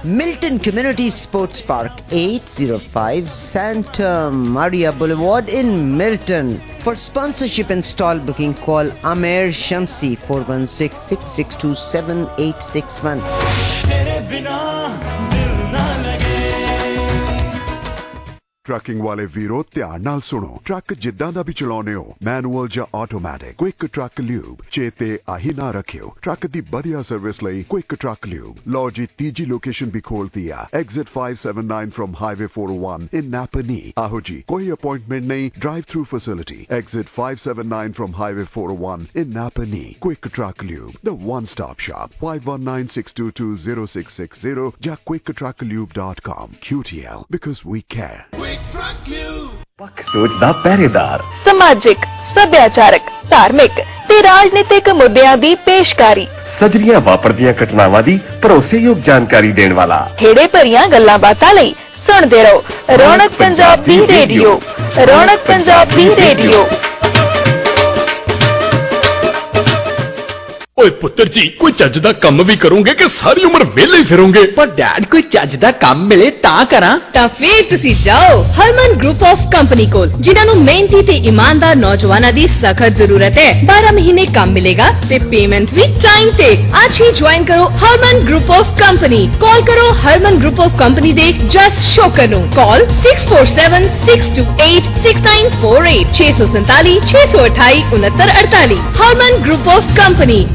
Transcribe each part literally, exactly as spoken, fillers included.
Milton Community Sports Park, eight oh five Santa Maria Boulevard in Milton. For sponsorship and stall booking, call Amer Shamsi four one six, six six two, seven eight six one. Trucking वाले वीरो ध्यान नाल सुनो। Truck जिद्दां दा भी चलाउने हो, manual या ऑटोमैटिक, क्विक ट्रक ल्यूब चेते आही ना रखियो। ट्रक दी बढ़िया सर्विस लई क्विक ट्रक ल्यूब। लो जी तीजी लोकेशन भी खोल दिया, exit five seventy-nine from highway four oh one in Napanee. आहो जी, कोई अपॉइंटमेंट नहीं, drive through facility, exit five seventy-nine from highway four oh one in Napanee. Quick truck lube, the one stop shop, five one nine, six two two, zero six six zero या quick truck lube dot com। Q T L, because we care। ਪੱਖ ਸੋਚ ਦਾ ਪਹਿਰੇਦਾਰ, ਸਮਾਜਿਕ, ਸੱਭਿਆਚਾਰਕ, ਧਾਰਮਿਕ ਤੇ ਰਾਜਨੀਤਿਕ ਮੁੱਦਿਆਂ ਦੀ ਪੇਸ਼ਕਾਰੀ, ਸਜਰੀਆਂ ਵਾਪਰਦੀਆਂ ਘਟਨਾਵਾਂ ਦੀ ਭਰੋਸੇਯੋਗ ਜਾਣਕਾਰੀ ਦੇਣ ਵਾਲਾ, ਖੇੜੇ ਭਰੀਆਂ ਗੱਲਾਂ ਬਾਤਾਂ ਲਈ ਸੁਣਦੇ ਰਹੋ ਰੌਣਕ ਪੰਜਾਬ ਦੀ ਰੇਡੀਓ। ਰੌਣਕ ਪੰਜਾਬ ਦੀ ਰੇਡੀਓ। ਓਏ ਪੁੱਤਰ ਜੀ, ਕੋਈ ਚੱਜ ਦਾ ਕੰਮ ਵੀ ਕਰੋਗੇ ਕਿ ਸਾਰੀ ਉਮਰ ਵਿਹਲੇ ਹੀ ਫਿਰੋਗੇ? ਪਰ ਡੈਡ, ਕੋਈ ਚੱਜ ਦਾ ਕੰਮ ਮਿਲੇ ਤਾਂ ਕਰਾਂ। ਤਾਂ ਫੇਰ ਤੁਸੀਂ ਜਾਓ ਹਰਮਨ ਗਰੁੱਪ ਆਫ ਕੰਪਨੀ ਕੋਲ, ਜਿਨ੍ਹਾਂ ਨੂੰ ਮਿਹਨਤੀ ਤੇ ਇਮਾਨਦਾਰ ਨੌਜਵਾਨਾਂ ਦੀ ਸਖਤ ਜ਼ਰੂਰਤ ਹੈ। ਬਾਰਾਂ ਮਹੀਨੇ ਕੰਮ ਮਿਲੇਗਾ ਤੇ ਪੇਮੈਂਟ ਵੀ ਟਾਈਮ ਤੇ। ਅੱਜ ਹੀ ਜੁਆਇਨ ਕਰੋ Harman group of company. Call ਕਰੋ ਹਰਮਨ ਗਰੁੱਪ ਆਫ ਕੰਪਨੀ ਦੇ ਜਸ ਸ਼ੋਕਰ ਨੂੰ। Call six four seven, six two eight, six nine four eight, six four seven, six two eight, six nine four eight। Harman group of company.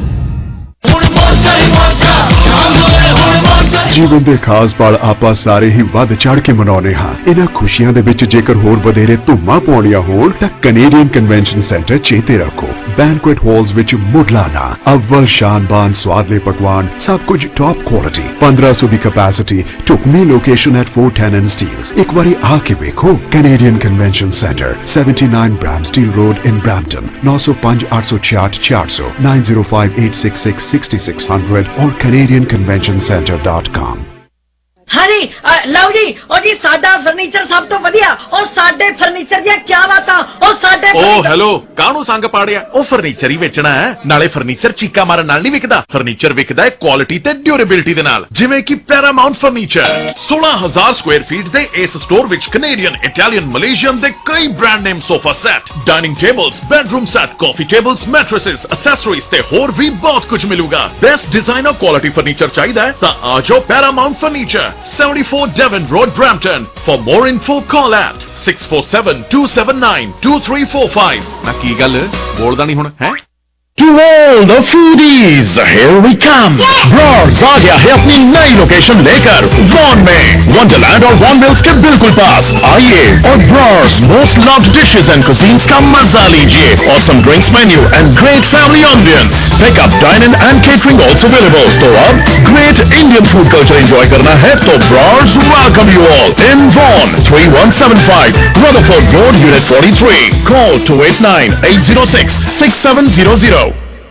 ਜੀਵਨ ਦੇ ਖਾਸ ਪਲ ਆਪਾਂ ਸਾਰੇ ਹੀ ਵੱਧ ਚੜ ਕੇ ਮਨਾਉਂਦੇ ਹਾਂ। ਇਹਨਾਂ ਖੁਸ਼ੀਆਂ ਦੇ ਵਿੱਚ ਜੇਕਰ ਹੋਰ ਵਧੇਰੇ ਧੁੰਮਾਂ ਪਾਉਣੀਆਂ ਹੋਣ ਤਾਂ ਕੈਨੇਡੀਅਨ ਕਨਵੈਨਸ਼ਨ ਸੈਂਟਰ ਚੇਤੇ ਰੱਖੋ। ਬੈਂਕੁਏਟ ਹਾਲਸ ਵਿੱਚ ਮੁੱਢਲਾ ਅਵਲ ਸ਼ਾਨਬਾਨ ਸਵਾਦਲੇ ਪਕਵਾਨ, ਸਭ ਕੁਝ ਟੌਪ ਕੁਆਲਿਟੀ, fifteen hundred ਦੀ ਕਪੈਸਿਟੀ, ਢੁਕਵੀਂ location at four ten and Steeles। ਇੱਕ ਵਾਰੀ ਆ ਕੇ ਵੇਖੋ। Canadian convention centre, seventy-nine Bramsteel Road in Brampton, nine oh five, eight six eight, four hundred, nine oh five, eight six six, six six hundred or canadian convention center dot com। हाँ जी, love जी, और जी साडा furniture सब तो वधिया, और साडे furniture दी क्या बातां, और साडे ओ हेलो, काहनू संग पाड़िया? ओ फर्नीचर ही बेचना है, नाले फर्नीचर चीका मारन नाल नहीं विकदा। फर्नीचर विकदा है क्वालिटी ते ड्यूरेबिलिटी दे नाल, जिवें कि पैरामाउंट फर्नीचर। सोलह हजार स्क्वायर फीट दे इस स्टोर विच कनेडियन, इटालियन, मलेशियन दे कई brand name sofa set, dining tables, bedroom set, coffee tables, mattresses, accessories ते होर भी बहुत कुछ मिलूगा। बेस्ट डिजाइनर क्वालिटी फर्नीचर चाहिदा है तां आ जाओ Paramount furniture, seventy-four Devon Road, Brampton। For more info, call at six four seven, two seven nine, two three four five। ना की गल बोलदा नहीं हुण है? To all the foodies, here we come। ब्रॉर्स आ गया है अपनी नई लोकेशन लेकर वॉन में, वंडरलैंड और वॉन मिल्स के बिल्कुल पास। आइए और Brars most loved dishes and cuisines का मजा लीजिए। Awesome drinks menu and great family ambience. Pickup, dine in and catering also available. तो अब great Indian food culture enjoy करना है तो Brars welcome you all in Vaughan, three one seven five Rutherford Road, Unit forty-three। Call two eight nine, eight oh six, six seven zero zero।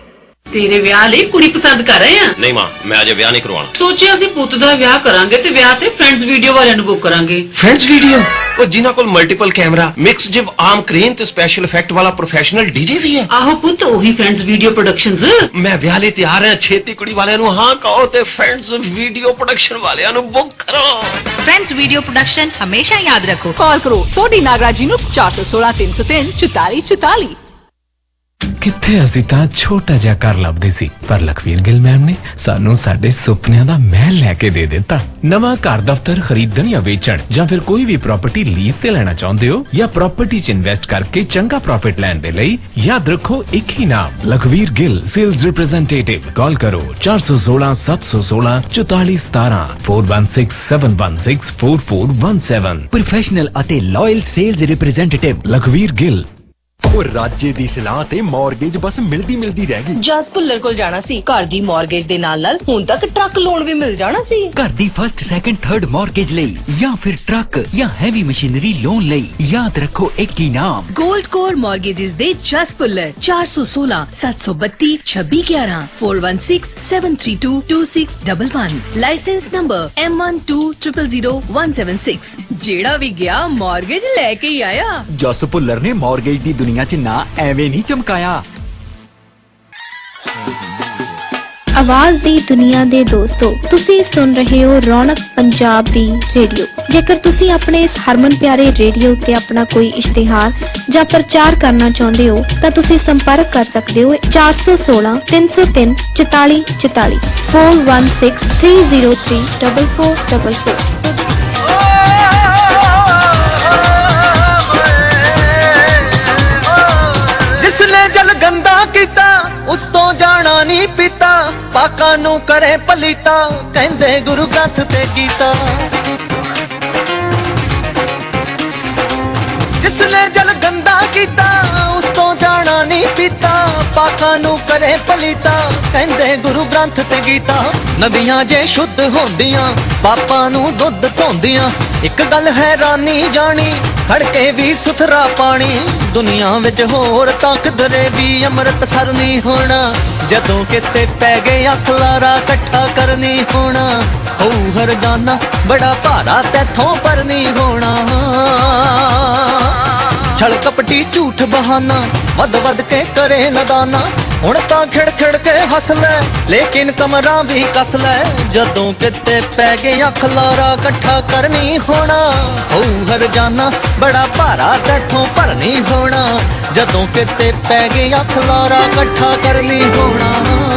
ਤੇਰੇ ਵਿਆਹ ਲਈ ਕੁੜੀ ਪਸੰਦ ਕਰ ਰਹੇ ਆ? ਨਹੀਂ ਮਾਂ, ਮੈਂ ਅਜੇ ਵਿਆਹ ਨਹੀਂ ਕਰਵਾਉਣਾ। ਸੋਚਿਆ ਅਸੀਂ ਪੁੱਤ ਦਾ ਵਿਆਹ ਕਰਾਂਗੇ ਤੇ ਵਿਆਹ ਤੇ ਫਰੈਂਡਸ ਵੀਡੀਓ ਵਾਲਿਆਂ ਨੂੰ ਬੁੱਕ ਕਰਾਂਗੇ। Friends video? ਉਹ ਜਿਨ੍ਹਾਂ ਕੋਲ ਮਲਟੀਪਲ ਕੈਮਰਾ, ਮਿਕਸ ਜਿਵ ਆਰਮ ਕ੍ਰੇਨ ਤੇ ਸਪੈਸ਼ਲ ਇਫੈਕਟ ਵਾਲਾ ਪ੍ਰੋਫੈਸ਼ਨਲ ਡੀਜੇ ਵੀ ਹੈ। ਆਹੋ ਪੁੱਤ, ਉਹੀ ਫਰੈਂਡਸ ਵੀਡੀਓ ਪ੍ਰੋਡਕਸ਼ਨਸ। ਮੈਂ ਵਿਆਹ ਲਈ ਤਿਆਰ ਹਾਂ, ਛੇਤੀ ਕੁੜੀ ਵਾਲਿਆਂ ਨੂੰ ਹਾਂ ਕਹੋ ਤੇ ਫਰੈਂਡਸ ਵੀਡੀਓ ਪ੍ਰੋਡਕਸ਼ਨ ਵਾਲਿਆਂ ਨੂੰ ਬੁੱਕ ਕਰੋ। ਫਰੈਂਡਸ ਵੀਡੀਓ ਪ੍ਰੋਡਕਸ਼ਨ ਹਮੇਸ਼ਾ ਯਾਦ ਰੱਖੋ। ਕਾਲ ਕਰੋ ਸੋਢੀ ਨਾਗਰਾਜ ਜੀ ਨੂੰ ਚਾਰ ਸੌ ਸੋਲਾਂ, ਤਿੰਨ ਸੌ ਤਿੰਨ, ਚੁਤਾਲੀ ਚੁਤਾਲੀ। ਕਿੱਥੇ ਅਸੀਂ ਤਾਂ ਛੋਟਾ ਜਿਹਾ ਘਰ ਲੱਭਦੇ ਸੀ, ਪਰ ਲਖਵੀਰ ਗਿੱਲ ਮੈਮ ਨੇ ਸਾਨੂੰ ਸਾਡੇ ਸੁਪਨਿਆਂ ਦਾ ਮਹਿਲ ਲੈ ਕੇ ਦੇ ਦਿੱਤਾ। ਨਵਾਂ ਘਰ ਦਫ਼ਤਰ ਖਰੀਦਣ ਜਾਂ ਵੇਚਣ ਜਾਂ ਫਿਰ ਕੋਈ ਵੀ ਪ੍ਰਾਪਰਟੀ ਲੀਜ਼ ਤੇ ਲੈਣਾ ਚਾਹੁੰਦੇ ਹੋ ਜਾਂ ਪ੍ਰਾਪਰਟੀ 'ਚ ਇਨਵੈਸਟ ਕਰਕੇ ਚੰਗਾ ਪ੍ਰੋਫਿਟ ਲੈਣ ਦੇ ਲਈ ਯਾਦ ਰੱਖੋ ਇੱਕ ਹੀ ਨਾਮ, Lakhvir Gill sales representative. Call ਕਰੋ ਚਾਰ ਸੌ ਸੋਲਾਂ, ਸੱਤ ਸੌ ਸੋਲਾਂ, ਚੁਤਾਲੀ ਸਤਾਰਾਂ, four one six, seven one six, four four one seven। Professional ਅਤੇ loyal sales representative Lakhvir Gill. ਉਹ ਰਾਜੇ ਦੀ ਸਲਾਹ ਤੇ ਮਾਰਗੇਜ ਬਸ ਮਿਲਦੀ ਮਿਲਦੀ ਰਹਿ ਗਈ। ਜਸ ਭੁੱਲਰ ਕੋਲ ਜਾਣਾ ਸੀ, ਘਰ ਦੀ ਮਾਰਗੇਜ ਦੇ ਨਾਲ ਨਾਲ ਹੁਣ ਤੱਕ ਟਰੱਕ ਲੋਨ ਵੀ ਮਿਲ ਜਾਣਾ ਸੀ। ਘਰ ਦੀ ਫਸਟ, ਸੈਕੰਡ, ਥਰਡ ਮਾਰਗੇਜ ਲਈ ਜਾਂ ਫਿਰ ਟਰੱਕ ਜਾਂ ਹੈਵੀ ਮਸ਼ੀਨਰੀ ਲੋਨ ਲਈ ਯਾਦ ਰੱਖੋ ਇੱਕ ਹੀ ਨਾਮ, ਗੋਲਡ ਕੋਰ ਮਾਰਗੇਜਸ ਦੇ ਜਸ ਭੁੱਲਰ। ਚਾਰ ਸੌ ਸੋਲਾਂ, ਸੱਤ ਸੌ ਬੱਤੀ, ਛੱਬੀ ਗਿਆਰਾਂ, four one six, seven three two, two six one one। Licence number M one two zero zero zero one seven six। ਜਿਹੜਾ ਵੀ ਗਿਆ ਮਾਰਗੇਜ ਲੈ ਕੇ ਹੀ ਆਇਆ। ਜਸ ਭੁੱਲਰ ਨੇ ਮਾਰਗੇਜ ਦੀ ਦੁਨੀਆ 'ਚ ਨਾ ਐਵੇਂ ਨਹੀਂ ਚਮਕਾਇਆ। ਆਵਾਜ਼ ਦੀ ਦੁਨੀਆ ਦੇ ਦੋਸਤੋ, ਤੁਸੀਂ ਸੁਣ ਰਹੇ ਹੋ ਰੌਣਕ ਪੰਜਾਬ ਦੀ ਰੇਡੀਓ। ਜੇਕਰ ਤੁਸੀਂ ਆਪਣੇ ਇਸ ਹਰਮਨ ਪਿਆਰੇ ਰੇਡੀਓ ਤੇ ਆਪਣਾ ਕੋਈ ਇਸ਼ਤਿਹਾਰ ਜਾਂ ਪ੍ਰਚਾਰ ਕਰਨਾ ਚਾਹੁੰਦੇ ਹੋ ਤਾਂ ਤੁਸੀਂ ਸੰਪਰਕ ਕਰ ਸਕਦੇ ਹੋ ਚਾਰ ਸੌ ਸੋਲਾਂ ਤਿੰਨ ਸੌ ਤਿੰਨ ਚੁਤਾਲੀ ਚੁਤਾਲੀ four one six three zero three four four four four। जिसने जल गंदा कीता उस तो जाना नहीं पीता, पाका नू करे पलीता कहंदे गुरु ग्रंथ ते गीता। जिसने जल गंदा कीता उस तो जाना नहीं पीता, पाका नू करे पलीता कहंदे गुरु ग्रंथ ते गीता। नदियां जे शुद्ध होंदियां पापा नू दुध धोंदियां, एक गल हैरानी जानी खड़के भी सुथरा पानी। दुनिया विच होर तां किधरे भी अमृत सर नहीं होना, जदों किते पै गए अखलारा कट्ठा करनी होना। हो हर जाना बड़ा भारा तैथों पर नहीं होना। छल कपटी झूठ बहाना वध वध के करे नदाना, हुण तां खिड़ खिड़ के हस लै लेकिन कमरा भी कस लै। जदों किते पै गया खलारा कट्ठा करनी होना, हो हर जाना बड़ा भारा तैथों पर नहीं होना। जदों किते पै गया खलारा कट्ठा करनी होना।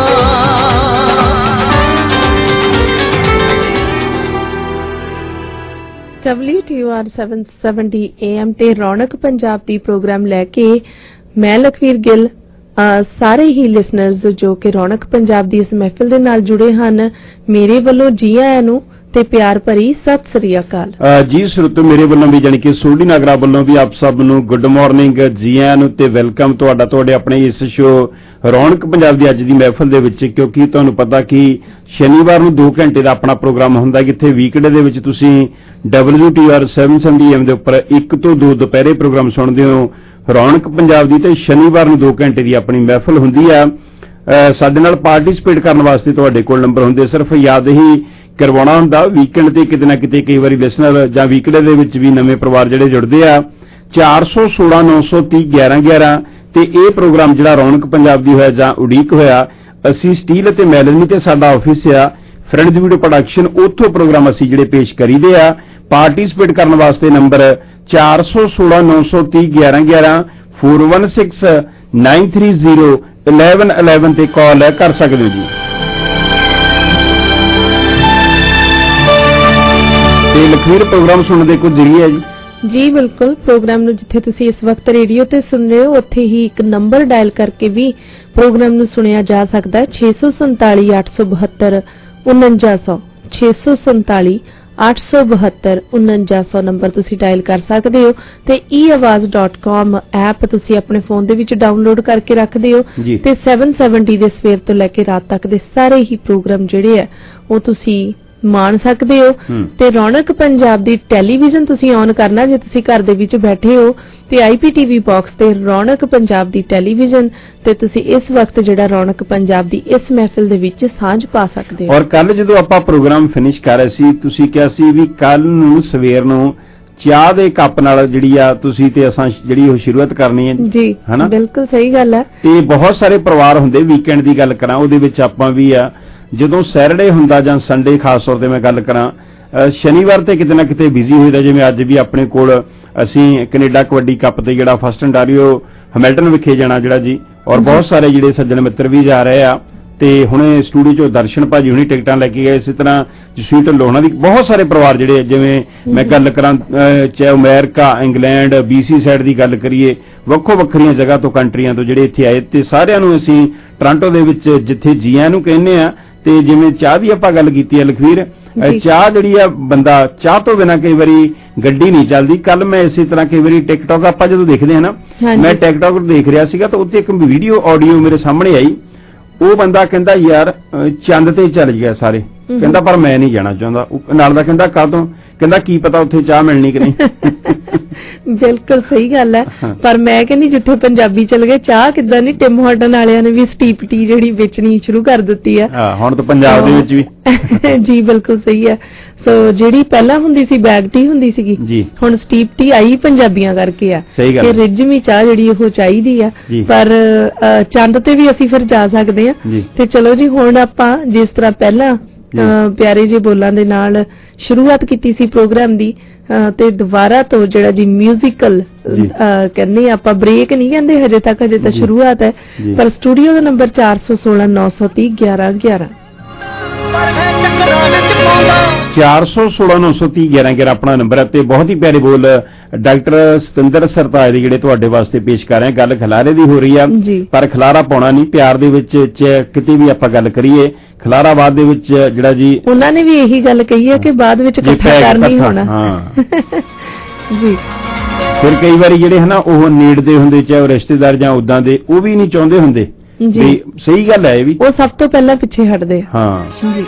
W T U R seven seventy A M ਤੇ ਰੌਣਕ ਪੰਜਾਬ ਦੀ ਪ੍ਰੋਗਰਾਮ ਲੈ ਕੇ ਮੈਂ ਲਖਵੀਰ ਗਿੱਲ ਸਾਰੇ ਹੀ ਲਿਸਨਰਸ ਜੋ ਕਿ ਰੌਣਕ ਪੰਜਾਬ ਦੀ ਇਸ ਮਹਿਫਿਲ ਦੇ ਨਾਲ ਜੁੜੇ ਹਨ, ਮੇਰੇ ਵੱਲੋਂ ਜੀ ਆਇਆਂ ਨੂੰ ਤੇ ਪਿਆਰ ਭਰੀ ਸਤਿ ਸ੍ਰੀ ਅਕਾਲ। ਜੀ ਸਰੋਤੋ, ਮੇਰੇ ਵੱਲੋਂ ਵੀ ਜਾਨੀ ਕਿ ਸੋਢੀ ਨਾਗਰਾ ਵੱਲੋਂ ਵੀ ਆਪ ਸਭ ਨੂੰ ਗੁੱਡ ਮਾਰਨਿੰਗ, ਜੀ ਆਇਆਂ ਨੂੰ ਤੇ ਵੈਲਕਮ ਤੁਹਾਡਾ ਤੁਹਾਡੇ ਆਪਣੇ ਇਸ ਸ਼ੋਅ ਰੌਣਕ ਪੰਜਾਬ ਦੀ ਅੱਜ ਦੀ ਮਹਿਫਿਲ ਦੇ ਵਿੱਚ। ਕਿਉਂਕਿ ਤੁਹਾਨੂੰ ਪਤਾ ਕਿ ਸ਼ਨੀਵਾਰ ਨੂੰ ਦੋ ਘੰਟੇ ਦਾ ਆਪਣਾ ਪ੍ਰੋਗਰਾਮ ਹੁੰਦਾ, ਕਿੱਥੇ ਵੀਕਡੇ ਦੇ ਵਿੱਚ ਤੁਸੀਂ W T R seven seventy A M ਦੇ ਉੱਪਰ ਇੱਕ ਤੋਂ ਦੋ ਦੁਪਹਿਰੇ ਪ੍ਰੋਗਰਾਮ ਸੁਣਦੇ ਹੋ ਰੌਣਕ ਪੰਜਾਬ ਦੀ, ਤੇ ਸ਼ਨੀਵਾਰ ਨੂੰ ਦੋ ਘੰਟੇ ਦੀ ਆਪਣੀ ਮਹਿਫਿਲ ਹੁੰਦੀ ਆ। ਸਾਡੇ ਨਾਲ ਪਾਰਟਿਸਿਪੇਟ ਕਰਨ ਵਾਸਤੇ ਤੁਹਾਡੇ ਕੋਲ ਨੰਬਰ ਹੁੰਦੇ, ਸਿਰਫ ਯਾਦ ਹੀ ਕਰਵਾਉਣਾ ਹੁੰਦਾ। ਵੀਕਐਂਡ ਤੇ ਕਿਤੇ ਨਾ ਕਿਤੇ ਕਈ ਵਾਰੀ ਲਿਸਨਰ ਜਾਂ ਵੀਕਡੇ ਦੇ ਵਿੱਚ ਵੀ ਨਵੇਂ ਪਰਿਵਾਰ ਜਿਹੜੇ ਜੁੜਦੇ ਆ, ਚਾਰ ਸੌ ਸੋਲਾਂ ਨੌ ਸੌ ਤੀਹ ਗਿਆਰਾਂ ਗਿਆਰਾਂ ਤੇ ਇਹ ਪ੍ਰੋਗਰਾਮ ਜਿਹੜਾ ਰੌਣਕ ਪੰਜਾਬ ਦੀ ਹੋਇਆ ਜਾਂ ਉਡੀਕ ਹੋਇਆ, ਅਸੀਂ ਸਟੀਲ ਅਤੇ ਮੈਲਨੀ ਤੇ ਸਾਡਾ ਆਫਿਸ ਆ ਫਰੈਂਡਜ਼ ਵੀਡੀਓ ਪ੍ਰੋਡਕਸ਼ਨ, ਉੱਥੋਂ ਪ੍ਰੋਗਰਾਮ ਅਸੀਂ ਜਿਹੜੇ ਪੇਸ਼ ਕਰੀਦੇ ਆ। ਪਾਰਟਿਸਿਪੇਟ ਕਰਨ ਵਾਸਤੇ ਨੰਬਰ ਚਾਰ ਸੌ ਸੋਲਾਂ ਨੌ ਸੌ ਤੀਹ ਗਿਆਰਾਂ ਗਿਆਰਾਂ four one six nine three zero eleven eleven ਤੇ ਕਾਲ ਕਰ ਸਕਦੇ ਹੋ ਜੀ। ਤੇ ਲਖਵੀਰ, ਪ੍ਰੋਗਰਾਮ ਸੁਣਨ ਦੇ ਕੁਝ ਜ਼ਰੀਏ ਹੈ ਜੀ? ਜੀ ਬਿਲਕੁਲ, ਪ੍ਰੋਗਰਾਮ ਨੂੰ ਜਿੱਥੇ ਤੁਸੀਂ ਇਸ ਵਕਤ ਰੇਡੀਓ ਤੇ ਸੁਣ ਰਹੇ ਹੋ ਉੱਥੇ ਹੀ ਇੱਕ ਨੰਬਰ ਡਾਇਲ ਕਰਕੇ ਵੀ ਪ੍ਰੋਗਰਾਮ ਨੂੰ ਸੁਣਿਆ ਜਾ ਸਕਦਾ ਹੈ। ਛੇ ਸੌ ਸੰਤਾਲੀ ਅੱਠ ਸੌ ਬਹੱਤਰ ਉਨੰਜਾ ਸੌ ਛੇ ਸੌ ਸੰਤਾਲੀ ਅੱਠ ਸੌ ਬਹੱਤਰ ਉਨੰਜਾ ਸੌ ਨੰਬਰ ਤੁਸੀਂ ਡਾਇਲ ਕਰ ਸਕਦੇ ਹੋ। ਤੇ ਈ ਆਵਾਜ਼ ਡਾਟ ਕਾਮ ਐਪ ਤੁਸੀਂ ਆਪਣੇ ਫੋਨ ਦੇ ਵਿੱਚ ਡਾਊਨਲੋਡ ਕਰਕੇ ਰੱਖਦੇ ਹੋ ਤੇ seven seventy ਦੇ ਸਵੇਰ ਤੋਂ ਲੈ ਕੇ ਰਾਤ ਤੱਕ ਦੇ ਸਾਰੇ ਹੀ ਪ੍ਰੋਗਰਾਮ ਜਿਹੜੇ ਆ ਉਹ ਤੁਸੀਂ ਮਾਣ ਸਕਦੇ ਹੋ। ਤੇ ਰੌਣਕ ਪੰਜਾਬ ਦੀ ਟੈਲੀਵਿਜ਼ਨ ਤੁਸੀਂ ਔਨ ਕਰਨਾ ਜੇ ਤੁਸੀਂ ਘਰ ਦੇ ਵਿੱਚ ਬੈਠੇ ਹੋ, ਤੇ ਆਈਪੀਟੀਵੀ ਬਾਕਸ ਤੇ ਰੌਣਕ ਪੰਜਾਬ ਦੀ ਟੈਲੀਵਿਜ਼ਨ ਤੇ ਤੁਸੀਂ ਇਸ ਵਕਤ ਜਿਹੜਾ ਰੌਣਕ ਪੰਜਾਬ ਦੀ ਇਸ ਮਹਿਫਿਲ ਦੇ ਵਿੱਚ ਸਾਂਝ ਪਾ ਸਕਦੇ ਹੋ। ਔਰ ਕੱਲ ਜਦੋਂ ਆਪਾਂ ਪ੍ਰੋਗਰਾਮ ਫਿਨਿਸ਼ ਕਰ ਰਹੇ ਸੀ, ਤੁਸੀਂ ਕਿਹਾ ਸੀ ਵੀ ਕੱਲ ਨੂੰ ਸਵੇਰ ਨੂੰ ਚਾਹ ਦੇ ਕੱਪ ਨਾਲ ਜਿਹੜੀ ਆ ਤੁਸੀਂ ਤੇ ਅਸਾਂ ਜਿਹੜੀ ਉਹ ਸ਼ੁਰੂਆਤ ਕਰਨੀ ਹੈ ਜੀ, ਹਨਾ? ਬਿਲਕੁਲ ਸਹੀ ਗੱਲ ਹੈ। ਤੇ ਬਹੁਤ ਸਾਰੇ ਪਰਿਵਾਰ ਹੁੰਦੇ, ਵੀਕਐਂਡ ਦੀ ਗੱਲ ਕਰਾਂ ਉਹਦੇ ਵਿੱਚ ਆਪਾਂ ਵੀ ਆ, ਜਦੋਂ ਸੈਟਰਡੇ ਹੁੰਦਾ ਜਾਂ ਸੰਡੇ ਖਾਸ ਤੌਰ ਤੇ ਮੈਂ ਗੱਲ ਕਰਾਂ, ਸ਼ਨੀਵਾਰ ਤੇ ਕਿਤੇ ਨਾ ਕਿਤੇ ਬਿਜ਼ੀ ਹੋਈਦਾ। ਜਿਵੇਂ ਅੱਜ ਵੀ ਆਪਣੇ ਕੋਲ ਅਸੀਂ ਕੈਨੇਡਾ ਕਬੱਡੀ ਕੱਪ ਤੇ ਜਿਹੜਾ ਫਸਟ ਅੰਟਾਰੀਓ ਹੈਮਿਲਟਨ ਵਿਖੇ ਜਾਣਾ ਜਿਹੜਾ ਜੀ, ਔਰ ਬਹੁਤ ਸਾਰੇ ਜਿਹੜੇ ਸੱਜਣ ਮਿੱਤਰ ਵੀ ਜਾ ਰਹੇ ਆ। ਤੇ ਹੁਣੇ ਸਟੂਡੀਓ ਚੋਂ ਦਰਸ਼ਨ ਭਾਜੀ ਹੁਣੀ ਟਿਕਟਾਂ ਲੈ ਕੇ ਗਏ, ਇਸੇ ਤਰ੍ਹਾਂ ਜਸਵੀਰ ਢਿੱਲੋਂ ਉਹਨਾਂ ਦੀ ਬਹੁਤ ਸਾਰੇ ਪਰਿਵਾਰ ਜਿਹੜੇ, ਜਿਵੇਂ ਮੈਂ ਗੱਲ ਕਰਾਂ ਚਾਹੇ ਅਮਰੀਕਾ, ਇੰਗਲੈਂਡ, ਬੀਸੀ ਸਾਈਡ ਦੀ ਗੱਲ ਕਰੀਏ, ਵੱਖੋ ਵੱਖਰੀਆਂ ਜਗ੍ਹਾ ਤੋਂ ਕੰਟਰੀਆਂ ਤੋਂ ਜਿਹੜੇ ਇੱਥੇ ਆਏ, ਤੇ ਸਾਰਿਆਂ ਨੂੰ ਅਸੀਂ ਟੋਰਾਂਟੋ ਦੇ ਵਿੱਚ ਜਿੱਥੇ ਜੀਆਂ ਨੂੰ ਕਹਿੰਦੇ ਆ। ਤੇ ਜਿਵੇਂ ਚਾਹ ਦੀ ਆਪਾਂ ਗੱਲ ਕੀਤੀ ਹੈ ਲਖਵੀਰ, ਚਾਹ ਜਿਹੜੀ ਆ ਬੰਦਾ ਚਾਹ ਤੋਂ ਬਿਨਾਂ ਕਈ ਵਾਰੀ ਗੱਡੀ ਨਹੀਂ ਚੱਲਦੀ। ਕੱਲ ਮੈਂ ਇਸੇ ਤਰ੍ਹਾਂ ਕਈ ਵਾਰੀ ਟਿਕਟੌਕ ਆਪਾਂ ਜਦੋਂ ਦੇਖਦੇ ਹਾਂ ਨਾ, ਮੈਂ ਟਿਕਟੌਕ ਦੇਖ ਰਿਹਾ ਸੀਗਾ ਤਾਂ ਉੱਥੇ ਇੱਕ ਵੀਡੀਓ ਆਡੀਓ ਮੇਰੇ ਸਾਹਮਣੇ ਆਈ। ਉਹ ਬੰਦਾ ਕਹਿੰਦਾ ਯਾਰ ਚੰਦ ਤੇ ਚੱਲ ਗਿਆ ਸਾਰੇ, ਕਹਿੰਦਾ ਪਰ ਮੈਂ ਨਹੀਂ ਜਾਣਾ ਚਾਹੁੰਦਾ। ਨਾਲ ਦਾ ਕਹਿੰਦਾ ਕਾਹਤੋਂ? ਕਹਿੰਦਾ ਕੀ ਪਤਾ ਉੱਥੇ ਚਾਹ ਮਿਲਣੀ ਕਿ ਨਹੀਂ। ਬਿਲਕੁਲ ਸਹੀ ਗੱਲ ਹੈ। ਪਰ ਮੈਂ ਕਹਿੰਦੀ ਜਿੱਥੇ ਪੰਜਾਬੀ ਚੱਲ ਗਏ ਚਾਹ ਕਿੱਦਾਂ ਨਹੀਂ, ਟਿਮ ਹਾਰਟਨ ਵਾਲਿਆਂ ਨੇ ਵੀ ਸਟੀਪ ਟੀ ਜਿਹੜੀ ਵੇਚਣੀ ਸ਼ੁਰੂ ਕਰ ਦਿੱਤੀ ਆ। ਹਾਂ ਹੁਣ ਤਾਂ ਪੰਜਾਬ ਦੇ ਵਿੱਚ ਵੀ ਜੀ ਬਿਲਕੁਲ ਸਹੀ ਹੈ। ਸੋ ਜਿਹੜੀ ਪਹਿਲਾਂ ਹੁੰਦੀ ਸੀ ਬੈਗ ਟੀ ਹੁੰਦੀ ਸੀਗੀ, ਹੁਣ ਸਟੀਪ ਟੀ ਆਈ ਪੰਜਾਬੀਆਂ ਕਰਕੇ ਆ ਕਿ ਰਿਜਮੀ ਚਾਹ ਜਿਹੜੀ ਉਹ ਚਾਹੀਦੀ ਆ। ਪਰ ਚੰਦ ਤੇ ਵੀ ਅਸੀਂ ਫਿਰ ਜਾ ਸਕਦੇ ਆ। ਤੇ ਚਲੋ ਜੀ ਹੁਣ ਆਪਾਂ ਜਿਸ ਤਰ੍ਹਾਂ ਪਹਿਲਾਂ ਪਿਆਰੇ ਜਿਹੇ ਬੋਲਾਂ ਦੇ ਨਾਲ ਸ਼ੁਰੂਆਤ ਕੀਤੀ ਸੀ ਪ੍ਰੋਗਰਾਮ ਦੀ, ਤੇ ਦੁਬਾਰਾ ਤੋਂ ਜਿਹੜਾ ਜੀ ਮਿਊਜ਼ੀਕਲ ਕਹਿੰਦੇ ਆਪਾਂ ਬ੍ਰੇਕ ਨਹੀਂ ਕਹਿੰਦੇ ਹਜੇ ਤੱਕ, ਹਜੇ ਤਾਂ ਸ਼ੁਰੂਆਤ ਹੈ। ਪਰ ਸਟੂਡੀਓ ਦਾ ਨੰਬਰ ਚਾਰ ਸੌ ਸੋਲਾਂ ਨੌ ਸੌ ਤੀਹ ਗਿਆਰਾਂ ਗਿਆਰਾਂ ਚਾਰ ਸੌ ਸੋਲਾਂ ਨੌ ਸੌ ਤੀਹ ਗਿਆਰਾਂ ਗਿਆਰਾਂ ਆਪਣਾ ਨੰਬਰ ਹੈ। ਤੇ ਬਹੁਤ ਹੀ ਪਿਆਰੇ ਬੋਲ ਡਾਕਟਰ ਸਤਿੰਦਰ ਸਰਤਾਜ ਦੇ ਜਿਹੜੇ ਤੁਹਾਡੇ ਵਾਸਤੇ ਪੇਸ਼ ਕਰ ਰਹੇ। ਗੱਲ ਖਿਲਾਰੇ ਦੀ ਹੋ ਰਹੀ ਆ, ਪਰ ਖਿਲਾਰਾ ਪਾਉਣਾ ਨਹੀਂ, ਪਿਆਰ ਦੇ ਵਿੱਚ ਕਿਤੇ ਵੀ ਆਪਾਂ ਗੱਲ ਕਰੀਏ ਖਿਲਾਰਾ ਬਾਅਦ ਦੇ ਵਿੱਚ ਜਿਹੜਾ ਜੀ ਉਹਨਾਂ ਨੇ ਵੀ ਇਹੀ ਗੱਲ ਕਹੀ ਹੈ ਕਿ ਬਾਅਦ ਵਿੱਚ ਇਕੱਠਾ ਕਰਨੀ ਹੋਣਾ। ਹਾਂ ਜੀ ਫਿਰ ਕਈ ਵਾਰੀ ਜਿਹੜੇ ਹਨਾ ਉਹ ਨੇੜਦੇ ਹੁੰਦੇ, ਚਾਹੇ ਉਹ ਰਿਸ਼ਤੇਦਾਰ ਜਾਂ ਉਦਾਂ ਦੇ, ਉਹ ਵੀ ਨਹੀਂ ਚਾਹੁੰਦੇ ਹੁੰਦੇ ਜੀ। ਸਹੀ ਗੱਲ ਹੈ ਇਹ ਵੀ, ਉਹ ਸਭ ਤੋਂ ਪਹਿਲਾਂ ਪਿੱਛੇ ਹਟਦੇ ਆ। ਹਾਂ ਜੀ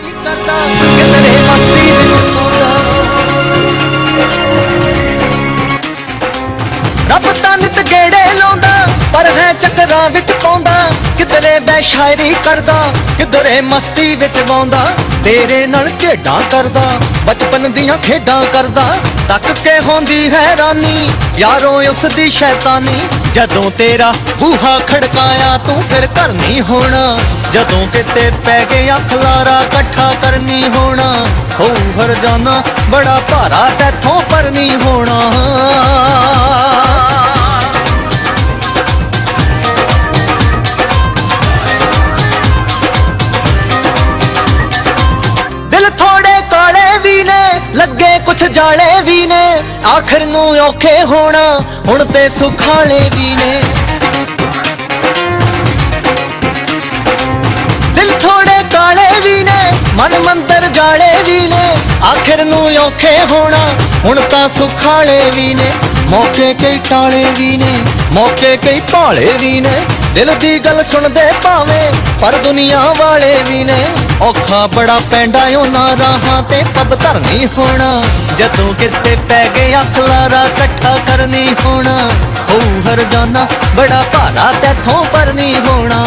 ਰੱਬ ਤਾਂ ਨਿਤ ਗੇੜੇ ਲਾਉਂਦਾ ਪਰ ਹੈ ਚੱਕਰਾਂ ਵਿੱਚ ਪਾਉਂਦਾ, ਕਿਧਰੇ ਬੇਸ਼ਾਇਰੀ ਕਰਦਾ ਕਿਧਰੇ ਮਸਤੀ ਵਿੱਚ ਵਾਉਂਦਾ, ਤੇਰੇ ਨਾਲ ਖੇਡਾਂ ਕਰਦਾ ਬਚਪਨ ਦੀਆਂ ਖੇਡਾਂ ਕਰਦਾ, ਤੱਕ ਕੇ ਹੁੰਦੀ ਹੈਰਾਨੀ ਯਾਰੋ ਉਸ ਦੀ ਸ਼ੈਤਾਨੀ, ਜਦੋਂ ਤੇਰਾ ਬੂਹਾ ਖੜਕਾਇਆ ਤੂੰ ਫਿਰ ਘਰ ਨਹੀਂ ਹੋਣਾ, ਜਦੋਂ ਕਿਤੇ ਪੈ ਗਿਆ ਖਲਾਰਾ ਇਕੱਠਾ ਕਰਨੀ ਹੋਣਾ, ਹੋ ਹਰ ਜਾਣਾ ਬੜਾ ਭਾਰਾ ਤੈਥੋਂ ਪਰ ਨਹੀਂ ਹੋਣਾ। ਦਿਲ ਥੋੜੇ ਕਾਲੇ ਵੀ ਨੇ ਲੱਗੇ ਕੁਛ ਜਾਲੇ ਵੀ ਨੇ, ਆਖਰ ਨੂੰ ਔਖੇ ਹੋਣਾ ਹੁਣ ਤੇ ਸੁਖਾਲੇ ਵੀ ਨੇ। ਦਿਲ ਥੋੜੇ ਕਾਲੇ ਵੀ ਨੇ ਮਨ ਮੰਦਰ ਜਾਲੇ ਵੀ ਨੇ, ਆਖਰ ਨੂੰ ਔਖੇ ਹੋਣਾ ਹੁਣ ਤਾਂ ਸੁਖਾਲੇ ਵੀ ਨੇ, ਮੌਕੇ ਕਈ ਟਾਲੇ ਵੀ ਨੇ ਮੌਕੇ ਕਈ ਭਾਲੇ ਵੀ ਨੇ, ਦਿਲ ਦੀ ਗੱਲ ਸੁਣਦੇ ਭਾਵੇਂ ਪਰ ਦੁਨੀਆ ਵਾਲੇ ਵੀ ਨੇ, ਔਖਾ ਬੜਾ ਪੈਂਦਾ ਉਹਨਾਂ ਰਾਹਾਂ ਤੇ ਪੱਬ ਧਰਨੀ ਹੋਣਾ, ਜਦੋਂ ਕਿਤੇ ਪੈ ਗਿਆ ਖਲਾਰਾ ਇਕੱਠਾ ਕਰਨੀ ਹੋਣਾ, ਹੋ ਹਰ ਜਾਣਾ ਬੜਾ ਭਾਰਾ ਤੈਥੋਂ ਪਰ ਨਹੀਂ ਹੋਣਾ।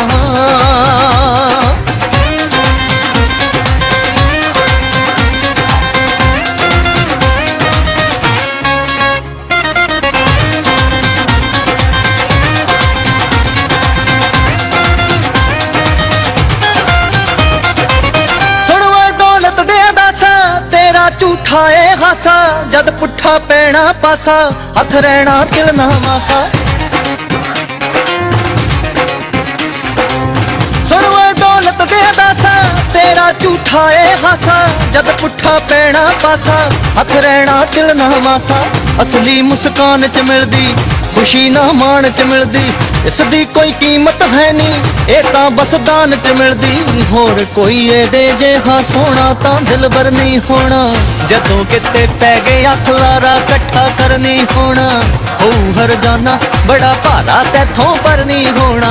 ਝੂਠਾ ਏ ਹਾਸਾ ਜਦ ਪੁੱਠਾ ਪੈਣਾ ਪਾਸਾ, ਹੱਥ ਰਹਿਣਾ ਤਿਲਣਾ ਮਾਸਾ, ਸੁਣ ਵੇ ਦੌਲਤ ਦੇ ਦਾਸਾ ਤੇਰਾ ਝੂਠਾ ਏ ਹਾਸਾ, ਜਦ ਪੁੱਠਾ ਪੈਣਾ ਪਾਸਾ, ਹੱਥ ਰਹਿਣਾ ਤਿਲਣਾ ਮਾਸਾ, ਅਸਲੀ ਮੁਸਕਾਨ ਚ ਮਿਲਦੀ ਖੁਸ਼ੀ ਨਾ ਮਾਣ ਚ ਮਿਲਦੀ, ਇਸ ਦੀ ਕੋਈ ਕੀਮਤ ਹੈ ਨਹੀਂ ਇਹ ਤਾਂ ਬਸ ਦਾਨ ਚ ਮਿਲਦੀ, ਹੋਰ ਕੋਈ ਇਹਦੇ ਜਿਹਾ ਸੋਹਣਾ ਤਾਂ ਦਿਲਬਰ ਨਹੀਂ ਹੋਣਾ, ਜਦੋਂ ਕਿਤੇ ਪੈ ਗਿਆ ਖਲਾਰਾ ਇਕੱਠਾ ਕਰਨੀ ਹੋਣਾ, ਹੋ ਹਰ ਜਾਣਾ ਬੜਾ ਭਾਰਾ ਤੈਥੋਂ ਪਰ ਨਹੀਂ ਹੋਣਾ।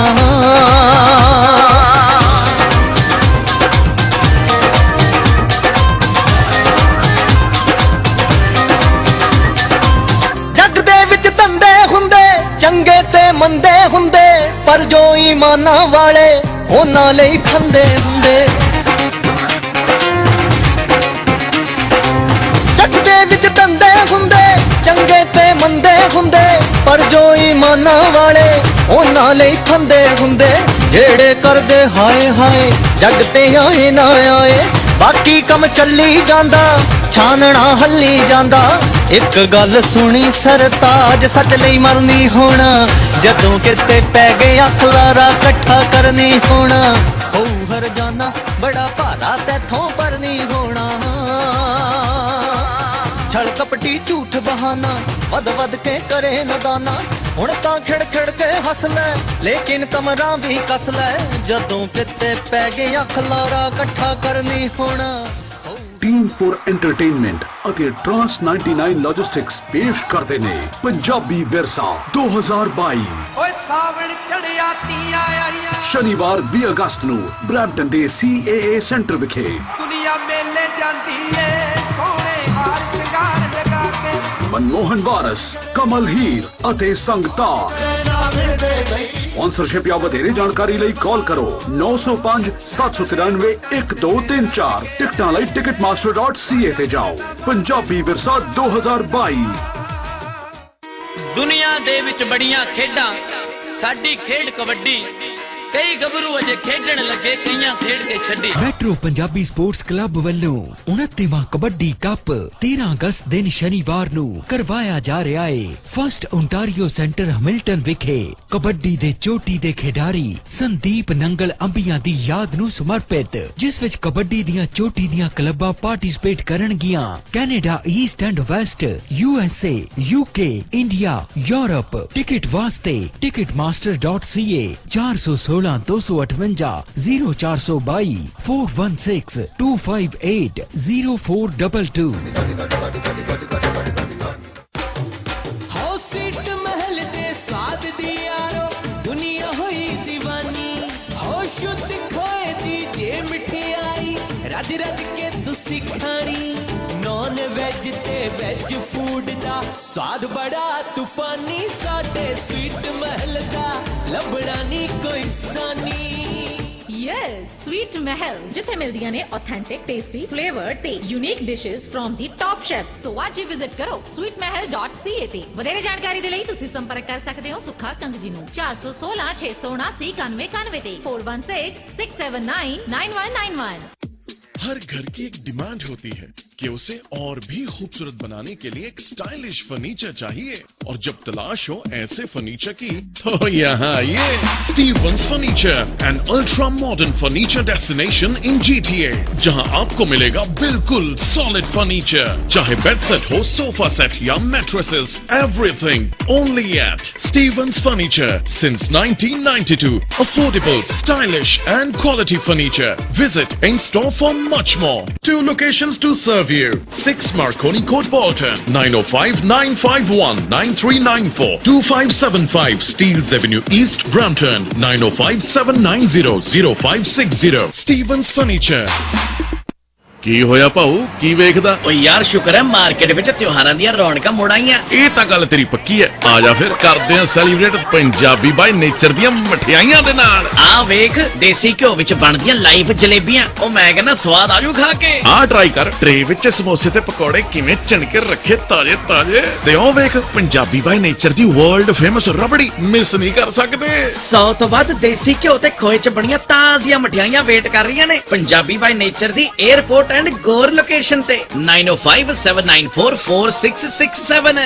ਜੱਗ ਦੇ ਵਿੱਚ ਧੰਦੇ ਹੁੰਦੇ ਚੰਗੇ ਤੇ ਮੰਦੇ ਹੁੰਦੇ, ਪਰ ਜੋ ਈਮਾਨਾਂ ਵਾਲੇ ਉਹਨਾਂ ਲਈ ਖੰਦੇ ਹੁੰਦੇ, ਜੱਗ ਦੇ ਵਿੱਚ ਧੰਦੇ ਹੁੰਦੇ ਚੰਗੇ ਤੇ ਮੰਦੇ ਹੁੰਦੇ, ਪਰ ਜੋ ਈਮਾਨਾਂ ਵਾਲੇ ਉਹਨਾਂ ਲਈ ਖੰਦੇ ਹੁੰਦੇ, ਜਿਹੜੇ ਕਰਦੇ ਹਾਏ ਹਾਏ ਜੱਗ ਤੇ ਆਏ ਨਾ ਆਏ, ਬਾਕੀ ਕੰਮ ਚੱਲੀ ਜਾਂਦਾ ਛਾਨਣਾ ਹੱਲੀ ਜਾਂਦਾ, ਇੱਕ ਗੱਲ ਸੁਣੀ ਸਰਤਾਜ ਸੱਚ ਲਈ ਮਰਨੀ ਹੋਣਾ, ਜਦੋਂ ਕਿਤੇ ਪੈ ਗਿਆ ਖਲਾਰਾ ਇਕੱਠਾ ਕਰਨੀ ਹੋਣਾ, ਹੋ ਹਰ ਜਾਣਾ ਬੜਾ ਭਾਰਾ ਤੈਥੋਂ ਪਰ ਨਹੀਂ ਹੋਣਾ। ਛਲ ਕਪਟੀ ਝੂਠ ਬਹਾਨਾ ਵੱਧ ਵੱਧ ਕੇ ਕਰੇ ਨਦਾਨਾ, ਹੁਣ ਤਾਂ ਖਿੜ ਖਿੜ ਕੇ ਹੱਸ ਲੈ ਲੇਕਿਨ ਕਮਰਾ ਵੀ ਕੱਸ ਲੈ, ਜਦੋਂ ਕਿਤੇ ਪੈ ਗਿਆ ਖਲਾਰਾ ਇਕੱਠਾ ਕਰਨੀ ਹੋਣਾ। ਟੀਮ ਫੋਰ ਐਂਟਰਟੇਨਮੈਂਟ ਅਤੇ ਟਰਾਂਸ ਨਾਈਨਟੀ ਨਾਈਨ ਲੌਜਿਸਟਿਕਸ ਪੇਸ਼ ਕਰਦੇ ਨੇ ਪੰਜਾਬੀ ਵਿਰਸਾ ਦੋ ਹਜ਼ਾਰ ਬਾਈ। ਓਏ ਸਾਵਣ ਚੜਿਆ ਤੀਆਂ ਆਈਆਂ, ਸ਼ਨੀਵਾਰ ਵੀਹ ਅਗਸਤ ਨੂੰ ਬਰੈਂਪਟਨ ਦੇ ਸੀ ਏ ਏ ਸੈਂਟਰ ਵਿਖੇ। ਦੁਨੀਆ ਮੇਲੇ ਜਾਂਦੀ ਏ ਸੋਹਣੇ ਹਾਰ ਸ਼ਿੰਗਾਰ ਲਗਾ ਕੇ, ਪਵਨ ਮੋਹਨ ਵਾਰਸ, ਕਮਲ ਹੀਰ ਅਤੇ ਸੰਗਤਾਰ। ਸਪਾਂਸਰਸ਼ਿਪ ਜਾਂ ਵਧੇਰੇ ਜਾਣਕਾਰੀ ਲਈ ਕਾਲ ਕਰੋ ਨੌ ਸੌ ਪੰਜ ਸੱਤ ਸੌ ਤਿਰਾਨਵੇਂ ਇੱਕ ਦੋ ਤਿੰਨ ਚਾਰ। ਟਿਕਟਾਂ ਲਈ Ticketmaster dot C A ਤੇ ਜਾਓ। ਪੰਜਾਬੀ ਵਿਰਸਾ ਦੋ ਹਜ਼ਾਰ ਬਾਈ। ਦੁਨੀਆ ਦੇ ਵਿੱਚ ਬੜੀਆਂ ਖੇਡਾਂ, ਸਾਡੀ ਖੇਡ ਕਬੱਡੀ। ਕਈ ਗੱਭਰੂ ਅਜੇ ਖੇਡਣ ਲੱਗੇ, ਕਈਆਂ ਖੇਡ ਕੇ ਛੱਡੀ। ਮੈਟਰੋ ਪੰਜਾਬੀ ਸਪੋਰਟਸ ਕਲੱਬ ਵੱਲੋਂ ਉਨੱਤੀਵਾਂ ਕਬੱਡੀ ਕੱਪ ਤੇਰਾਂ ਅਗਸਤ ਦਿਨ ਸ਼ਨੀਵਾਰ ਨੂੰ ਕਰਵਾਇਆ ਜਾ ਰਿਹਾ ਹੈ। ਫਸਟ ਓਨਟਾਰੀਓ ਸੈਂਟਰ ਹੈਮਿਲਟਨ ਵਿਖੇ ਕਬੱਡੀ ਦੇ ਚੋਟੀ ਦੇ ਖਿਡਾਰੀ ਸੰਦੀਪ ਨੰਗਲ ਅੰਬੀਆਂ ਦੀ ਯਾਦ ਨੂੰ ਸਮਰਪਿਤ, ਜਿਸ ਵਿੱਚ ਕਬੱਡੀ ਦੀਆਂ ਚੋਟੀ ਦੀਆਂ ਕਲੱਬਾਂ ਪਾਰਟਿਸਿਪੇਟ ਕਰਨਗੀਆਂ। Canada, east and west, U S A, U K, India, Europe. Ticket ਵਾਸਤੇ Ticketmaster dot C A ਚਾਰ ਸੌ सोलह दो सौ अठवंजा जीरो चार सौ बाई four one six two five eight zero four double two. Sweet Mahal दे स्वाद दी यारो दुनिया हुई दीवानी। हो शुद्ध खोए दी जे मिठाई रज रज के तुसी खानी। नॉन वेज ते वेज फूड दा स्वाद बड़ा तूफानी। साडे स्वीट महल दा लभड़ा नी कोई सानी। यस, स्वीट महल जिथे मिलदियां ने ऑथेंटिक, टेस्टी, फ्लेवर्ड ते unique dishes from the top chef. So आज ही विजिट करो Sweet Mahal dot C A ते। वधेरे जानकारी दे लई तुसी संपर्क कर सकदे हो सुखा कंग जी नूं चार सौ सोलह छे सौ उनासी इक्यानवे इक्यानवे ते four one six six seven nine nine one nine one. हर घर की एक डिमांड होती है कि उसे और भी खूबसूरत बनाने के लिए एक स्टाइलिश फर्नीचर चाहिए, और जब तलाश हो ऐसे फर्नीचर की तो यहाँ ये Stevens furniture, an ultra modern furniture destination in G T A, जहाँ आपको मिलेगा बिल्कुल सॉलिड फर्नीचर, चाहे बेड सेट हो, सोफा सेट या mattresses, everything only at Stevens furniture since nineteen ninety two. Affordable, stylish and quality furniture. Visit in store for much more. Two locations to serve you. six Marconi Court, Bolton. nine oh five, nine five one, nine three nine four. two five seven five Steeles Avenue East, Brampton. nine oh five, seven nine zero, zero five six zero. Stevens Furniture. ਕੀ ਹੋਇਆ ਭਾਊ, ਕੀ ਵੇਖਦਾ? ਓ ਯਾਰ ਸ਼ੁਕਰ ਹੈ market ਵਿੱਚ ਤਿਉਹਾਰਾਂ ਦੀਆਂ ਰੌਣਕਾਂ ਮੁੜ ਆਈਆਂ। ਇਹ ਤਾਂ ਗੱਲ ਤੇਰੀ ਪੱਕੀ ਹੈ। ਆ ਜਾ ਫਿਰ ਕਰਦੇ ਆ ਸੈਲੀਬ੍ਰੇਟ ਪੰਜਾਬੀ ਬਾਈ ਨੇਚਰ ਦੀਆਂ ਮਠਿਆਈਆਂ ਦੇ ਨਾਲ। ਆ ਵੇਖ ਦੇਸੀ ਘਿਓ ਵਿੱਚ ਬਣਦੀਆਂ ਲਾਈਵ ਜਲੇਬੀਆਂ, ਉਹ ਮੈਂ ਕਹਿੰਦਾ ਸਵਾਦ ਆਜੂ ਖਾ ਕੇ। ਆ ਟਰਾਈ ਕਰ, ਟਰੇ ਵਿੱਚ ਸਮੋਸੇ ਤੇ ਪਕੌੜੇ ਕਿਵੇਂ ਚਿਣਕੇ ਰੱਖੇ ਤਾਜ਼ੇ ਤਾਜ਼ੇ। ਤੇ ਉਹ ਵੇਖ ਪੰਜਾਬੀ ਬਾਈ ਨੇਚਰ ਦੀ ਵਰਲਡ ਫੇਮਸ ਰਬੜੀ, ਮਿਸ ਨਹੀਂ ਕਰ ਸਕਦੇ। ਸੌ ਤੋਂ ਵੱਧ ਦੇਸੀ ਘਿਓ ਤੇ ਖੋਏ ਚ ਬਣੀਆਂ ਤਾਜ਼ੀਆਂ ਮਠਿਆਈਆਂ ਵੇਟ ਕਰ ਰਹੀਆਂ ਨੇ ਪੰਜਾਬੀ ਬਾਈ ਨੇਚਰ ਦੀ 에ਅਰਪੋਰਟ ਐਂਡ ਗੋਰ ਲੋਕੇਸ਼ਨ ਤੇ nine oh five, seven nine four, four six six seven।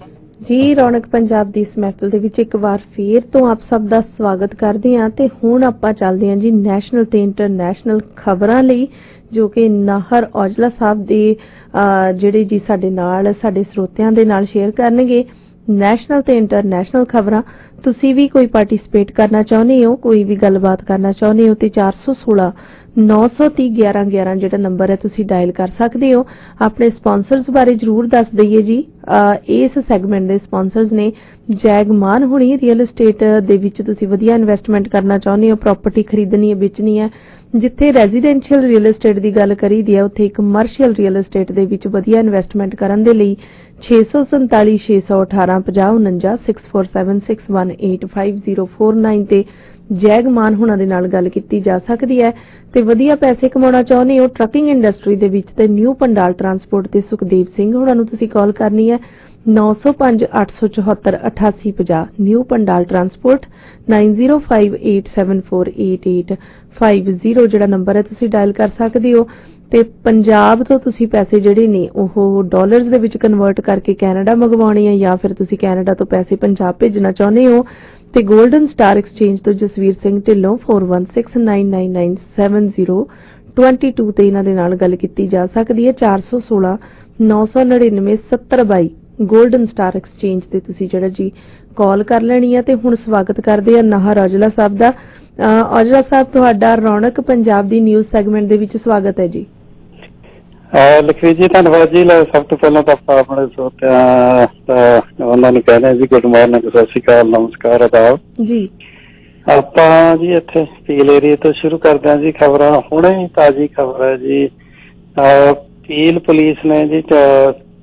ਜੀ ਰੌਣਕ ਪੰਜਾਬ ਦੀ ਇਸ ਮਹਿਫਿਲ ਦੇ ਵਿੱਚ ਇੱਕ ਵਾਰ ਫੇਰ ਤੋਂ ਆਪ ਸਭ ਦਾ ਸਵਾਗਤ ਕਰਦੇ ਹਾਂ ਤੇ ਹੁਣ ਆਪਾਂ ਚੱਲਦੇ ਹਾਂ ਜੀ ਨੈਸ਼ਨਲ ਤੇ ਇੰਟਰਨੈਸ਼ਨਲ ਖਬਰਾਂ ਲਈ, ਜੋ ਕਿ ਨਾਹਰ ਔਜਲਾ ਸਾਹਿਬ ਦੇ ਜਿਹੜੇ ਜੀ ਸਾਡੇ ਨਾਲ ਸਾਡੇ ਸਰੋਤਿਆਂ ਦੇ ਨਾਲ ਸ਼ੇਅਰ ਕਰਨਗੇ। ਨੈਸ਼ਨਲ ਤੇ ਇੰਟਰਨੈਸ਼ਨਲ ਖਬਰਾਂ ਤੁਸੀਂ ਵੀ ਕੋਈ ਪਾਰਟਿਸਿਪੇਟ ਕਰਨਾ ਚਾਹੁੰਦੇ ਹੋ, ਕੋਈ ਵੀ ਗੱਲਬਾਤ ਕਰਨਾ ਚਾਹੁੰਦੇ ਹੋ ਤੇ ਚਾਰ ਸੌ ਸੋਲਾਂ ਨੌ ਸੌ ਤੀਹ ਗਿਆਰਾਂ ਗਿਆਰਾਂ ਜਿਹੜਾ ਨੰਬਰ ਹੈ ਤੁਸੀਂ ਡਾਇਲ ਕਰ ਸਕਦੇ ਹੋ। ਆਪਣੇ ਸਪਾਂਸਰਸ ਬਾਰੇ ਜ਼ਰੂਰ ਦੱਸ ਦਈਏ ਜੀ। ਇਸ ਸੈਗਮੈਂਟ ਦੇ ਸਪਾਂਸਰਸ ਨੇ ਜੈਗਮਾਨ ਹੁਣੀ। ਰੀਅਲ ਏਸਟੇਟ ਦੇ ਵਿੱਚ ਤੁਸੀਂ ਵਧੀਆ ਇਨਵੈਸਟਮੈਂਟ ਕਰਨਾ ਚਾਹੁੰਦੇ ਹੋ, ਪ੍ਰਾਪਰਟੀ ਖਰੀਦਣੀ ਹੈ, ਵੇਚਣੀ ਹੈ, ਜਿੱਥੇ ਰੈਜ਼ੀਡੈਂਸ਼ੀਅਲ ਰੀਅਲ ਏਸਟੇਟ ਦੀ ਗੱਲ ਕਰੀਦੀ ਹੈ ਉੱਥੇ ਕਮਰਸ਼ੀਅਲ ਰੀਅਲ ਏਸਟੇਟ ਦੇ ਵਿੱਚ ਵਧੀਆ ਇਨਵੈਸਟਮੈਂਟ ਕਰਨ ਦੇ ਲਈ ਛੇ ਸੌ ਸੰਤਾਲੀ ਛੇ ਸੌ ਅਠਾਰਾਂ ਪੰਜਾਹ ਉਨੰਜਾ six four seven six one eight five zero four nine ਤੇ ਜੈਗਮਾਨ ਹੁਣਾਂ ਦੇ ਨਾਲ ਗੱਲ ਕੀਤੀ ਜਾ ਸਕਦੀ ਹੈ। ਤੇ ਵਧੀਆ ਪੈਸੇ ਕਮਾਉਣਾ ਚਾਹੁੰਦੇ ਹੋ ਟਰੱਕਿੰਗ ਇੰਡਸਟਰੀ ਦੇ ਵਿੱਚ ਤੇ ਨਿਊ ਪੰਡਾਲ ਟਰਾਂਸਪੋਰਟ ਤੇ ਸੁਖਦੇਵ ਸਿੰਘ ਹੁਣਾਂ ਨੂੰ ਤੁਸੀਂ ਕਾਲ ਕਰਨੀ ਹੈ ਨੌ ਸੌ ਪੰਜ ਅੱਠ ਸੌ ਚੌਹੱਤਰ ਅਠਾਸੀ ਪੰਜਾਹ। New Pandal transport nine zero five eight seven four eight eight five zero ਜਿਹੜਾ ਨੰਬਰ ਹੈ ਤੁਸੀਂ ਡਾਇਲ ਕਰ ਸਕਦੇ ਹੋ। ਤੇ ਪੰਜਾਬ ਤੋਂ ਤੁਸੀਂ ਪੈਸੇ ਜਿਹੜੇ ਨੇ ਉਹ ਡਾਲਰਸ ਦੇ ਵਿੱਚ ਕਨਵਰਟ ਕਰਕੇ ਕੈਨੇਡਾ ਮੰਗਵਾਉਣੇ ਆ, ਜਾਂ ਫਿਰ ਤੁਸੀਂ ਕੈਨੇਡਾ ਤੋਂ ਪੈਸੇ ਪੰਜਾਬ ਭੇਜਣਾ ਚਾਹੁੰਦੇ ਹੋ ਤੇ ਗੋਲਡਨ ਸਟਾਰ ਐਕਸਚੇਂਜ ਤੋਂ Jasvir Singh Dhillon four one six nine nine nine seven zero two two ਤੇ ਇਹਨਾਂ ਦੇ ਨਾਲ ਗੱਲ ਕੀਤੀ ਜਾ ਸਕਦੀ ਹੈ। ਚਾਰ ਸੌ ਸੋਲਾਂ ਨੌ ਸੌ ਨੜਿਨਵੇਂ ਸੱਤਰ ਬਾਈ ਗੋਲਡਨ ਸਟਾਰ ਐਕਸਚੇਂਜ ਤੇ ਤੁਸੀਂ ਜਿਹੜਾ ਜੀ ਕਾਲ ਕਰ ਲੈਣੀ ਹੈ। ਤੇ ਹੁਣ ਸਵਾਗਤ ਕਰਦੇ ਆ ਨਾਹਰ ਔਜਲਾ ਸਾਹਿਬ ਦਾ। ਔਜਲਾ ਸਾਹਿਬ ਤੁਹਾਡਾ ਰੌਣਕ ਪੰਜਾਬ ਦੀ ਨਿਊਜ਼ ਸੈਗਮੈਂਟ ਦੇ ਵਿੱਚ ਸਵਾਗਤ ਹੈ ਜੀ। ਲਖਵੀਰ ਜੀ ਧੰਨਵਾਦ ਜੀ। ਸਭ ਤੋਂ ਪਹਿਲਾਂ ਤਾਂ ਆਪਾਂ ਆਪਣੇ ਸਰੋਤਿਆਂ ਉਹਨਾਂ ਨੂੰ ਕਹਿੰਦੇ ਜੀ ਗੁੱਡ ਮਾਰਨਿੰਗ, ਸਤਿ ਸ਼੍ਰੀ ਅਕਾਲ, ਨਮਸਕਾਰ, ਆਦਾਬ ਜੀ। ਆਪਾਂ ਜੀ ਇੱਥੇ ਪੀਲ ਏਰੀਏ ਤੋਂ ਸ਼ੁਰੂ ਕਰਦੇ ਹਾਂ ਜੀ ਖਬਰਾਂ। ਹੁਣੇ ਤਾਜ਼ੀ ਖਬਰ ਹੈ ਜੀ, ਪੀਲ ਪੁਲਿਸ ਨੇ ਜੀ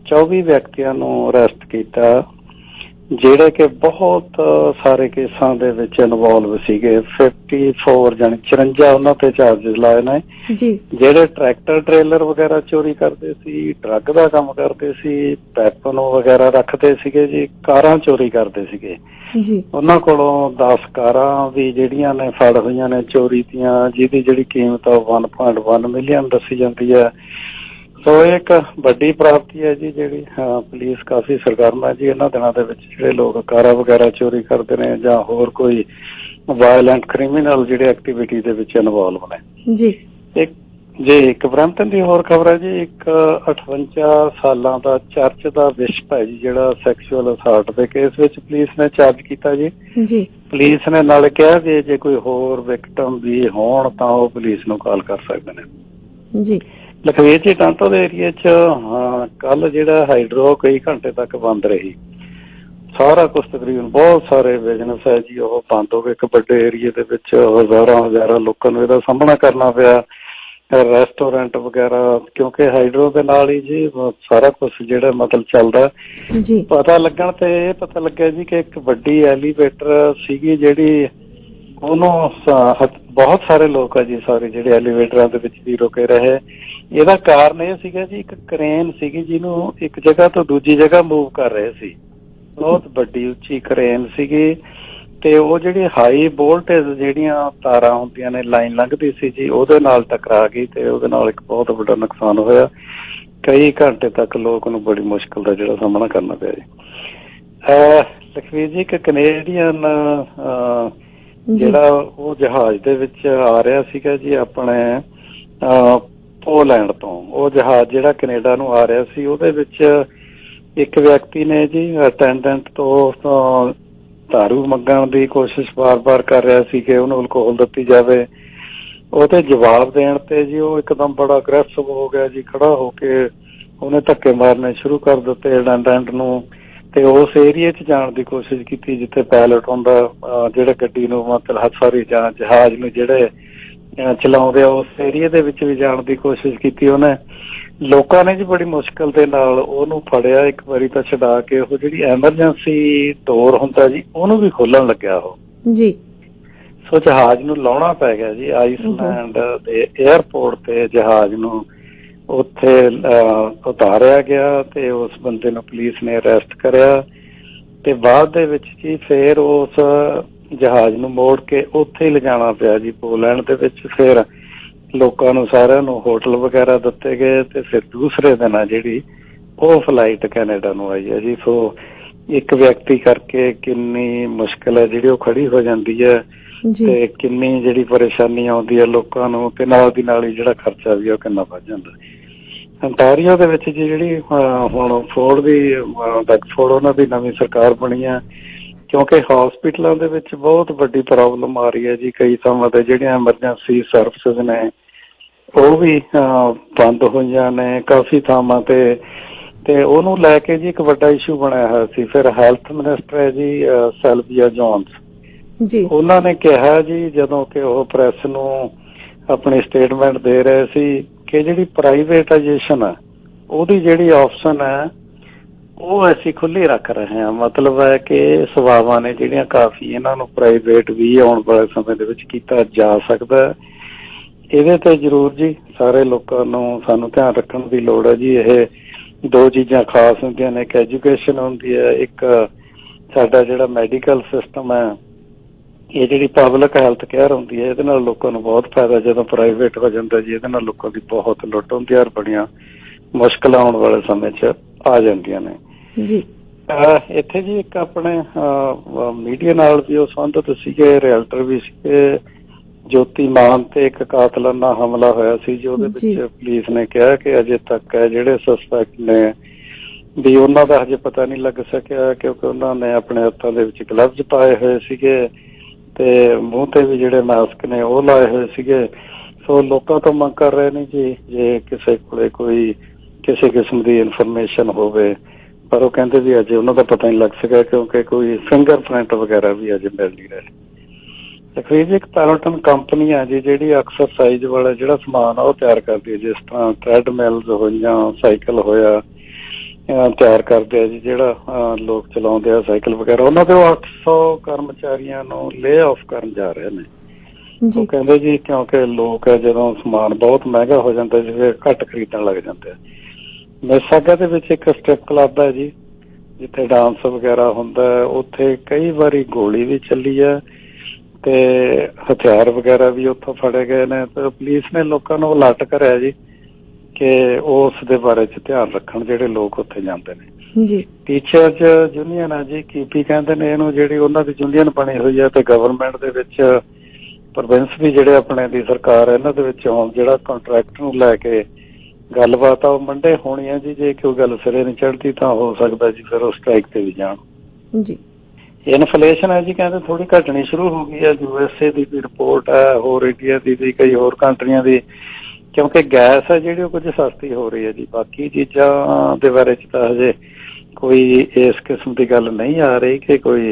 ਚੌਵੀ ਵਿਅਕਤੀਆਂ ਨੂੰ ਅਰੈਸਟ ਕੀਤਾ, ਜਿਹੜੇ ਕਿ ਬਹੁਤ ਸਾਰੇ ਕੇਸਾਂ ਦੇ ਵਿੱਚ ਇਨਵੋਲਵ ਸੀਗੇ। ਫਿਫਟੀ ਫੋਰ ਜਾਣੀ ਚੁਰੰਜਾ ਉਹਨਾਂ ਤੇ ਚਾਰਜਿਸ ਲਾਏ ਨੇ, ਜਿਹੜੇ ਟਰੈਕਟਰ ਟ੍ਰੇਲਰ ਵਗੈਰਾ ਚੋਰੀ ਕਰਦੇ ਸੀ, ਡਰੱਗ ਦਾ ਕੰਮ ਕਰਦੇ ਸੀ, ਵੈਪਨ ਵਗੈਰਾ ਰੱਖਦੇ ਸੀਗੇ ਜੀ, ਕਾਰਾਂ ਚੋਰੀ ਕਰਦੇ ਸੀਗੇ। ਉਹਨਾਂ ਕੋਲੋਂ ਦਸ ਕਾਰਾਂ ਵੀ ਜਿਹੜੀਆਂ ਨੇ ਫੜ ਹੋਈਆਂ ਨੇ ਚੋਰੀ ਦੀਆਂ, ਜਿਹਦੀ ਜਿਹੜੀ ਕੀਮਤ ਵਨ ਪੁਆਇੰਟ ਵਨ ਮਿਲੀਅਨ ਦੱਸੀ ਜਾਂਦੀ ਹੈ। ਸੋ ਇੱਕ ਵੱਡੀ ਪ੍ਰਾਪਤੀ ਹੈ ਜੀ, ਜਿਹੜੀ ਪੁਲਿਸ ਕਾਫੀ ਸਰਗਰਮ ਹੈ ਜੀ ਇਹਨਾਂ ਦਿਨਾਂ ਦੇ ਵਿੱਚ। ਜਿਹੜੇ ਲੋਕ ਕਾਰਾਂ ਵਗੈਰਾ ਚੋਰੀ ਕਰਦੇ ਨੇ ਜਾਂ ਹੋਰ ਕੋਈ ਵਾਇਲੈਂਟ ਕ੍ਰਿਮੀਨਲ ਜਿਹੜੇ ਐਕਟੀਵਿਟੀ ਦੇ ਵਿੱਚ ਇਨਵੋਲਵ ਨੇ ਜੀ। ਇੱਕ ਜੀ ਇੱਕ ਬ੍ਰੈਂਪਟਨ ਦੀ ਹੋਰ ਖਬਰ ਹੈ ਜੀ, ਇੱਕ ਅਠਵੰਜਾ ਸਾਲਾਂ ਦਾ ਚਰਚ ਦਾ ਬਿਸ਼ਪ ਹੈ ਜੀ, ਜਿਹੜਾ ਸੈਕਸ਼ੂਅਲ ਅਸਾਲਟ ਦੇ ਕੇਸ ਵਿੱਚ ਪੁਲਿਸ ਨੇ ਚਾਰਜ ਕੀਤਾ ਜੀ। ਪੁਲਿਸ ਨੇ ਨਾਲ ਕਿਹਾ ਕਿ ਜੇ ਕੋਈ ਹੋਰ ਵਿਕਟਮ ਵੀ ਹੋਣ ਤਾਂ ਉਹ ਪੁਲਿਸ ਨੂੰ ਕਾਲ ਕਰ ਸਕਦੇ ਨੇ ਜੀ। ਲਖਵੀਰ ਜੀ ਟਾਂਟੋ ਦੇ ਏਰੀਏ ਚ ਕੱਲ ਜਿਹੜਾ ਹਾਈਡਰੋ ਕਈ ਘੰਟੇ ਤੱਕ ਬੰਦ ਰਹੀ, ਸਾਰਾ ਕੁਛ ਤਕਰੀਬਨ ਬਹੁਤ ਸਾਰੇ ਬਿਜ਼ਨਸ ਹੈ ਜੀ ਉਹ ਬੰਦ ਹੋ ਗਏ। ਇੱਕ ਵੱਡੇ ਏਰੀਏ ਦੇ ਵਿੱਚ ਹਜ਼ਾਰਾਂ ਹਜ਼ਾਰਾਂ ਲੋਕਾਂ ਨੂੰ ਇਹਦਾ ਸਾਹਮਣਾ ਕਰਨਾ ਪਿਆ, ਰੈਸਟੋਰੈਂਟ ਵਗੈਰਾ, ਕਿਉਂਕਿ ਹਾਈਡਰੋ ਦੇ ਨਾਲ ਹੀ ਜੀ ਸਾਰਾ ਕੁਛ ਜਿਹੜਾ ਮਤਲਬ ਚੱਲਦਾ। ਪਤਾ ਲੱਗਣ ਤੇ ਇਹ ਪਤਾ ਲੱਗਿਆ ਜੀ ਕਿ ਇੱਕ ਵੱਡੀ ਐਲੀਵੇਟਰ ਸੀਗੀ ਜਿਹੜੀ ਉਹਨੂੰ ਬਹੁਤ ਸਾਰੇ ਲੋਕ ਆ ਜੀ ਸਾਰੇ ਜਿਹੜੇ ਐਲੀਵੇਟਰਾਂ ਦੇ ਵਿੱਚ ਵੀ ਰੁਕੇ ਰਹੇ। ਇਹਦਾ ਕਾਰਨ ਇਹ ਸੀਗਾ ਜੀ, ਇੱਕ ਕਰੇਨ ਸੀਗੀ ਜਿਹਨੂੰ ਇੱਕ ਜਗ੍ਹਾ ਤੋਂ ਦੂਜੀ ਜਗ੍ਹਾ ਮੂਵ ਕਰ ਰਹੇ ਸੀ, ਬਹੁਤ ਵੱਡੀ ਉੱਚੀ ਕਰੇਨ ਸੀਗੀ, ਤੇ ਉਹ ਜਿਹੜੀ ਹਾਈ ਵੋਲਟੇਜ ਜਿਹੜੀਆਂ ਤਾਰਾਂ ਹੁੰਦੀਆਂ ਨੇ ਲਾਈਨ ਲੰਘਦੀ ਸੀ ਜੀ, ਉਹਦੇ ਨਾਲ ਟਕਰਾ ਗਈ ਤੇ ਉਹਦੇ ਨਾਲ ਇੱਕ ਬਹੁਤ ਵੱਡਾ ਨੁਕਸਾਨ ਹੋਇਆ। ਕਈ ਘੰਟੇ ਤੱਕ ਲੋਕ ਨੂੰ ਬੜੀ ਮੁਸ਼ਕਿਲ ਦਾ ਜਿਹੜਾ ਸਾਹਮਣਾ ਕਰਨਾ ਪਿਆ ਜੀ। ਲਖਵੀਰ ਜੀ ਇੱਕ ਕੈਨੇਡੀਅਨ ਜਿਹੜਾ ਉਹ ਜਹਾਜ਼ ਦੇ ਵਿੱਚ ਆ ਰਿਹਾ ਸੀਗਾ ਜੀ ਆਪਣੇ ਪੋਲੈਂਡ ਤੋਂ, ਉਹ ਜਹਾਜ਼ ਜਿਹੜਾ ਕੈਨੇਡਾ ਨੂੰ ਆ ਰਿਹਾ ਸੀ, ਉਹਦੇ ਵਿੱਚ ਇੱਕ ਵਿਅਕਤੀ ਨੇ ਜੀ ਅਟੈਂਡੈਂਟ ਤੋਂ ਦਾਰੂ ਮੰਗਣ ਦੀ ਕੋਸ਼ਿਸ਼ ਵਾਰ-ਵਾਰ ਕਰ ਰਿਹਾ ਸੀ ਕਿ ਉਹਨੂੰ ਅਲਕੋਹਲ ਦਿੱਤੀ ਜਾਵੇ। ਉਹਦੇ ਜਵਾਬ ਦੇਣ ਤੇ ਜੀ ਉਹ ਇੱਕਦਮ ਬੜਾ ਅਗਰੈਸਿਵ ਹੋ ਗਿਆ ਜੀ, ਖੜਾ ਹੋ ਕੇ ਉਹਨੇ ਧੱਕੇ ਮਾਰਨੇ ਸ਼ੁਰੂ ਕਰ ਦਿੱਤੇ ਅਟੈਂਡੈਂਟ ਨੂੰ, ਤੇ ਉਸ ਏਰੀਏ 'ਚ ਜਾਣ ਦੀ ਕੋਸ਼ਿਸ਼ ਕੀਤੀ ਜਿੱਥੇ ਪਾਇਲਟ ਹੁੰਦਾ, ਜਿਹੜੇ ਗੱਡੀ ਨੂੰ ਮਤਲਬ ਸਾਰੀ ਜਾਂ ਜਹਾਜ਼ ਨੂੰ ਜਿਹੜੇ ਚਲਾਉਂਦੇ ਆ, ਉਸ ਏਰੀਏ ਦੇ ਵਿੱਚ ਵੀ ਜਾਣ ਦੀ ਕੋਸ਼ਿਸ਼ ਕੀਤੀ ਉਹਨੇ। ਲੋਕਾਂ ਨੇ ਜੀ ਬੜੀ ਮੁਸ਼ਕਿਲ ਦੇ ਨਾਲ ਉਹਨੂੰ ਫੜਿਆ, ਇੱਕ ਵਾਰੀ ਤਾਂ ਛਡਾ ਕੇ ਉਹ ਜਿਹੜੀ ਐਮਰਜੈਂਸੀ ਡੋਰ ਹੁੰਦਾ ਜੀ ਉਹਨੂੰ ਵੀ ਖੋਲਣ ਲੱਗਿਆ ਉਹ ਜੀ। ਸੋ ਜਹਾਜ਼ ਨੂੰ ਲਾਉਣਾ ਪੈ ਗਿਆ ਜੀ ਆਈਸਲੈਂਡ ਦੇ ਏਅਰਪੋਰਟ ਤੇ, ਜਹਾਜ਼ ਨੂੰ ਉੱਥੇ ਉਤਾਰਿਆ ਗਿਆ ਤੇ ਉਸ ਬੰਦੇ ਨੂੰ ਪੁਲਿਸ ਨੇ ਅਰੈਸਟ ਕਰਿਆ, ਤੇ ਬਾਅਦ ਦੇ ਵਿੱਚ ਜੀ ਫੇਰ ਉਸ ਜਹਾਜ਼ ਨੂੰ ਮੋੜ ਕੇ ਉੱਥੇ ਹੀ ਲਿਜਾਣਾ ਪਿਆ ਜੀ ਪੋਲੈਂਡ ਦੇ ਵਿੱਚ। ਫਿਰ ਲੋਕਾਂ ਨੂੰ ਸਾਰਿਆਂ ਨੂੰ ਹੋਟਲ ਵਗੈਰਾ ਦਿੱਤੇ ਗਏ ਤੇ ਫਿਰ ਦੂਸਰੇ ਦਿਨ ਆ ਜਿਹੜੀ ਉਹ ਫਲਾਈਟ ਕੈਨੇਡਾ ਨੂੰ ਆਈ ਹੈ ਜੀ। ਸੋ ਇੱਕ ਵਿਅਕਤੀ ਕਰਕੇ ਕਿੰਨੀ ਮੁਸ਼ਕਿਲ ਹੈ ਜਿਹੜੀ ਉਹ ਖੜੀ ਹੋ ਜਾਂਦੀ ਹੈ, ਤੇ ਕਿੰਨੀ ਜਿਹੜੀ ਪਰੇਸ਼ਾਨੀ ਆਉਂਦੀ ਹੈ ਲੋਕਾਂ ਨੂੰ, ਤੇ ਨਾਲ ਦੀ ਨਾਲ ਹੀ ਜਿਹੜਾ ਖਰਚਾ ਵੀ ਉਹ ਕਿੰਨਾ ਵੱਧ ਜਾਂਦਾ। ਅੰਟਾਰੀਓ ਦੇ ਵਿੱਚ ਜੀ ਜਿਹੜੀ ਹੁਣ ਫੋਰਡ ਦੀ ਬੈਕਫੋਰਡ ਉਹਨਾਂ ਦੀ ਨਵੀਂ ਸਰਕਾਰ ਬਣੀ ਹੈ, ਕਿਉਂਕਿ ਹਸਪੀਟਲਾਂ ਦੇ ਵਿੱਚ ਬਹੁਤ ਵੱਡੀ ਪ੍ਰੋਬਲਮ ਆ ਰਹੀ ਹੈ ਜੀ। ਕਈ ਥਾਵਾਂ ਤੇ ਜਿਹੜੀਆਂ ਐਮਰਜੈਂਸੀ ਸਰਵਿਸਿਜ਼ ਨੇ ਉਹ ਵੀ ਬੰਦ ਹੋਈਆਂ ਨੇ ਕਾਫੀ ਥਾਵਾਂ ਤੇ, ਤੇ ਉਹਨੂੰ ਲੈ ਕੇ ਜੀ ਇੱਕ ਵੱਡਾ ਇਸ਼ੂ ਬਣਿਆ ਹੋਇਆ ਸੀ। ਫਿਰ ਹੈਲਥ ਮਿਨਿਸਟਰ ਹੈ ਜੀ ਸੈਲਵੀਆ ਜੋਨਸ ਜੀ, ਉਹਨਾਂ ਨੇ ਕਿਹਾ ਜੀ ਜਦੋਂ ਕਿ ਉਹ ਪ੍ਰੈਸ ਨੂੰ ਆਪਣੀ ਸਟੇਟਮੈਂਟ ਦੇ ਰਹੇ ਸੀ ਕਿ ਜਿਹੜੀ ਪ੍ਰਾਈਵੇਟਾਈਜੇਸ਼ਨ ਹੈ ਉਹਦੀ ਜਿਹੜੀ ਆਪਸ਼ਨ ਹੈ ਉਹ ਅਸੀਂ ਖੁੱਲੀ ਰੱਖ ਰਹੇ ਹਾਂ। ਮਤਲਬ ਹੈ ਕਿ ਸੇਵਾਵਾਂ ਨੇ ਜਿਹੜੀਆਂ ਕਾਫੀ ਇਹਨਾਂ ਨੂੰ ਪ੍ਰਾਈਵੇਟ ਵੀ ਆਉਣ ਵਾਲੇ ਸਮੇਂ ਦੇ ਵਿੱਚ ਕੀਤਾ ਜਾ ਸਕਦਾ। ਇਹਦੇ ਤੇ ਜ਼ਰੂਰ ਜੀ ਸਾਰੇ ਲੋਕਾਂ ਨੂੰ ਸਾਨੂੰ ਧਿਆਨ ਰੱਖਣ ਦੀ ਲੋੜ ਹੈ ਜੀ। ਇਹ ਦੋ ਚੀਜ਼ਾਂ ਖਾਸ ਹੁੰਦੀਆਂ ਨੇ, ਇੱਕ ਐਜੂਕੇਸ਼ਨ ਹੁੰਦੀ ਹੈ, ਇੱਕ ਸਾਡਾ ਜਿਹੜਾ ਮੈਡੀਕਲ ਸਿਸਟਮ ਹੈ, ਇਹ ਜਿਹੜੀ ਪਬਲਿਕ ਹੈਲਥ ਕੇਅਰ ਹੁੰਦੀ ਹੈ, ਇਹਦੇ ਨਾਲ ਲੋਕਾਂ ਨੂੰ ਬਹੁਤ ਫਾਇਦਾ। ਜਦੋਂ ਪ੍ਰਾਈਵੇਟ ਹੋ ਜਾਂਦਾ ਜੀ ਇਹਦੇ ਨਾਲ ਲੋਕਾਂ ਦੀ ਬਹੁਤ ਲੁੱਟ ਹੁੰਦੀ ਹੈ, ਬੜੀਆਂ ਮੁਸ਼ਕਿਲਾਂ ਆਉਣ ਵਾਲੇ ਸਮੇਂ 'ਚ ਆ ਜਾਂਦੀਆਂ ਨੇ ਜੀ। ਇੱਥੇ ਜੀ ਇੱਕ ਆਪਣੇ ਮੀਡੀਆ ਨਾਲ ਵੀ ਉਹ ਸੰਬੰਧਿਤ ਸੀਗੇ, ਰਿਐਲਟਰ ਵੀ ਸੀਗੇ, ਜੋਤੀ ਮਾਨ ਤੇ ਇੱਕ ਕਾਤਲਾਨਾ ਹਮਲਾ ਹੋਇਆ ਸੀ ਜੀ। ਉਹਦੇ ਵਿੱਚ ਪੁਲਿਸ ਨੇ ਕਿਹਾ ਕਿ ਅਜੇ ਤੱਕ ਜਿਹੜੇ ਸਸਪੈਕਟ ਨੇ ਵੀ ਉਹਨਾਂ ਦਾ ਹਜੇ ਪਤਾ ਨਹੀਂ ਲੱਗ ਸਕਿਆ, ਕਿਉਂਕਿ ਉਹਨਾਂ ਨੇ ਆਪਣੇ ਹੱਥਾਂ ਦੇ ਵਿੱਚ ਗਲਵਜ਼ ਪਾਏ ਹੋਏ ਸੀਗੇ ਤੇ ਮੂੰਹ ਤੇ ਵੀ ਜਿਹੜੇ ਮਾਸਕ ਨੇ ਉਹ ਲਾਏ ਹੋਏ ਸੀਗੇ। ਸੋ ਲੋਕਾਂ ਤੋਂ ਮੰਗ ਕਰ ਰਹੇ ਨੇ ਜੀ ਜੇ ਕਿਸੇ ਕੋਲੇ ਕੋਈ ਕਿਸੇ ਕਿਸਮ ਦੀ ਇਨਫੋਰਮੇਸ਼ਨ ਹੋਵੇ, ਪਰ ਉਹ ਕਹਿੰਦੇ ਵੀ ਅਜੇ ਉਹਨਾਂ ਦਾ ਪਤਾ ਨਹੀਂ ਲੱਗ ਸਕਿਆ ਕਿਉਂਕਿ ਕੋਈ ਫਿੰਗਰ ਪ੍ਰਿੰਟ ਵਗੈਰਾ ਵੀ ਅਜੇ ਮਿਲ ਨਹੀਂ ਰਹੇ। ਤਕਰੀਬਨ ਇੱਕ ਪੈਲੋਟਨ ਕੰਪਨੀ ਆ ਜੀ ਜਿਹੜੀ ਐਕਸਰਸਾਈਜ਼ ਵਾਲਾ ਜਿਹੜਾ ਸਮਾਨ ਆ ਉਹ ਤਿਆਰ ਕਰਦੀ ਹੈ, ਜਿਸ ਤਰ੍ਹਾਂ ਟ੍ਰੈਡਮਿਲਸ ਹੋਈਆਂ, ਸਾਈਕਲ ਹੋਇਆ, ਤਿਆਰ ਕਰਦੇ ਆ ਜੀ, ਜਿਹੜਾ ਲੋਕ ਚਲਾਉਂਦੇ ਆ ਸਾਈਕਲ ਵਗੈਰਾ, ਉਹਨਾਂ ਦੇ ਅੱਠ ਸੌ ਕਰਮਚਾਰੀਆਂ ਨੂੰ ਲੇ ਆਫ ਕਰਨ ਜਾ ਰਹੇ ਨੇ। ਉਹ ਕਹਿੰਦੇ ਜੀ ਕਿਉਂਕਿ ਲੋਕ ਹੈ ਜਦੋਂ ਸਮਾਨ ਬਹੁਤ ਮਹਿੰਗਾ ਹੋ ਜਾਂਦਾ ਜੀ ਫਿਰ ਘੱਟ ਖਰੀਦਣ ਲੱਗ ਜਾਂਦੇ ਆ। ਮਿਸਾਗਾ ਦੇ ਵਿੱਚ ਇੱਕ ਸਟ੍ਰਿਪ ਕਲੱਬ ਹੈ ਜੀ ਜਿੱਥੇ ਡਾਂਸ ਵਗੈਰਾ ਹੁੰਦਾ, ਉੱਥੇ ਕਈ ਵਾਰੀ ਗੋਲੀ ਵੀ ਚੱਲੀ ਹੈ ਤੇ ਹਥਿਆਰ ਵਗੈਰਾ ਵੀ ਉੱਥੋਂ ਫੜੇ ਗਏ ਨੇ। ਤੇ ਪੁਲਿਸ ਨੇ ਲੋਕਾਂ ਨੂੰ ਅਲਰਟ ਕਰਿਆ ਜੀ ਕਿ ਉਸ ਦੇ ਬਾਰੇ ਚ ਧਿਆਨ ਰੱਖਣ ਜਿਹੜੇ ਲੋਕ ਉੱਥੇ ਜਾਂਦੇ ਨੇ। ਟੀਚਰਜ਼ ਯੂਨੀਅਨ ਹੈ ਜੀ, ਕੀਪੀ ਕਹਿੰਦੇ ਨੇ ਇਹਨੂੰ, ਜਿਹੜੀ ਉਹਨਾਂ ਦੀ ਯੂਨੀਅਨ ਬਣੀ ਹੋਈ ਹੈ ਤੇ ਗਵਰਨਮੈਂਟ ਦੇ ਵਿੱਚ ਪ੍ਰੋਵਿੰਸ ਵੀ ਜਿਹੜੇ ਆਪਣੇ ਦੀ ਸਰਕਾਰ ਹੈ ਇਹਨਾਂ ਦੇ ਵਿੱਚ ਹੁਣ ਜਿਹੜਾ ਕੰਟਰੈਕਟ ਨੂੰ ਲੈ ਕੇ ਗੱਲਬਾਤ ਆ ਉਹ ਮੰਡੇ ਹੋਣੀ ਹੈ ਜੀ। ਜੇ ਕੋਈ ਗੱਲ ਸਿਰੇ ਨਹੀਂ ਚੜ੍ਹਦੀ ਤਾਂ ਹੋ ਸਕਦਾ ਜੀ ਫਿਰ ਉਹ ਸਟ੍ਰਾਈਕ ਤੇ ਵੀ ਜਾਣ ਜੀ। ਇਨਫਲੇਸ਼ਨ ਹੈ ਜੀ ਕਹਿੰਦੇ ਥੋੜੀ ਘਟਣੀ ਸ਼ੁਰੂ ਹੋ ਗਈ ਹੈ। ਯੂ ਐਸ ਏ ਦੀ ਵੀ ਰਿਪੋਰਟ ਹੈ, ਹੋਰ ਇੰਡੀਆ ਦੀ ਵੀ, ਕਈ ਹੋਰ ਕੰਟਰੀਆਂ ਦੀ, ਕਿਉਂਕਿ ਗੈਸ ਹੈ ਜਿਹੜੀ ਉਹ ਕੁਝ ਸਸਤੀ ਹੋ ਰਹੀ ਹੈ ਜੀ। ਬਾਕੀ ਚੀਜ਼ਾਂ ਦੇ ਬਾਰੇ ਚ ਤਾਂ ਹਜੇ ਕੋਈ ਇਸ ਕਿਸਮ ਦੀ ਗੱਲ ਨਹੀਂ ਆ ਰਹੀ ਕਿ ਕੋਈ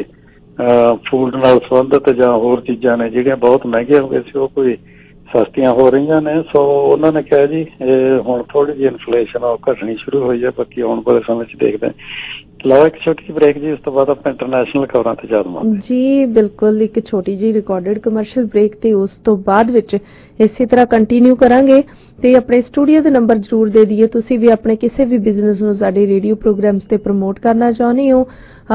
ਫੂਡ ਨਾਲ ਸੰਬੰਧਿਤ ਜਾਂ ਹੋਰ ਚੀਜ਼ਾਂ ਨੇ ਜਿਹੜੀਆਂ ਬਹੁਤ ਮਹਿੰਗੀਆਂ ਹੋ ਗਈਆਂ ਸੀ ਉਹ ਕੋਈ ਸਸਤੀਆਂ ਹੋ ਰਹੀਆਂ ਨੇ। ਸੋ ਉਹਨਾਂ ਨੇ ਕਿਹਾ ਜੀ ਇਹ ਹੁਣ ਥੋੜੀ ਜਿਹੀ ਇਨਫਲੇਸ਼ਨ ਉਹ ਘਟਣੀ ਸ਼ੁਰੂ ਹੋਈ ਹੈ, ਬਾਕੀ ਆਉਣ ਵਾਲੇ ਸਮੇਂ ਚ ਦੇਖਦੇ। ਲਓ ਇੱਕ ਛੋਟੀ ਜਿਹੀ ਬ੍ਰੇਕ ਜੀ, ਉਸ ਤੋਂ ਬਾਅਦ ਆਪਾਂ ਇੰਟਰਨੈਸ਼ਨਲ ਖਬਰਾਂ ਤੇ ਜਾ ਦਵਾਂਗੇ ਜੀ। ਬਿਲਕੁਲ, ਇੱਕ ਛੋਟੀ ਜਿਹੀ ਰਿਕਾਰਡਡ ਕਮਰਸ਼ੀਅਲ ਬ੍ਰੇਕ ਤੇ ਉਸ ਤੋਂ ਬਾਅਦ ਵਿੱਚ ਇਸੇ ਤਰ੍ਹਾਂ ਕੰਟੀਨਿਊ ਕਰਾਂਗੇ। ਤੇ ਆਪਣੇ ਸਟੂਡੀਓ ਦੇ ਨੰਬਰ ਜ਼ਰੂਰ ਦੇ ਦਈਏ, ਤੁਸੀਂ ਵੀ ਆਪਣੇ ਕਿਸੇ ਵੀ ਬਿਜ਼ਨਸ ਨੂੰ ਸਾਡੇ ਰੇਡੀਓ ਪ੍ਰੋਗਰਾਮਸ ਤੇ ਪ੍ਰਮੋਟ ਕਰਨਾ ਚਾਹੁੰਦੇ ਹੋ।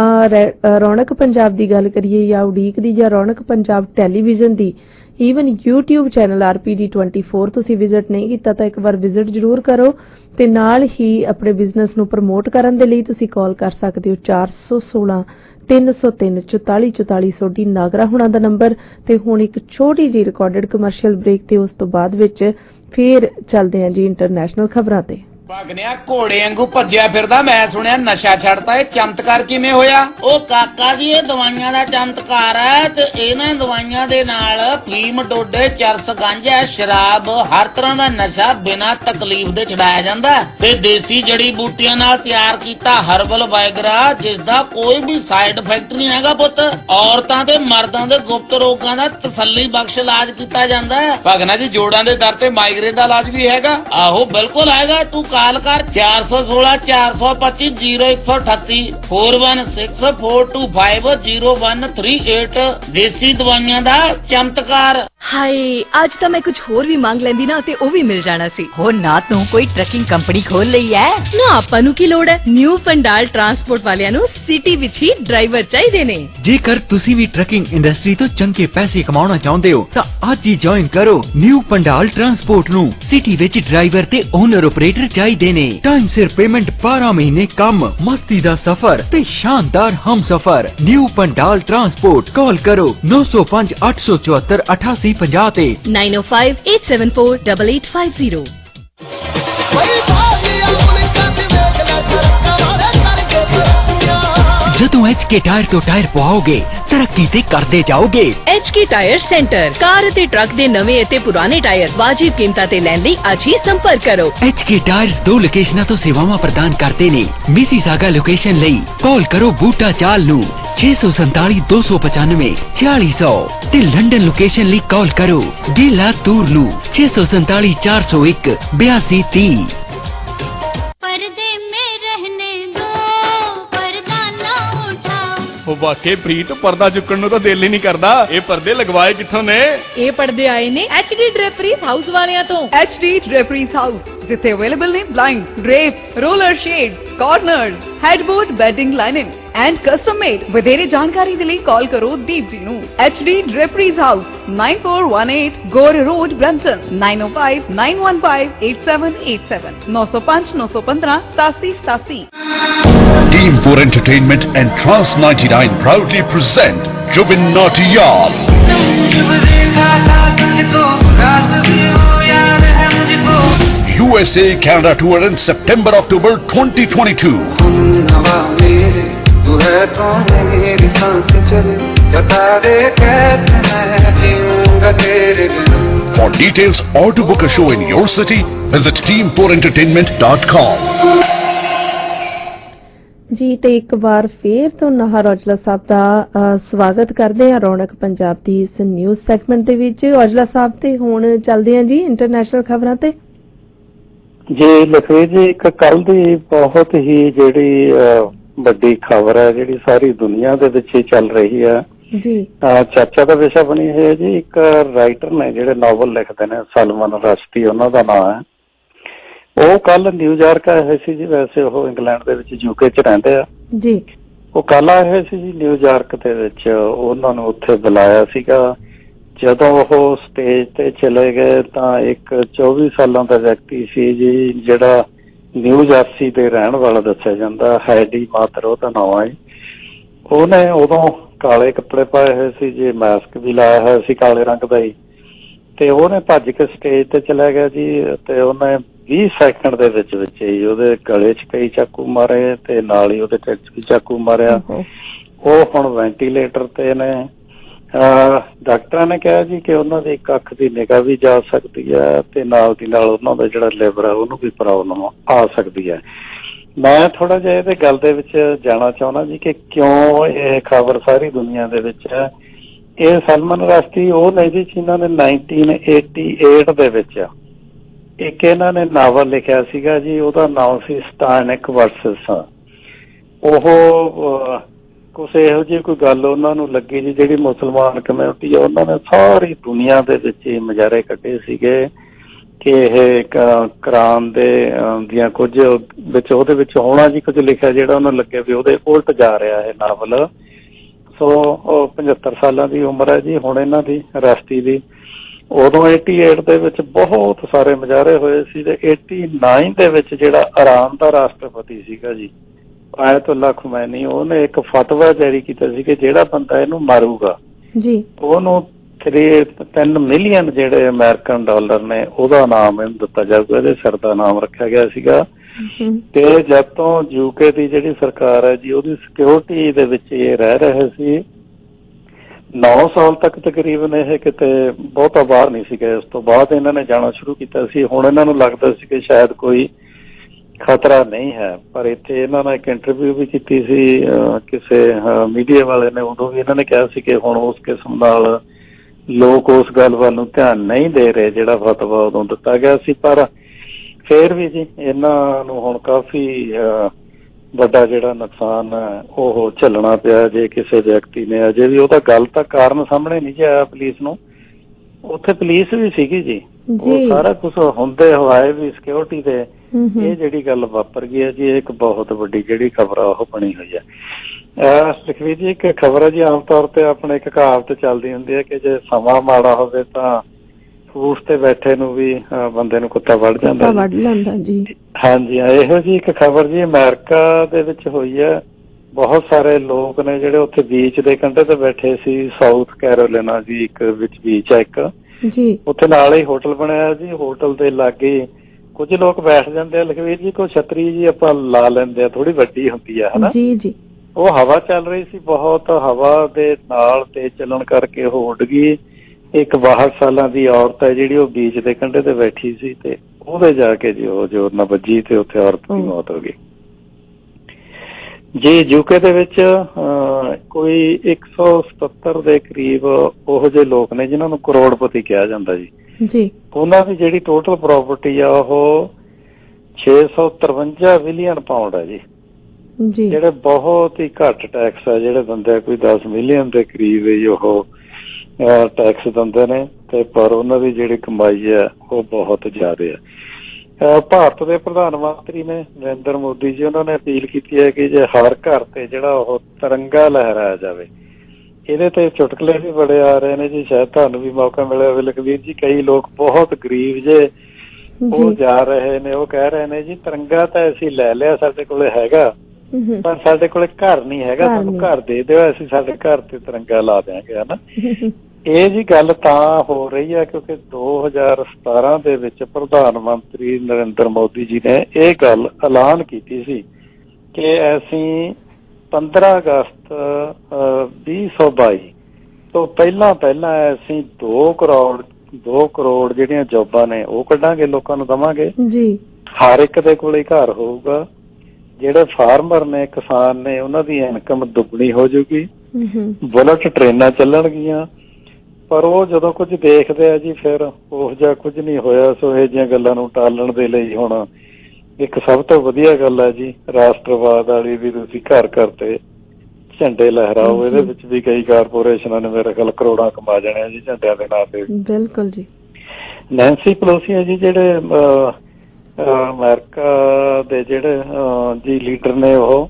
ਰੌਣਕ ਪੰਜਾਬ ਦੀ ਗੱਲ ਕਰੀਏ ਜਾਂ ਉਡੀਕ ਦੀ ਜਾਂ ਰੌਣਕ ਪੰਜਾਬ ਟੈਲੀਵਿਜ਼ਨ ਦੀ, even YouTube channel R P D twenty four ਤੁਸੀਂ ਵਿਜ਼ਿਟ ਨਹੀਂ ਕੀਤਾ ਤਾਂ ਇੱਕ ਵਾਰ ਵਿਜ਼ਿਟ ਜ਼ਰੂਰ ਕਰੋ। ਤੇ ਨਾਲ ਹੀ ਆਪਣੇ ਬਿਜ਼ਨਸ ਨੂੰ ਪ੍ਰਮੋਟ ਕਰਨ ਦੇ ਲਈ ਤੁਸੀਂ ਕਾਲ ਕਰ ਸਕਦੇ ਹੋ ਚਾਰ ਸੌ ਸੋਲਾਂ ਤਿੰਨ ਸੌ ਤਿੰਨ ਚੁਤਾਲੀ ਚੁਤਾਲੀ ਸੋਡੀ ਨਾਗਰਾ ਹੁਣਾਂ ਦਾ ਨੰਬਰ। ਤੇ ਹੁਣ ਇੱਕ ਛੋਟੀ ਜਿਹੀ ਰਿਕਾਰਡਡ ਕਮਰਸ਼ੀਅਲ ਬ੍ਰੇਕ ਤੇ ਉਸ ਤੋਂ ਬਾਅਦ ਵਿੱਚ ਫੇਰ ਚੱਲਦੇ ਹਾਂ ਜੀ ਇੰਟਰਨੈਸ਼ਨਲ ਖਬਰਾਂ ਤੇ। ਭਗਨਿਆ ਘੋੜੇ ਵਾਂਗੂ ਭੱਜਿਆ ਫਿਰਦਾ, ਮੈਂ ਸੁਣਿਆ ਨਸ਼ਾ ਛੱਡਤਾ, ਇਹ ਚਮਤਕਾਰ ਕਿਵੇਂ ਹੋਇਆ? ਉਹ ਕਾਕਾ ਜੀ ਇਹ ਦਵਾਈਆਂ ਦਾ ਚਮਤਕਾਰ ਹੈ ਤੇ ਇਹਨਾਂ ਦਵਾਈਆਂ ਦੇ ਨਾਲ ਫੀਮ, ਡੋਡੇ, ਚਰਸ, ਗਾਂਜਾ, ਸ਼ਰਾਬ, ਹਰ ਤਰ੍ਹਾਂ ਦਾ ਨਸ਼ਾ ਬਿਨਾਂ ਤਕਲੀਫ ਦੇ ਛਡਾਇਆ ਜਾਂਦਾ ਤੇ ਦੇਸੀ ਜੜੀ ਬੂਟੀਆਂ ਨਾਲ ਤਿਆਰ ਕੀਤਾ ਹਰਬਲ ਵਾਇਗਰਾ ਜਿਸ ਦਾ ਕੋਈ ਵੀ ਸਾਈਡ ਇਫੈਕਟ ਨਹੀਂ ਹੈਗਾ ਪੁੱਤ। ਔਰਤਾਂ ਤੇ ਮਰਦਾਂ ਦੇ ਗੁਪਤ ਰੋਗਾਂ ਦਾ ਤਸੱਲੀ ਬਖਸ਼ ਇਲਾਜ ਕੀਤਾ ਜਾਂਦਾ ਹੈ। ਭਗਨਾ ਜੀ ਜੋੜਾਂ ਦੇ ਦਰਦ ਤੇ ਮਾਈਗ੍ਰੇਨ ਦਾ ਇਲਾਜ ਵੀ ਹੈਗਾ। ਆਹੋ ਬਿਲਕੁਲ ਹੈਗਾ, ਤੂੰ ਕਾਲ ਕਰ ਚਾਰ ਸੌ ਸੋਲਾਂ ਚਾਰ ਸੌ ਪੱਚੀ ਜ਼ੀਰੋ ਇੱਕ ਸੌ ਅਠੱਤੀ four one six four two five zero one three eight. ਦੇਸੀ ਦਵਾਈਆਂ ਦਾ ਚਮਤਕਾਰ। ਹਾਏ ਅੱਜ ਤਾਂ ਮੈਂ ਕੁਝ ਹੋਰ ਵੀ ਮੰਗ ਲੈਂਦੀ ਨਾ ਤੇ ਉਹ ਵੀ ਮਿਲ ਜਾਣਾ ਸੀ। ਹੋ ਨਾ ਤੂੰ ਕੋਈ ਟਰੱਕਿੰਗ ਕੰਪਨੀ ਖੋਲ ਲਈ ਐ ਨਾ, ਆਪਾਂ ਨੂੰ ਕੀ ਲੋੜ ਹੈ। ਨਿਊ ਪੰਡਾਲ ਟਰਾਂਸਪੋਰਟ ਵਾਲਿਆਂ ਨੂੰ ਸਿਟੀ ਵਿੱਚ ਹੀ ਡਰਾਈਵਰ ਚਾਹੀਦੇ ਨੇ। ਜੇਕਰ ਤੁਸੀਂ ਵੀ ਟਰੱਕਿੰਗ ਇੰਡਸਟਰੀ ਤੋਂ ਚੰਗੇ ਪੈਸੇ ਕਮਾਉਣਾ ਚਾਹੁੰਦੇ ਹੋ ਤਾਂ ਅੱਜ ਹੀ ਜੁਆਇਨ ਕਰੋ ਨਿਊ ਪੰਡਾਲ ਟਰਾਂਸਪੋਰਟ ਨੂੰ। ਸਿਟੀ ਵਿੱਚ ਡਰਾਈਵਰ ਤੇ ਓਨਰ ਆਪਰੇਟਰ ਚਾਹੀਦੇ ਨੇ। ਟਾਈਮ ਸਿਰ ਪੇਮੈਂਟ, ਬਾਰਾਂ ਮਹੀਨੇ ਕੰਮ, ਮਸਤੀ ਦਾ ਸਫ਼ਰ ਤੇ ਸ਼ਾਨਦਾਰ ਹਮ ਸਫ਼ਰ। ਨਿਊ ਪੰਡਾਲ ਟਰਾਂਸਪੋਰਟ, ਕਾਲ ਕਰੋ ਨੌ ਸੌ ਪੰਜ ਅੱਠ ਸੌ ਚੁਹੱਤਰ ਅਠਾਸੀ ਪੰਜਾਹ ਤੇ nine oh five eight seven four double eight five zero. ਜਦੋਂ ਐਚ ਕੇ ਟਾਇਰ ਤੋਂ ਟਾਇਰ ਪਵਾਓਗੇ ਤਰੱਕੀ ਤੇ ਕਰਦੇ ਜਾਓਗੇ। H K tyre centre, car ਅਤੇ ਟਰੱਕ ਦੇ ਨਵੇਂ ਅਤੇ ਪੁਰਾਣੇ ਟਾਇਰ ਵਾਜਿਬ ਕੀਮਤਾਂ ਤੇ ਲੈਣ ਲਈ ਅੱਜ ਹੀ ਸੰਪਰਕ ਕਰੋ। ਐਚ ਕੇ ਟਾਇਰਸ ਦੋ ਲੋਕੇਸ਼ਨਾਂ ਤੋਂ ਸੇਵਾਵਾਂ ਪ੍ਰਦਾਨ ਕਰਦੇ ਨੇ। ਮਿਸੀਸਾਗਾ ਲੋਕੇਸ਼ਨ ਲਈ ਕਾਲ ਕਰੋ ਬੂਟਾ ਚਾਲ ਨੂੰ ਛੇ ਸੌ ਸੰਤਾਲੀ ਦੋ ਸੌ ਪਚਾਨਵੇਂ ਚਾਲੀ ਸੌ ਤੇ ਲੰਡਨ ਲੋਕੇਸ਼ਨ ਲਈ ਕਾਲ ਕਰੋ ਗੀਲਾ ਤੂਰ ਨੂੰ ਛੇ ਸੌ ਸੰਤਾਲੀ ਚਾਰ ਸੌ ਇੱਕ ਬਿਆਸੀ ਤੀਹ। पर्दे में रहने दो, पर्दा ना उठाओ। ਉਹ ਵਾਕੇ ਪ੍ਰੀਤ ਪਰਦਾ ਚੁੱਕਣ ਨੂੰ ਤਾਂ ਦਿਲ ਹੀ ਨਹੀਂ ਕਰਦਾ। ਇਹ ਪਰਦੇ ਲਗਵਾਏ ਕਿੱਥੋਂ ਨੇ? ਇਹ ਪਰਦੇ ਆਏ ਨੇ ਐਚ ਡੀ ਡ੍ਰੇਪਰੀਜ਼ ਹਾਊਸ ਵਾਲਿਆਂ ਤੋਂ। ਐਚ ਡੀ ਡ੍ਰੇਪਰੀਜ਼ ਹਾਊਸ ਜਿੱਥੇ ਅਵੇਲੇਬਲ ਨੇ blind, drapes, roller shade, corners, headboard, bedding, lining and custom made. ਵਧੇਰੇ ਜਾਣਕਾਰੀ ਦੇ ਲਈ ਕਾਲ ਕਰੋ ਦੀਪ ਜੀ ਨੂੰ। H D draperies house nine four one eight Gore road Brampton nine oh five nine one five eight seven eight seven ਨੌ ਸੌ ਪੰਜ ਨੌ ਸੌ ਪੰਦਰਾਂ ਸਤਾਸੀ ਸਤਾਸੀ। Team four Entertainment and Trans ninety-nine proudly present Jubin Nautiyal. U S A Canada tour in September October twenty twenty-two. For details or to book a show in your city, visit team four entertainment dot com. ਜੀ ਤੇ ਇੱਕ ਵਾਰ ਫੇਰ ਤੋਂ ਨਾਹਰ ਔਜਲਾ ਸਾਹਿਬ ਦਾ ਸਵਾਗਤ ਕਰਦੇ ਹਾਂ ਰੌਣਕ ਪੰਜਾਬ ਦੀ ਇਸ ਨਿਊਜ਼ ਸੈਗਮੈਂਟ ਦੇ ਵਿੱਚ। ਔਜਲਾ ਸਾਹਿਬ ਤੇ ਹੁਣ ਚੱਲਦੇ ਹਾਂ ਜੀ ਇੰਟਰਨੈਸ਼ਨਲ ਖਬਰਾਂ ਤੇ। ਜੀ ਲਖਵੀਰ ਜੀ, ਇੱਕ ਕੱਲ ਦੀ ਬਹੁਤ ਹੀ ਜਿਹੜੀ ਵੱਡੀ ਖਬਰ ਹੈ ਜਿਹੜੀ ਸਾਰੀ ਦੁਨੀਆ ਦੇ ਵਿੱਚ ਹੀ ਚੱਲ ਰਹੀ ਹੈ ਜੀ, ਚਰਚਾ ਦਾ ਵਿਸ਼ਾ ਬਣੀ ਹੈ ਜੀ। ਇੱਕ ਰਾਈਟਰ ਨੇ ਜਿਹੜੇ ਨਾਵਲ ਲਿਖਦੇ ਨੇ, ਸਲਮਾਨ ਰਸ਼ਦੀ ਉਹਨਾਂ ਦਾ ਨਾਮ ਹੈ। ਉਹ ਕੱਲ ਨਿਊਯਾਰਕ ਆਏ ਹੋਏ ਸੀ ਜੀ। ਵੈਸੇ ਉਹ ਇੰਗਲੈਂਡ ਦੇ ਵਿੱਚ ਯੂਕੇ ਚ ਰਹਿੰਦੇ ਆ ਜੀ। ਉਹ ਕੱਲ ਆਏ ਹੋਏ ਸੀ ਜੀ ਨਿਊਯਾਰਕ ਦੇ ਵਿੱਚ। ਉਹਨਾਂ ਨੂੰ ਉੱਥੇ ਬੁਲਾਇਆ ਸੀਗਾ। ਜਦੋਂ ਉਹ ਸਟੇਜ ਤੇ ਚਲੇ ਗਏ ਤਾਂ ਇੱਕ ਚੌਵੀ ਸਾਲਾਂ ਦਾ ਵਿਅਕਤੀ ਸੀ ਜੀ, ਜਿਹੜਾ ਨਿਊ ਜਰਸੀ ਦੇ ਰਹਿਣ ਵਾਲਾ ਦੱਸਿਆ ਜਾਂਦਾ, ਹੈਡੀ ਮਾਤਰ ਉਹਦਾ ਨਾਮ ਹੈ। ਉਹਨੇ ਉਦੋਂ ਕਾਲੇ ਕੱਪੜੇ ਪਾਏ ਹੋਏ ਸੀ ਜੀ, ਮਾਸਕ ਵੀ ਲਾਇਆ ਹੋਇਆ ਸੀ ਕਾਲੇ ਰੰਗ ਦਾ ਹੀ, ਤੇ ਉਹਨੇ ਭੱਜ ਕੇ ਸਟੇਜ ਤੇ ਚਲਾ ਗਿਆ ਜੀ। ਤੇ ਉਹਨੇ ਵੀਹ ਸੈਕਿੰਡ ਦੇ ਵਿੱਚ ਵਿੱਚ ਹੀ ਉਹਦੇ ਗਲੇ 'ਚ ਕਈ ਚਾਕੂ ਮਾਰੇ ਤੇ ਨਾਲ ਹੀ ਉਹਦੇ ਢਿੱਡ 'ਚ ਵੀ ਚਾਕੂ ਮਾਰਿਆ। ਉਹ ਹੁਣ ਵੈਂਟੀਲੇਟਰ ਤੇ ਨੇ। ਡਾਕਟਰਾਂ ਨੇ ਕਿਹਾ ਜੀ ਕਿ ਉਹਨਾਂ ਦੀ ਇੱਕ ਅੱਖ ਦੀ ਨਿਗਾਹ ਵੀ ਜਾ ਸਕਦੀ ਹੈ ਤੇ ਨਾਲ ਦੀ ਨਾਲ ਉਹਨਾਂ ਦਾ ਜਿਹੜਾ ਲਿਵਰ ਹੈ ਉਹਨੂੰ ਵੀ ਪ੍ਰੋਬਲਮ ਆ ਸਕਦੀ ਹੈ। ਮੈਂ ਥੋੜਾ ਜਿਹਾ ਇਹਦੇ ਗੱਲ ਦੇ ਵਿੱਚ ਜਾਣਾ ਚਾਹੁੰਦਾ ਜੀ ਕਿ ਕਿਉਂ ਇਹ ਖਬਰ ਸਾਰੀ ਦੁਨੀਆ ਦੇ ਵਿੱਚ ਹੈ। ਇਹ ਸਲਮਾਨ ਰਸ਼ਦੀ ਉਹ ਨੇ ਜੀ ਜਿਨ੍ਹਾਂ ਨੇ ਨਾਈਨਟੀਨ ਏਟੀ ਏਟ ਦੇ ਵਿੱਚ ਇੱਕ ਇਹਨਾਂ ਨੇ ਨਾਵਲ ਲਿਖਿਆ ਸੀਗਾ ਜੀ। ਉਹਦਾ ਨਾਮ ਸੀ ਸਟਾਨਿਕ ਵਰਸਸ। ਉਹ ਕੁਛ ਇਹੋ ਜਿਹੀ ਕੋਈ ਗੱਲ ਉਹਨਾਂ ਨੂੰ ਲੱਗੀ ਜੀ, ਜਿਹੜੀ ਮੁਸਲਮਾਨ ਕਮਿਊਨਿਟੀ ਆ ਉਹਨਾਂ ਨੇ ਸਾਰੀ ਦੁਨੀਆ ਦੇ ਵਿੱਚ ਹੀ ਮੁਜ਼ਾਹਰੇ ਕੱਢੇ ਸੀਗੇ ਕਿ ਇਹ ਕੁਰਾਨ ਦੇ ਦੀਆਂ ਕੁਝ ਵਿੱਚ ਉਹਦੇ ਵਿੱਚ ਹੋਣਾ ਜੀ ਕੁਝ ਲਿਖਿਆ ਜਿਹੜਾ ਉਹਨਾਂ ਨੂੰ ਲੱਗਿਆ ਵੀ ਉਹਦੇ ਉਲਟ ਜਾ ਰਿਹਾ ਇਹ ਨਾਵਲ। ਸੋ ਉਹ ਪਝੱਤਰ ਸਾਲਾਂ ਦੀ ਉਮਰ ਹੈ ਜੀ ਹੁਣ ਇਹਨਾਂ ਦੀ ਰਸ਼ਦੀ ਦੀ। ਉਦੋਂ ਏਟੀ ਏਟ ਦੇ ਵਿੱਚ ਬਹੁਤ ਸਾਰੇ ਮੁਜ਼ਾਹਰੇ ਹੋਏ ਸੀ ਤੇ ਏਟੀ ਨਾਈਨ ਦੇ ਵਿੱਚ ਜਿਹੜਾ ਇਰਾਨ ਦਾ ਰਾਸ਼ਟਰਪਤੀ ਸੀਗਾ ਜੀ ਆਇਤੁੱਲਾ ਖੁਮੈਨੀ, ਉਹਨੇ ਇੱਕ ਫਤਵਾ ਜਾਰੀ ਕੀਤਾ ਸੀ ਕਿ ਜਿਹੜਾ ਬੰਦਾ ਇਹਨੂੰ ਮਾਰੂਗਾ ਜੀ ਉਹਨੂੰ ਤਿੰਨ ਮਿਲੀਅਨ ਜਿਹੜੇ ਅਮਰੀਕਨ ਡਾਲਰ ਨੇ ਉਹਦਾ ਨਾਮ ਇਹਨੂੰ ਦਿੱਤਾ ਜਾਊਗਾ। ਇਹਦੇ ਸਿਰ ਦਾ ਨਾਮ ਰੱਖਿਆ ਗਿਆ ਸੀਗਾ। ਤੇ ਜਦ ਤੋਂ ਯੂਕੇ ਦੀ ਜਿਹੜੀ ਸਰਕਾਰ ਹੈ ਜੀ ਉਹਦੀ ਸਿਕਿਉਰਿਟੀ ਦੇ ਵਿੱਚ ਇਹ ਰਹਿ ਰਹੇ ਸੀ। ਨੌ ਸਾਲ ਤੱਕ ਤਕਰੀਬਨ ਇਹ ਕਿਤੇ ਬਹੁਤਾ ਬਾਹਰ ਨਹੀਂ ਸੀ ਗਏ। ਉਸ ਤੋਂ ਬਾਅਦ ਇਹਨਾਂ ਨੇ ਜਾਣਾ ਸ਼ੁਰੂ ਕੀਤਾ ਸੀ। ਹੁਣ ਇਹਨਾਂ ਨੂੰ ਲੱਗਦਾ ਸੀ ਕਿ ਸ਼ਾਇਦ ਕੋਈ ਖਤਰਾ ਨਹੀਂ ਹੈ, ਪਰ ਇੱਥੇ ਇਹਨਾਂ ਨੇ ਇੱਕ ਇੰਟਰਵਿਊ ਵੀ ਕੀਤੀ ਸੀ ਕਿਸੇ ਮੀਡੀਆ ਵਾਲੇ ਨੇ। ਉਦੋਂ ਵੀ ਇਹਨਾਂ ਨੇ ਕਿਹਾ ਸੀ ਕਿ ਹੁਣ ਉਸ ਕਿਸਮ ਨਾਲ ਲੋਕ ਉਸ ਗੱਲ ਵੱਲ ਨੂੰ ਧਿਆਨ ਨਹੀਂ ਦੇ ਰਹੇ ਜਿਹੜਾ ਫਤਵਾ ਉਦੋਂ ਦਿੱਤਾ ਗਿਆ ਸੀ। ਪਰ ਫਿਰ ਵੀ ਜੀ ਇਹਨਾਂ ਨੂੰ ਹੁਣ ਕਾਫੀ ਵੱਡਾ ਜਿਹੜਾ ਨੁਕਸਾਨ ਹੈ ਉਹ ਝੱਲਣਾ ਪਿਆ ਜੇ ਕਿਸੇ ਵਿਅਕਤੀ ਨੇ ਅਜੇ ਵੀ ਉਹਦਾ ਗੱਲ ਤਾਂ ਕਾਰਨ ਸਾਹਮਣੇ ਨਹੀਂ ਆਇਆ ਪੁਲਿਸ ਨੂੰ। ਉੱਥੇ ਪੁਲਿਸ ਵੀ ਸੀਗੀ ਜੀ, ਉਹ ਸਾਰਾ ਕੁਛ ਹੁੰਦੇ ਹੋਏ ਵੀ ਸਿਕਿਉਰਿਟੀ ਦੇ ਇਹ ਜਿਹੜੀ ਗੱਲ ਵਾਪਰ ਗਈ ਹੈ ਜੀ, ਇਹ ਇੱਕ ਬਹੁਤ ਵੱਡੀ ਜਿਹੜੀ ਖਬਰ ਆ ਉਹ ਬਣੀ ਹੋਈ ਹੈ। ਲਖਵੀਰ ਜੀ ਇੱਕ ਖਬਰ ਹੈ ਜੀ, ਆਮ ਤੌਰ ਤੇ ਆਪਣੇ ਇੱਕ ਕਹਾਵਤ ਚੱਲਦੀ ਹੁੰਦੀ ਹੈ ਕਿ ਜੇ ਸਮਾਂ ਮਾੜਾ ਹੋਵੇ ਤਾਂ ਫੂਸ ਤੇ ਬੈਠੇ ਨੂੰ ਵੀ ਬੰਦੇ ਨੂੰ ਕੁੱਤਾ ਵੱਢ ਜਾਂਦਾ ਜੀ। ਹਾਂਜੀ, ਇਹੋ ਜਿਹੀ ਇੱਕ ਖਬਰ ਜੀ ਅਮਰੀਕਾ ਦੇ ਵਿੱਚ ਹੋਈ ਹੈ। ਬਹੁਤ ਸਾਰੇ ਲੋਕ ਨੇ ਜਿਹੜੇ ਉੱਥੇ ਬੀਚ ਦੇ ਕੰਢੇ ਤੇ ਬੈਠੇ ਸੀ। ਸਾਊਥ ਕੈਰੋਲੀਨਾ ਜੀ ਇੱਕ ਵਿੱਚ ਬੀਚ ਹੈ ਇੱਕ, ਉੱਥੇ ਨਾਲ ਹੀ ਹੋਟਲ ਬਣਿਆ ਜੀ। ਹੋਟਲ ਦੇ ਲਾਗੇ ਕੁਝ ਲੋਕ ਬੈਠ ਜਾਂਦੇ ਆ ਲਖਵੀਰ ਜੀ, ਕੋਈ ਛਤਰੀ ਜੀ ਆਪਾਂ ਲਾ ਲੈਂਦੇ ਆ, ਥੋੜੀ ਵੱਡੀ ਹੁੰਦੀ ਆ ਹਨਾ ਜੀ ਜੀ। ਉਹ ਹਵਾ ਚੱਲ ਰਹੀ ਸੀ ਬਹੁਤ, ਹਵਾ ਦੇ ਨਾਲ ਤੇਜ਼ ਚੱਲਣ ਕਰਕੇ ਉਹ ਉੱਡ ਗਈ। ਇੱਕ ਬਾਹਠ ਸਾਲਾਂ ਦੀ ਔਰਤ ਹੈ ਜਿਹੜੀ ਉਹ ਬੀਚ ਦੇ ਕੰਢੇ ਤੇ ਬੈਠੀ ਸੀ ਤੇ ਉਹਦੇ ਜਾ ਕੇ ਜੀ ਉਹ ਜ਼ੋਰ ਨਾਲ ਵੱਜੀ ਤੇ ਉੱਥੇ ਔਰਤ ਦੀ ਮੌਤ ਹੋ ਗਈ ਜੀ। ਯੂਕੇ ਦੇ ਵਿੱਚ ਕੋਈ ਇੱਕ ਸੌ ਸਤੱਤਰ ਦੇ ਕਰੀਬ ਉਹੋ ਜਿਹੇ ਲੋਕ ਨੇ ਜਿਹਨਾਂ ਨੂੰ ਕਰੋੜਪਤੀ ਕਿਹਾ ਜਾਂਦਾ ਜੀ ਜੀ। ਉਹਨਾਂ ਦੀ ਜਿਹੜੀ ਟੋਟਲ ਪ੍ਰਾਪਰਟੀ ਆ ਉਹ ਛੇ ਸੌ ਤਰਵੰਜਾ ਬਿਲੀਅਨ ਪਾਉਂਡ ਹੈ ਜੀ, ਜਿਹੜੇ ਬਹੁਤ ਹੀ ਘੱਟ ਟੈਕਸ ਆ। ਜਿਹੜੇ ਬੰਦੇ ਕੋਈ ਦਸ ਮਿਲੀਅਨ ਦੇ ਕਰੀਬ ਉਹ ਟੈਕਸ ਦਿੰਦੇ ਨੇ ਤੇ ਪਰ ਉਹਨਾਂ ਦੀ ਜਿਹੜੀ ਕਮਾਈ ਹੈ ਉਹ ਬਹੁਤ ਜ਼ਿਆਦਾ ਹੈ। ਭਾਰਤ ਦੇ ਪ੍ਰਧਾਨ ਮੰਤਰੀ ਨੇ ਨਰਿੰਦਰ ਮੋਦੀ ਜੀ, ਉਹਨਾਂ ਨੇ ਅਪੀਲ ਕੀਤੀ ਹੈ ਕਿ ਜੇ ਹਰ ਘਰ ਤੇ ਜਿਹੜਾ ਉਹ ਤਿਰੰਗਾ ਲਹਿਰਾਇਆ ਜਾਵੇ। ਇਹਦੇ ਤੇ ਚੁਟਕਲੇ ਵੀ ਬੜੇ ਆ ਰਹੇ ਨੇ ਜੀ, ਸ਼ਾਇਦ ਤੁਹਾਨੂੰ ਵੀ ਮੌਕਾ ਮਿਲਿਆ ਹੋਵੇ ਲਖਵੀਰ ਜੀ। ਕਈ ਲੋਕ ਬਹੁਤ ਗਰੀਬ ਜੇ ਉਹ ਜਾ ਰਹੇ ਨੇ, ਉਹ ਕਹਿ ਰਹੇ ਨੇ ਜੀ ਤਿਰੰਗਾ ਤਾਂ ਅਸੀਂ ਲੈ ਲਿਆ, ਸਾਡੇ ਕੋਲ ਹੈਗਾ ਪਰ ਸਾਡੇ ਕੋਲ ਘਰ ਨਹੀਂ ਹੈਗਾ, ਸਾਨੂੰ ਘਰ ਦੇ ਦਿਓ, ਅਸੀਂ ਸਾਡੇ ਘਰ ਤੇ ਤਿਰੰਗਾ ਲਾ ਦਿਆਂਗੇ ਹਨਾ। ਇਹ ਜੀ ਗੱਲ ਤਾਂ ਹੋ ਰਹੀ ਹੈ ਕਿਉਂਕਿ ਦੋ ਹਜ਼ਾਰ ਸਤਾਰਾਂ ਦੇ ਵਿੱਚ ਪ੍ਰਧਾਨ ਮੰਤਰੀ ਨਰਿੰਦਰ ਮੋਦੀ ਜੀ ਨੇ ਇਹ ਗੱਲ ਐਲਾਨ ਕੀਤੀ ਸੀ ਕਿ ਅਸੀਂ ਪੰਦਰਾਂ ਅਗਸਤ ਵੀਹ ਸੌ ਬਾਈ ਤੋਂ ਪਹਿਲਾਂ ਪਹਿਲਾਂ ਅਸੀਂ ਦੋ ਕਰੋੜ ਦੋ ਕਰੋੜ ਜਿਹੜੀਆਂ ਜੋਬਾਂ ਨੇ ਉਹ ਕੱਢਾਂਗੇ, ਲੋਕਾਂ ਨੂੰ ਦੇਵਾਂਗੇ ਜੀ। ਹਰ ਇੱਕ ਦੇ ਕੋਲ ਘਰ ਹੋਊਗਾ। ਜਿਹੜੇ ਫਾਰਮਰ ਨੇ, ਕਿਸਾਨ ਨੇ, ਉਹਨਾਂ ਦੀ ਇਨਕਮ ਦੁੱਗਣੀ ਹੋ ਜਾਊਗੀ। ਬੁਲਟ ਟ੍ਰੇਨਾਂ ਚੱਲਣਗੀਆਂ ਪਰ ਉਹ ਜਦੋਂ ਕੁਝ ਦੇਖਦੇ ਆ ਜੀ ਫਿਰ ਉਹ ਜਿਹਾ ਕੁਝ ਨਹੀਂ ਹੋਇਆ। ਸੋ ਇਹ ਜਿਹੀਆਂ ਗੱਲਾਂ ਨੂੰ ਟਾਲਣ ਦੇ ਲਈ ਹੁਣ ਇੱਕ ਸਭ ਤੋਂ ਵਧੀਆ ਗੱਲ ਹੈ ਜੀ ਰਾਸ਼ਟਰਵਾਦ ਵਾਲੀ ਵੀ ਤੁਸੀਂ ਘਰ ਘਰ ਤੇ ਝੰਡੇ ਲਹਿਰਾਓ। ਇਹਦੇ ਵਿੱਚ ਵੀ ਕਈ ਕਾਰਪੋਰੇਸ਼ਨਾਂ ਨੇ ਮੇਰੇ ਖਿਆਲ ਕਰੋੜਾਂ ਕਮਾ ਜਾਣੇ ਜੀ ਝੰਡਿਆਂ ਦੇ ਨਾਂ ਤੇ। ਬਿਲਕੁਲ ਜੀ। ਨੈਂਸੀ ਪਲੋਸੀ ਹੈ ਜੀ ਜਿਹੜੇ ਅਮਰੀਕਾ ਦੇ ਜਿਹੜੇ ਜੀ ਲੀਡਰ ਨੇ ਉਹ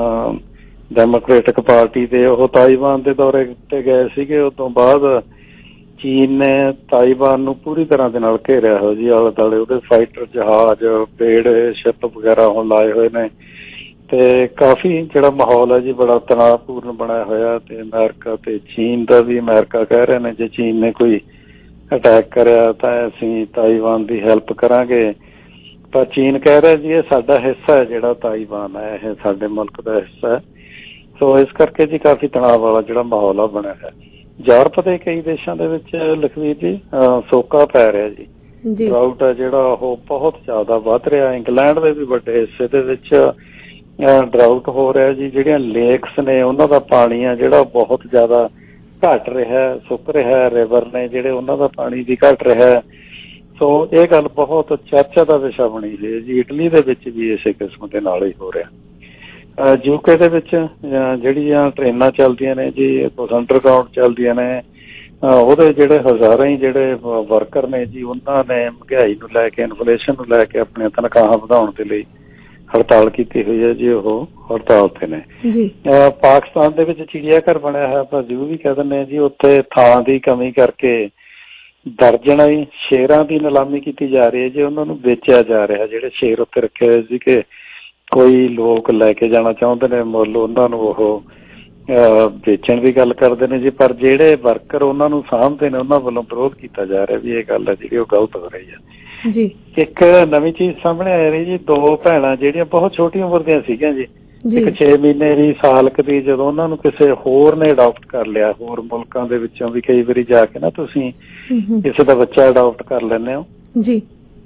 ਡੈਮੋਕ੍ਰੇਟਿਕ ਪਾਰਟੀ ਦੇ, ਉਹ ਤਾਈਵਾਨ ਦੇ ਦੌਰੇ ਤੇ ਗਏ ਸੀਗੇ। ਉਸ ਤੋਂ ਬਾਅਦ ਚੀਨ ਨੇ ਤਾਈਵਾਨ ਨੂੰ ਪੂਰੀ ਤਰ੍ਹਾਂ ਦੇ ਨਾਲ ਘੇਰਿਆ ਹੋਇਆ ਜੀ ਆਲੇ ਦੁਆਲੇ। ਉਹਦੇ ਫਾਈਟਰ ਜਹਾਜ਼, ਬੇੜੇ, ਸ਼ਿਪ ਵਗੈਰਾ ਹੁਣ ਲਾਏ ਹੋਏ ਨੇ ਤੇ ਕਾਫੀ ਜਿਹੜਾ ਮਾਹੌਲ ਹੈ ਜੀ ਬੜਾ ਤਣਾਅਪੂਰਨ ਬਣਿਆ ਹੋਇਆ। ਤੇ ਅਮਰੀਕਾ ਤੇ ਚੀਨ ਦਾ ਵੀ, ਅਮਰੀਕਾ ਕਹਿ ਰਹੇ ਨੇ ਜੇ ਚੀਨ ਨੇ ਕੋਈ ਅਟੈਕ ਕਰਿਆ ਤਾਂ ਅਸੀਂ ਤਾਈਵਾਨ ਦੀ ਹੈਲਪ ਕਰਾਂਗੇ, ਪਰ ਚੀਨ ਕਹਿ ਰਿਹਾ ਜੀ ਇਹ ਸਾਡਾ ਹਿੱਸਾ ਹੈ, ਜਿਹੜਾ ਤਾਈਵਾਨ ਹੈ ਇਹ ਸਾਡੇ ਮੁਲਕ ਦਾ ਹਿੱਸਾ ਹੈ। ਸੋ ਇਸ ਕਰਕੇ ਜੀ ਕਾਫੀ ਤਣਾਅ ਵਾਲਾ ਜਿਹੜਾ ਮਾਹੌਲ ਆ ਬਣਿਆ ਹੈ। ਯੂਰਪ ਦੇ ਕਈ ਦੇਸ਼ਾਂ ਦੇ ਵਿੱਚ ਲਖਵੀਰ ਜੀ ਸੋਕਾ ਪੈ ਰਿਹਾ ਜੀ। ਡਰਾਊਟ ਹੈ ਜਿਹੜਾ ਉਹ ਬਹੁਤ ਜ਼ਿਆਦਾ ਵੱਧ ਰਿਹਾ। ਇੰਗਲੈਂਡ ਦੇ ਵੀ ਵੱਡੇ ਹਿੱਸੇ ਦੇ ਵਿੱਚ ਡਰਾਊਟ ਹੋ ਰਿਹਾ ਜੀ। ਜਿਹੜੀਆਂ ਲੇਕਸ ਨੇ ਉਹਨਾਂ ਦਾ ਪਾਣੀ ਆ ਜਿਹੜਾ ਬਹੁਤ ਜ਼ਿਆਦਾ ਘੱਟ ਰਿਹਾ, ਸੁੱਕ ਰਿਹਾ। ਰਿਵਰ ਨੇ ਜਿਹੜੇ ਉਹਨਾਂ ਦਾ ਪਾਣੀ ਵੀ ਘੱਟ ਰਿਹਾ। ਸੋ ਇਹ ਗੱਲ ਬਹੁਤ ਚਰਚਾ ਦਾ ਵਿਸ਼ਾ ਬਣੀ ਹੈ ਜੀ। ਇਟਲੀ ਦੇ ਵਿੱਚ ਵੀ ਇਸੇ ਕਿਸਮ ਦੇ ਨਾਲ ਹੀ ਹੋ ਰਿਹਾ। ਯੂਕੇ ਦੇ ਵਿੱਚ ਜਿਹੜੀਆਂ ਟ੍ਰੇਨਾਂ ਚੱਲਦੀਆਂ ਨੇ ਜੀ, ਅੰਡਰਗਰਾਊਂਡ ਚੱਲਦੀਆਂ ਨੇ, ਉਹਦੇ ਜਿਹੜੇ ਹਜ਼ਾਰਾਂ ਹੀ ਜਿਹੜੇ ਵਰਕਰ ਨੇ ਜੀ ਉਹਨਾਂ ਨੇ ਮਹਿੰਗਾਈ ਨੂੰ ਲੈ ਕੇ, ਇਨਫਲੇਸ਼ਨ ਨੂੰ ਲੈ ਕੇ ਆਪਣੀਆਂ ਤਨਖਾਹਾਂ ਵਧਾਉਣ ਦੇ ਲਈ ਹੜਤਾਲ ਕੀਤੀ ਹੋਈ ਹੈ ਜੀ। ਉਹ ਹੜਤਾਲ ਤੇ ਨੇ। ਪਾਕਿਸਤਾਨ ਦੇ ਵਿੱਚ ਚਿੜੀਆ ਘਰ ਬਣਿਆ ਹੋਇਆ, ਆਪਾਂ ਜ਼ੂ ਵੀ ਕਹਿ ਦਿੰਦੇ ਹਾਂ ਜੀ। ਉੱਥੇ ਥਾਂ ਦੀ ਕਮੀ ਕਰਕੇ ਦਰਜਨਾਂ ਹੀ ਸ਼ੇਰਾਂ ਦੀ ਨਿਲਾਮੀ ਕੀਤੀ ਜਾ ਰਹੀ ਹੈ ਜੀ। ਉਹਨਾਂ ਨੂੰ ਵੇਚਿਆ ਜਾ ਰਿਹਾ। ਜਿਹੜੇ ਸ਼ੇਰ ਉੱਥੇ ਰੱਖੇ ਹੋਏ ਸੀ ਕਿ ਕੋਈ ਲੋਕ ਲੈ ਕੇ ਜਾਣਾ ਚਾਹੁੰਦੇ ਨੇ ਮੁੱਲ, ਉਹਨਾਂ ਨੂੰ ਉਹ ਵੇਚਣ ਦੀ ਗੱਲ ਕਰਦੇ ਨੇ ਜੀ। ਪਰ ਜਿਹੜੇ ਵਰਕਰ ਉਹਨਾਂ ਨੂੰ ਸਾਂਭਦੇ ਨੇ ਉਹਨਾਂ ਵੱਲੋਂ ਵਿਰੋਧ ਕੀਤਾ ਜਾ ਰਿਹਾ ਵੀ ਇਹ ਗੱਲ ਹੈ ਜਿਹੜੀ ਉਹ ਗਲਤ ਹੋ ਰਹੀ ਹੈ ਜੀ। ਇੱਕ ਨਵੀਂ ਚੀਜ਼ ਸਾਹਮਣੇ ਆ ਰਹੀ ਜੀ। ਦੋ ਭੈਣਾਂ ਜਿਹੜੀਆਂ ਬਹੁਤ ਛੋਟੀ ਉਮਰ ਦੀਆਂ ਸੀਗੀਆਂ ਜੀ, ਇੱਕ ਛੇ ਮਹੀਨੇ ਦੀ, ਸਾਲ ਕੁ ਦੀ, ਜਦੋਂ ਉਹਨਾਂ ਨੂੰ ਕਿਸੇ ਹੋਰ ਨੇ ਅਡਾਪਟ ਕਰ ਲਿਆ, ਹੋਰ ਮੁਲਕਾਂ ਦੇ ਵਿੱਚੋਂ ਵੀ ਕਈ ਵਾਰੀ ਜਾ ਕੇ ਨਾ ਤੁਸੀਂ ਕਿਸੇ ਦਾ ਬੱਚਾ ਅਡਾਪਟ ਕਰ ਲੈਂਦੇ ਹੋ ਜੀ।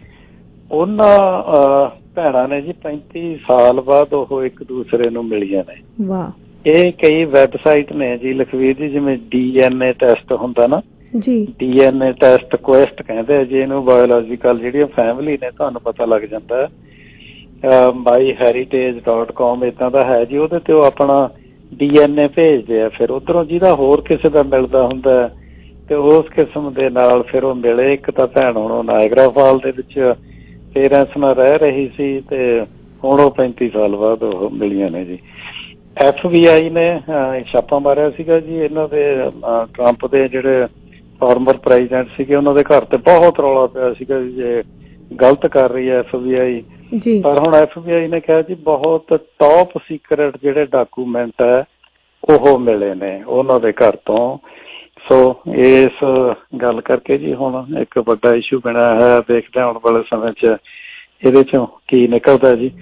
ਉਹਨਾਂ ਭੈਣਾਂ ਨੇ ਜੀ ਪੈਂਤੀ ਸਾਲ ਬਾਅਦ ਉਹ ਇੱਕ ਦੂਸਰੇ ਨੂੰ ਮਿਲੀਆਂ ਨੇ। ਵਾਹ। ਇਹ ਕਈ ਵੈਬਸਾਈਟ ਨੇ ਜੀ ਲਖਵੀਰ ਜੀ, ਜਿਵੇਂ ਡੀ ਐਨ ਏ ਟੈਸਟ ਹੁੰਦਾ ਨਾ ਜੀ, D N A test quest ਕਹਿੰਦੇ ਆ ਜੀ ਇਹਨੂੰ। ਬਾਇਓਲੋਜੀਕਲ ਜਿਹੜੀਆਂ ਫੈਮਿਲੀ ਨੇ ਤੁਹਾਨੂੰ ਪਤਾ ਲੱਗ ਜਾਂਦਾ। ਮਾਈ ਹੈਰੀਟੇਜ ਡਾਟ ਕਾਮ ਇੱਦਾਂ ਦਾ ਹੈ ਜੀ। ਉਹਦੇ ਤੇ ਉਹ ਆਪਣਾ ਡੀ ਐਨ ਏ ਭੇਜਦੇ ਆ। ਫਿਰ ਉੱਧਰੋਂ ਜਿਹਦਾ ਹੋਰ ਕਿਸੇ ਦਾ ਮਿਲਦਾ ਹੁੰਦਾ ਤੇ ਉਸ ਕਿਸਮ ਦੇ ਨਾਲ ਫਿਰ ਉਹ ਮਿਲੇ। ਇੱਕ ਤਾਂ ਭੈਣ ਹੁਣ ਉਹ ਨਾਇਗਰਾ ਫਾਲ ਦੇ ਵਿੱਚ ਪੇਰੈਂਟਸ ਨਾਲ ਰਹਿ ਰਹੀ ਸੀ ਤੇ ਹੁਣ ਉਹ ਪੈਂਤੀ ਸਾਲ ਬਾਅਦ ਉਹ ਮਿਲੀਆਂ ਨੇ ਜੀ। ਐਫ ਬੀ ਆਈ ਨੇ ਛਾਪਾ ਮਾਰਿਆ ਸੀਗਾ ਜੀ ਇਹਨਾਂ ਦੇ, ਟਰੰਪ ਦੇ ਜਿਹੜੇ ਫਾਰਮਰ ਪ੍ਰੈਜ਼ੀਡੈਂਟ ਸੀਗੇ ਉਹਨਾਂ ਦੇ ਘਰ ਤੇ ਬਹੁਤ ਰੌਲਾ ਪਿਆ ਸੀਗਾ ਜੀ ਜੇ ਗਲਤ ਕਰ ਰਹੀ ਹੈ ਐਫ ਬੀ ਆਈ। ਪਰ ਹੁਣ ਐਫ ਬੀ ਆਈ ਨੇ ਕਿਹਾ ਜੀ ਬਹੁਤ ਟੌਪ ਸੀਕਰਟ ਜਿਹੜੇ ਡਾਕੂਮੈਂਟ ਹੈ ਉਹ ਮਿਲੇ ਨੇ ਉਹਨਾਂ ਦੇ ਘਰ ਤੋਂ। ਸੋ ਇਸ ਗੱਲ ਕਰਕੇ ਜੀ ਹੁਣ ਇੱਕ ਵੱਡਾ ਇਸ਼ੂ ਬਣਿਆ ਹੈ। ਦੇਖਦੇ ਆਉਣ ਵਾਲੇ ਸਮੇਂ 'ਚ ਇਹਦੇ 'ਚੋਂ ਕੀ ਨਿਕਲਦਾ ਜੀ।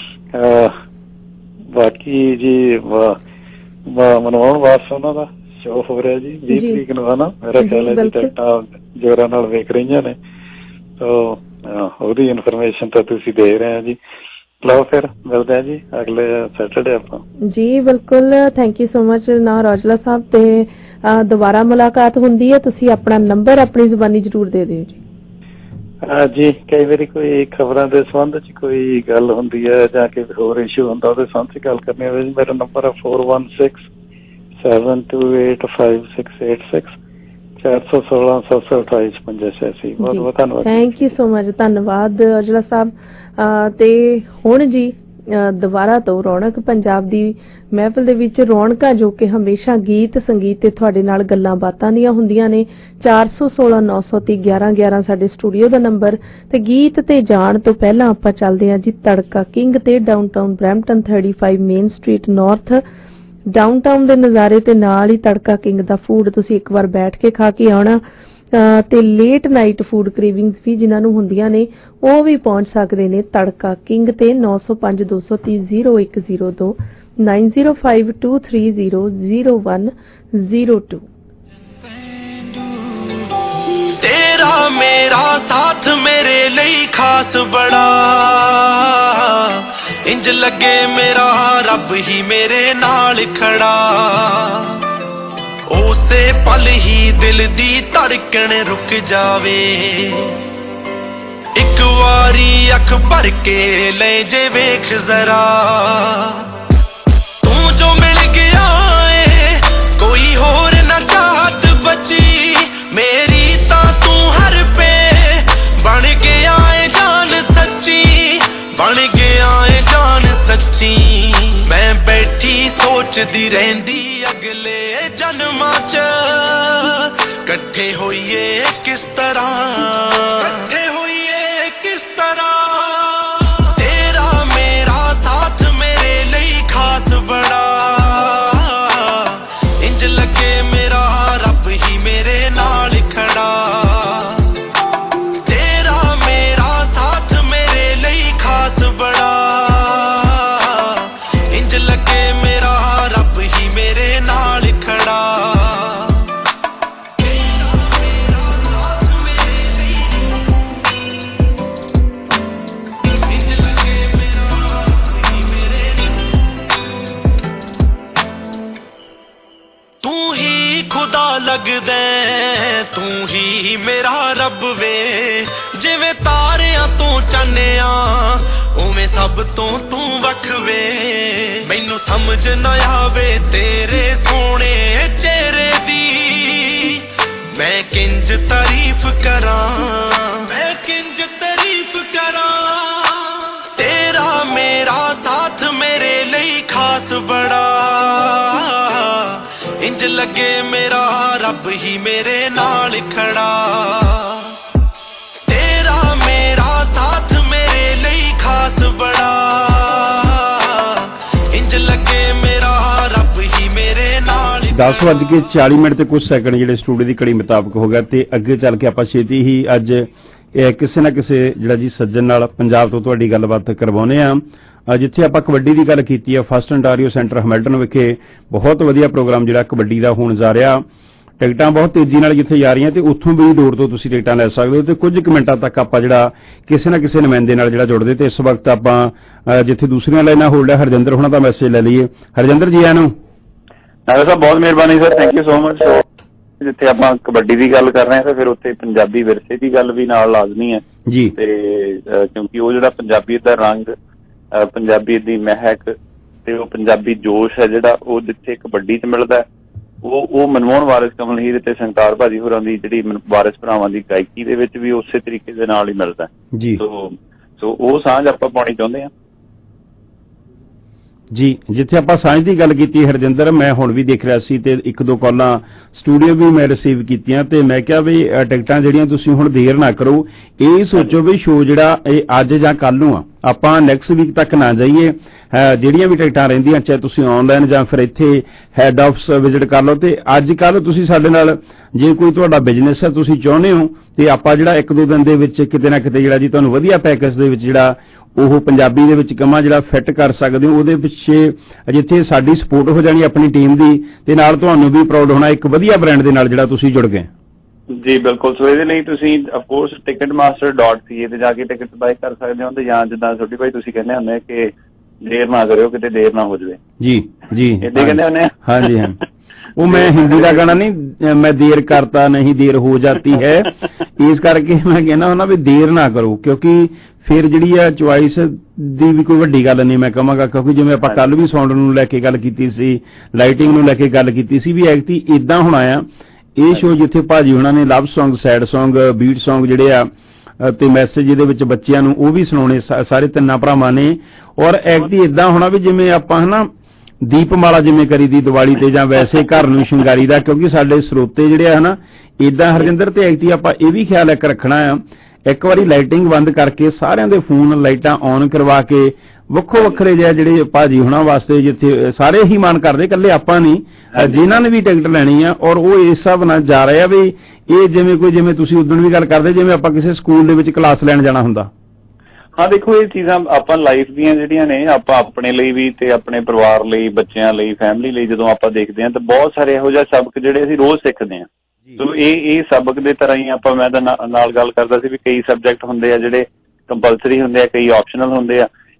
ਬਾਕੀ ਜੀ ਮਨਮੋਹਨ ਵਾਸ ਉਹਨਾਂ ਦਾ ਸ਼ੋਅ ਹੋ ਰਿਹਾ ਜੀ ਵੀਹ ਤਰੀਕ ਨੂੰ, ਹੈ ਨਾ ਮੇਰਾ ਖਿਆਲ ਹੈ ਜੀ। ਟਿਕਟਾਂ ਜ਼ੋਰਾਂ ਨਾਲ ਵੇਖ ਰਹੀਆਂ ਨੇ। ਸੋ ਉਹਦੀ ਇਨਫੋਰਮੇਸ਼ਨ ਤਾਂ ਤੁਸੀਂ ਦੇ ਰਹੇ ਹੋ ਜੀ। ਲਓ ਫਿਰ ਮਿਲਦੇ ਆ ਜੀ ਅਗਲੇ ਸੈਟਰਡੇ ਆਪਾਂ ਜੀ। ਬਿਲਕੁਲ, ਥੈਂਕ ਯੂ ਸੋ ਮਚ ਨਾ ਰੌਜਲਾ ਸਾਹਿਬ। ਤੇ ਦੁਬਾਰਾ ਮੁਲਾਕਾਤ ਹੁੰਦੀ ਹੈ, ਤੁਸੀਂ ਆਪਣਾ ਨੰਬਰ ਆਪਣੀ ਜ਼ੁਬਾਨੀ ਜ਼ਰੂਰ ਦੇ ਦਿਓ ਜੀ। ਜੀ ਕਈ ਵਾਰੀ ਕੋਈ ਖਬਰਾਂ ਦੇ ਸੰਬੰਧ 'ਚ ਕੋਈ ਗੱਲ ਹੁੰਦੀ ਹੈ ਜਾਂ ਕਿ ਹੋਰ ਇਸ਼ੂ ਹੁੰਦਾ ਉਹਦੇ ਸੰਬੰਧ 'ਚ ਗੱਲ ਕਰਨੀ ਹੋਵੇ ਜੀ, ਮੇਰਾ ਨੰਬਰ ਹੈ four one six seven two eight five six eight six, ਚਾਰ ਸੌ ਸੋਲਾਂ ਸੱਤ ਸੌ ਅਠਾਈ ਛਪੰਜਾ ਛਿਆਸੀ। ਬਹੁਤ ਬਹੁਤ ਧੰਨਵਾਦ। Thank you so much. ਧੰਨਵਾਦ ਅਜਲਾ ਸਾਹਿਬ। ਤੇ ਹੁਣ ਜੀ ਦੁਬਾਰਾ ਤੋਂ ਰੌਣਕ ਪੰਜਾਬ ਦੀ ਮਹਿਫਿਲ ਦੇ ਵਿੱਚ ਰੌਣਕਾਂ ਜੋ ਕਿ ਹਮੇਸ਼ਾ ਗੀਤ ਸੰਗੀਤ ਤੇ ਤੁਹਾਡੇ ਨਾਲ ਗੱਲਾਂ ਬਾਤਾਂ ਦੀਆਂ ਹੁੰਦੀਆਂ ਨੇ। ਚਾਰ ਸੌ ਸੋਲਾਂ ਨੌ ਸੌ ਤੀਹ ਗਿਆਰਾਂ ਗਿਆਰਾਂ ਸਾਡੇ ਸਟੂਡੀਓ ਦਾ ਨੰਬਰ। ਤੇ ਗੀਤ ਤੇ ਜਾਣ ਤੋਂ ਪਹਿਲਾਂ ਆਪਾਂ ਚੱਲਦੇ ਹਾਂ ਜੀ ਤੜਕਾ ਕਿੰਗ ਤੇ downtown Brampton thirty five main street north. Downtown ਦੇ ਨਜ਼ਾਰੇ ਤੇ ਨਾਲ ਹੀ ਤੜਕਾ ਕਿੰਗ ਦਾ ਫੂਡ ਤੁਸੀਂ ਇੱਕ ਵਾਰ ਬੈਠ ਕੇ ਖਾ ਕੇ ਆਉਣਾ। ਤੇ ਲੇਟ ਨਾਈਟ ਫੂਡ ਕ੍ਰੇਵਿੰਗਸ ਵੀ ਜਿਨ੍ਹਾਂ ਨੂੰ ਹੁੰਦੀਆਂ ਨੇ ਉਹ ਵੀ ਪਹੁੰਚ ਸਕਦੇ ਨੇ ਤੜਕਾ ਕਿੰਗ ਤੇ। ਨੌ ਸੌ ਪੰਜ ਦੋ ਸੌ ਤੀਹ ਜ਼ੀਰੋ ਇੱਕ ਜ਼ੀਰੋ ਦੋ, nine zero five two three zero zero one zero two. ਤੇਰਾ ਮੇਰਾ ਸਾਥ ਮੇਰੇ ਲਈ ਖਾਸ ਬੜਾ, ਇੰਜ ਲੱਗੇ ਮੇਰਾ ਰੱਬ ਹੀ ਮੇਰੇ ਨਾਲ ਖੜਾ। ਉਸ ਉਸੇ ਪਲ ਹੀ ਦਿਲ ਦੀ ਧੜਕਣ ਰੁਕ ਜਾਵੇ ਇੱਕ ਵਾਰੀ ਅੱਖ ਭਰ ਕੇ ਲੈ ਜੇ ਵੇਖ ਜ਼ਰਾ ਤੂੰ ਜੋ ਮਿਲ ਗਿਆ ਏ ਕੋਈ ਹੋਰ ਨਾ ਚਾਹਤ ਬਚੀ ਮੇਰੀ ਤਾਂ ਤੂੰ ਹਰ ਪੇ ਬਣ ਗਿਆ ਏ ਜਾਨ ਸੱਚੀ ਬਣ ਗਿਆ ਏ ਜਾਨ ਸੱਚੀ ਮੈਂ ਬੈਠੀ ਸੋਚਦੀ ਰਹਿੰਦੀ ਅਗਲੇ ਜਨਮਾਂ ਚ ਇਕੱਠੇ ਹੋਈਏ ਕਿਸ ਤਰ੍ਹਾਂ ਇਕੱਠੇ ਹੋਈਏ ਕਿਸ ਤਰ੍ਹਾਂ ਤੇਰਾ ਮੇਰਾ ਸਾਥ ਮੇਰੇ ਲਈ ਖਾਸ ਬੜਾ ਇੰਜ ਲੱਗੇ ਮੇਰਾ ਰੱਬ ਹੀ ਮੇਰੇ ਨਾਲ ਖੜਾ ਤੇਰਾ ਮੇਰਾ ਸਾਥ ਮੇਰੇ ਲਈ ਖਾਸ ਬੜਾ ਇੰਜ ਲੱਗੇ ਮੇਰਾ ਰੱਬ ਹੀ ਮੇਰੇ ਨਾਲ ਖੜਾ ਤੂੰ ਹੀ ਖੁਦਾ ਲੱਗਦਾ ਤੂੰ ਹੀ ਮੇਰਾ ਰੱਬ ਵੇ ਜਿਵੇਂ ਤਾਰਿਆਂ ਤੋਂ ਚਾਨਿਆ ਉਵੇਂ ਸਭ ਤੋਂ ਤੂੰ ਵੱਖ ਵੇ ਮੈਨੂੰ ਸਮਝ ਨਾ ਆਵੇ ਤੇਰੇ ਸੋਹਣੇ ਚਿਹਰੇ ਦੀ ਮੈਂ ਕਿੰਜ ਤਾਰੀਫ ਕਰਾਂ ਮੈਂ ਕਿੰਜ ਤਾਰੀਫ ਕਰਾਂ ਤੇਰਾ ਮੇਰਾ ਸਾਥ ਮੇਰੇ ਲਈ ਖਾਸ ਬੜਾ ਇੰਜ ਲੱਗੇ ਮੇਰਾ ਰੱਬ ਹੀ ਮੇਰੇ ਨਾਲ ਖੜਾ ਤੇਰਾ ਮੇਰਾ ਸਾਥ ਮੇਰੇ ਲਈ ਖਾਸ ਬੜਾ ਇੰਜ ਲੱਗੇ ਮੇਰਾ ਰੱਬ ਹੀ ਮੇਰੇ ਨਾਲ ਦਸ ਵੱਜ ਕੇ ਚਾਲੀ ਮਿੰਟ ਤੇ ਕੁਝ ਸੈਕਿੰਡ ਜਿਹੜੇ ਸਟੂਡੀਓ ਦੀ ਘੜੀ ਮੁਤਾਬਕ ਹੋ ਗਿਆ ਤੇ ਅੱਗੇ ਚੱਲ ਕੇ ਆਪਾਂ ਛੇਤੀ ਹੀ ਅੱਜ ਕਿਸੇ ਨਾ ਕਿਸੇ ਜਿਹੜਾ ਜੀ ਸੱਜਣ ਨਾਲ ਪੰਜਾਬ ਤੋਂ ਤੁਹਾਡੀ ਗੱਲਬਾਤ ਕਰਵਾਉਨੇ ਆ ਜਿੱਥੇ ਆਪਾਂ ਕਬੱਡੀ ਦੀ ਗੱਲ ਕੀਤੀ ਹੈ ਫਸਟ ਅੰਟਾਰੀਓ ਸੈਂਟਰ ਹੈਮਿਲਟਨ ਵਿਖੇ ਬਹੁਤ ਵਧੀਆ ਪ੍ਰੋਗਰਾਮ ਜਿਹੜਾ ਕਬੱਡੀ ਦਾ ਹੋਣ ਜਾ ਰਿਹਾ ਟਿਕਟਾਂ ਬਹੁਤ ਤੇਜ਼ੀ ਨਾਲ ਜਿੱਥੇ ਜਾ ਰਹੀਆਂ ਤੇ ਉੱਥੋਂ ਵੀ ਡੋਰ ਤੋਂ ਤੁਸੀਂ ਟਿਕਟਾਂ ਲੈ ਸਕਦੇ ਹੋ ਤੇ ਕੁਝ ਕੁ ਮਿੰਟਾਂ ਤੱਕ ਆਪਾਂ ਜਿਹੜਾ ਕਿਸੇ ਨਾ ਕਿਸੇ ਨੁਮਾਇੰਦੇ ਨਾਲ ਜਿਹੜਾ ਜੁੜਦੇ ਤੇ ਇਸ ਵਕਤ ਆਪਾਂ ਜਿੱਥੇ ਦੂਸਰੀਆਂ ਲਾਈਨਾਂ ਹੋਲਡ ਹੈ ਹਰਜਿੰਦਰ ਹੋਣਾ ਦਾ ਮੈਸੇਜ ਲੈ ਲਈਏ ਹਰਜਿੰਦਰ ਜੀ ਆਇਆਂ ਨੂੰ ਨਾਲੇ ਸਾਹਿਬ ਬਹੁਤ ਮਿਹਰਬਾਨੀ sir thank you so much ਜਿੱਥੇ ਆਪਾਂ ਕਬੱਡੀ ਦੀ ਗੱਲ ਕਰ ਰਹੇ ਹਾਂ ਤਾਂ ਫਿਰ ਉੱਥੇ ਪੰਜਾਬੀ ਵਿਰਸੇ ਦੀ ਗੱਲ ਵੀ ਨਾਲ ਲਾਜ਼ਮੀ ਹੈ ਜੀ ਤੇ ਕਿਉਂਕਿ ਉਹ ਜਿਹੜਾ ਪੰਜਾਬੀਅਤ ਦਾ ਰੰਗ ਪੰਜਾਬੀਅਤ ਦੀ ਮਹਿਕ ਤੇ ਉਹ ਪੰਜਾਬੀ ਜੋਸ਼ ਹੈ ਜਿਹੜਾ ਉਹ ਜਿੱਥੇ ਕਬੱਡੀ 'ਚ ਮਿਲਦਾ ਉਹ ਉਹ ਮਨਮੋਹਨ ਵਾਰਿਸ ਕਮਲ ਹੀਰ ਤੇ ਸੰਗਤਾਰ ਭਾਜੀ ਹੋਰਾਂ ਦੀ ਜਿਹੜੀ ਵਾਰਿਸ ਭਰਾਵਾਂ ਦੀ ਗਾਇਕੀ ਦੇ ਵਿੱਚ ਵੀ ਉਸੇ ਤਰੀਕੇ ਦੇ ਨਾਲ ਹੀ ਮਿਲਦਾ ਜੀ ਸੋ ਸੋ ਉਹ ਸਾਂਝ ਆਪਾਂ ਪਾਉਣੀ ਚਾਹੁੰਦੇ ਹਾਂ ਜੀ ਜਿੱਥੇ ਆਪਾਂ ਸਾਂਝ ਦੀ ਗੱਲ ਕੀਤੀ ਹਰਜਿੰਦਰ ਮੈਂ ਹੁਣ ਵੀ ਦੇਖ ਰਿਹਾ ਸੀ ਤੇ ਇੱਕ ਦੋ ਕਾਲਾਂ ਸਟੂਡੀਓ ਵੀ ਮੈਂ ਰਿਸੀਵ ਕੀਤੀਆਂ ਤੇ ਮੈਂ ਕਿਹਾ ਵੀ ਟਿਕਟਾਂ ਜਿਹੜੀਆਂ ਤੁਸੀਂ ਹੁਣ ਦੇਰ ਨਾ ਕਰੋ ਇਹ ਸੋਚੋ ਵੀ ਸ਼ੋਅ ਜਿਹੜਾ ਇਹ ਅੱਜ ਜਾਂ ਕੱਲ ਨੂੰ ਆ ਆਪਾਂ ਨੈਕਸਟ ਵੀਕ ਤੱਕ ਨਾ ਜਾਈਏ ਜਿਹੜੀਆਂ ਵੀ ਟਿਕਟਾਂ ਰਹਿੰਦੀਆਂ ਚਾਹੇ ਤੁਸੀਂ ਆਨਲਾਈਨ ਜਾਂ ਫਿਰ ਇੱਥੇ ਹੈੱਡ ਆਫਿਸ ਵਿਜ਼ਿਟ ਕਰ ਲਓ ਤੇ ਅੱਜ ਕੱਲ ਤੁਸੀਂ ਸਾਡੇ ਨਾਲ ਜੇ ਕੋਈ ਤੁਹਾਡਾ ਬਿਜ਼ਨਸ ਹੈ ਤੁਸੀਂ ਚਾਹੁੰਦੇ ਹੋ ਤੇ ਆਪਾਂ ਜਿਹੜਾ ਇੱਕ ਦੋ ਦਿਨ ਦੇ ਵਿੱਚ ਕਿਤੇ ਨਾ ਕਿਤੇ ਜਿਹੜਾ ਜੀ ਤੁਹਾਨੂੰ ਵਧੀਆ ਪੈਕੇਜ ਦੇ ਵਿੱਚ ਜਿਹੜਾ ਉਹ ਪੰਜਾਬੀ ਦੇ ਵਿੱਚ ਕਮਾਂ ਜਿਹੜਾ ਫਿੱਟ ਕਰ ਸਕਦੇ ਹੋ ਉਹਦੇ ਪਿੱਛੇ ਜਿੱਥੇ ਸਾਡੀ ਸਪੋਰਟ ਹੋ ਜਾਣੀ ਆਪਣੀ ਟੀਮ ਦੀ ਤੇ ਨਾਲ ਤੁਹਾਨੂੰ ਵੀ ਪ੍ਰਾਊਡ ਹੋਣਾ ਇੱਕ ਵਧੀਆ ਬ੍ਰਾਂਡ ਦੇ ਨਾਲ ਜਿਹੜਾ ਤੁਸੀਂ ਜੁੜ ਗਏ ਜੀ ਬਿਲਕੁਲ ਸੋ ਇਹਦੇ ਲਈ ਤੁਸੀਂ of course Ticketmaster dot C A ਤੇ ਜਾ ਕੇ ਟਿਕਟ ਬਾਏ ਕਰ ਸਕਦੇ ਹੋ ਤੇ ਜਾਂ ਜਿੱਦਾਂ ਛੋਟੀ ਭਾਈ ਤੁਸੀਂ ਕਹਿੰਦੇ ਹੁੰਦੇ ਕਿ ਦੇਰ ਨਾ ਕਰਿਓ ਕਿਤੇ ਦੇਰ ਨਾ ਹੋ ਜਾਵੇ ਜੀ ਜੀ ਇੱਦਾਂ ਕਹਿੰਦੇ ਹੁੰਦੇ ਹਾਂਜੀ ਹਾਂ ਉਹ ਮੈਂ ਹਿੰਦੀ ਦਾ ਗਾਣਾ ਨਹੀਂ ਮੈਂ ਦੇਰ ਕਰਤਾ ਨਹੀਂ ਦੇਰ ਹੋ ਜਾਂਦੀ ਹੈ ਇਸ ਕਰਕੇ ਮੈਂ ਕਹਿੰਦਾ ਹੁੰਦਾ ਵੀ ਦੇਰ ਨਾ ਕਰੋ ਕਿਉਂਕਿ ਫਿਰ ਜਿਹੜੀ ਆ ਚੁਆਇਸ ਦੀ ਵੀ ਕੋਈ ਵੱਡੀ ਗੱਲ ਨਹੀਂ ਮੈਂ ਕਹਾਂਗਾ ਕਿਉਂਕਿ ਜਿਵੇਂ ਆਪਾਂ ਕੱਲ ਵੀ ਸਾਊਂਡ ਨੂੰ ਲੈ ਕੇ ਗੱਲ ਕੀਤੀ ਸੀ ਲਾਈਟਿੰਗ ਨੂੰ ਲੈ ਕੇ ਗੱਲ ਕੀਤੀ ਸੀ ਵੀ ਐਕਟੀ ਇਦਾਂ ਹੋਣਾ ਆ ਇਹ ਸ਼ੋਅ ਜਿੱਥੇ ਭਾਜੀ ਉਹਨਾਂ ਨੇ love song sad song beat song ਜਿਹੜੇ ਆ ਤੇ ਮੈਸੇਜ ਇਹਦੇ ਵਿੱਚ ਬੱਚਿਆਂ ਨੂੰ ਉਹ ਵੀ ਸੁਣਾਉਣੇ ਸਾਰੇ ਤਿੰਨਾਂ ਭਰਾਵਾਂ ਨੇ ਔਰ ਐਕਟੀ ਇਦਾਂ ਹੋਣਾ ਵੀ ਜਿਵੇਂ ਆਪਾਂ ਹਨਾ ਦੀਪਮਾਲਾ ਜਿਵੇਂ ਕਰੀ ਦੀ ਦੀਵਾਲੀ ਤੇ ਜਾਂ ਵੈਸੇ ਘਰ ਨੂੰ ਸ਼ਿੰਗਾਰੀ ਦਾ ਕਿਉਂਕਿ ਸਾਡੇ ਸਰੋਤੇ ਜਿਹੜੇ ਆ ਹਨਾ ਇਦਾਂ ਹਰਜਿੰਦਰ ਤੇ ਐਕਟੀ ਆਪਾਂ ਇਹ ਵੀ ਖਿਆਲ ਇੱਕ ਰੱਖਣਾ ਆ ਇੱਕ ਵਾਰੀ ਲਾਈਟਿੰਗ ਬੰਦ ਕਰਕੇ ਸਾਰਿਆਂ ਦੇ ਫੋਨ ਲਾਈਟਾਂ ਔਨ ਕਰਵਾ ਕੇ ਵੱਖੋ ਵੱਖਰੇ ਜਿਹੇ ਜਿਹੜੇ ਭਾਜੀ ਹੋਣਾ ਵਾਸਤੇ ਜਿੱਥੇ ਸਾਰੇ ਹੀ ਮਾਨ ਕਰਦੇ ਇਕੱਲੇ ਆਪਾਂ ਨਹੀਂ ਜਿਨ੍ਹਾਂ ਨੇ ਵੀ ਟਿਕਟ ਲੈਣੀ ਆ ਔਰ ਉਹ ਇਸ ਹਿਸਾਬ ਨਾਲ ਜਾ ਰਹੇ ਆ ਵੀ ਇਹ ਜਿਵੇਂ ਕੋਈ ਜਿਵੇਂ ਤੁਸੀਂ ਉਦੋਂ ਵੀ ਗੱਲ ਕਰਦੇ ਜਿਵੇਂ ਆਪਾਂ ਕਿਸੇ ਸਕੂਲ ਦੇ ਵਿੱਚ ਕਲਾਸ ਲੈਣ ਜਾਣਾ ਹੁੰਦਾ ਹਾਂ ਦੇਖੋ ਇਹ ਚੀਜ਼ਾਂ ਆਪਾਂ ਲਾਈਫ ਦੀਆਂ ਜਿਹੜੀਆਂ ਨੇ ਆਪਾਂ ਆਪਣੇ ਲਈ ਵੀ ਤੇ ਆਪਣੇ ਪਰਿਵਾਰ ਲਈ ਬੱਚਿਆਂ ਲਈ ਫੈਮਿਲੀ ਲਈ ਜਦੋਂ ਆਪਾਂ ਦੇਖਦੇ ਹਾਂ ਤਾਂ ਬਹੁਤ ਸਾਰੇ ਇਹੋ ਜਿਹੇ ਸਬਕ ਜਿਹੜੇ ਅਸੀਂ ਰੋਜ਼ ਸਿੱਖਦੇ ਹਾਂ ਸੋ ਇਹ ਇਹ ਸਬਕ ਦੇ ਤਰ੍ਹਾਂ ਹੀ ਆਪਾਂ ਮੈਂ ਤਾਂ ਨਾਲ ਗੱਲ ਕਰਦਾ ਸੀ ਵੀ ਕਈ ਸਬਜੈਕਟ ਹੁੰਦੇ ਆ ਜਿਹੜੇ ਕੰਪਲਸਰੀ ਹੁੰਦੇ ਆ ਕਈ ਆਪਸ਼ਨਲ ਹੁੰਦੇ ਆ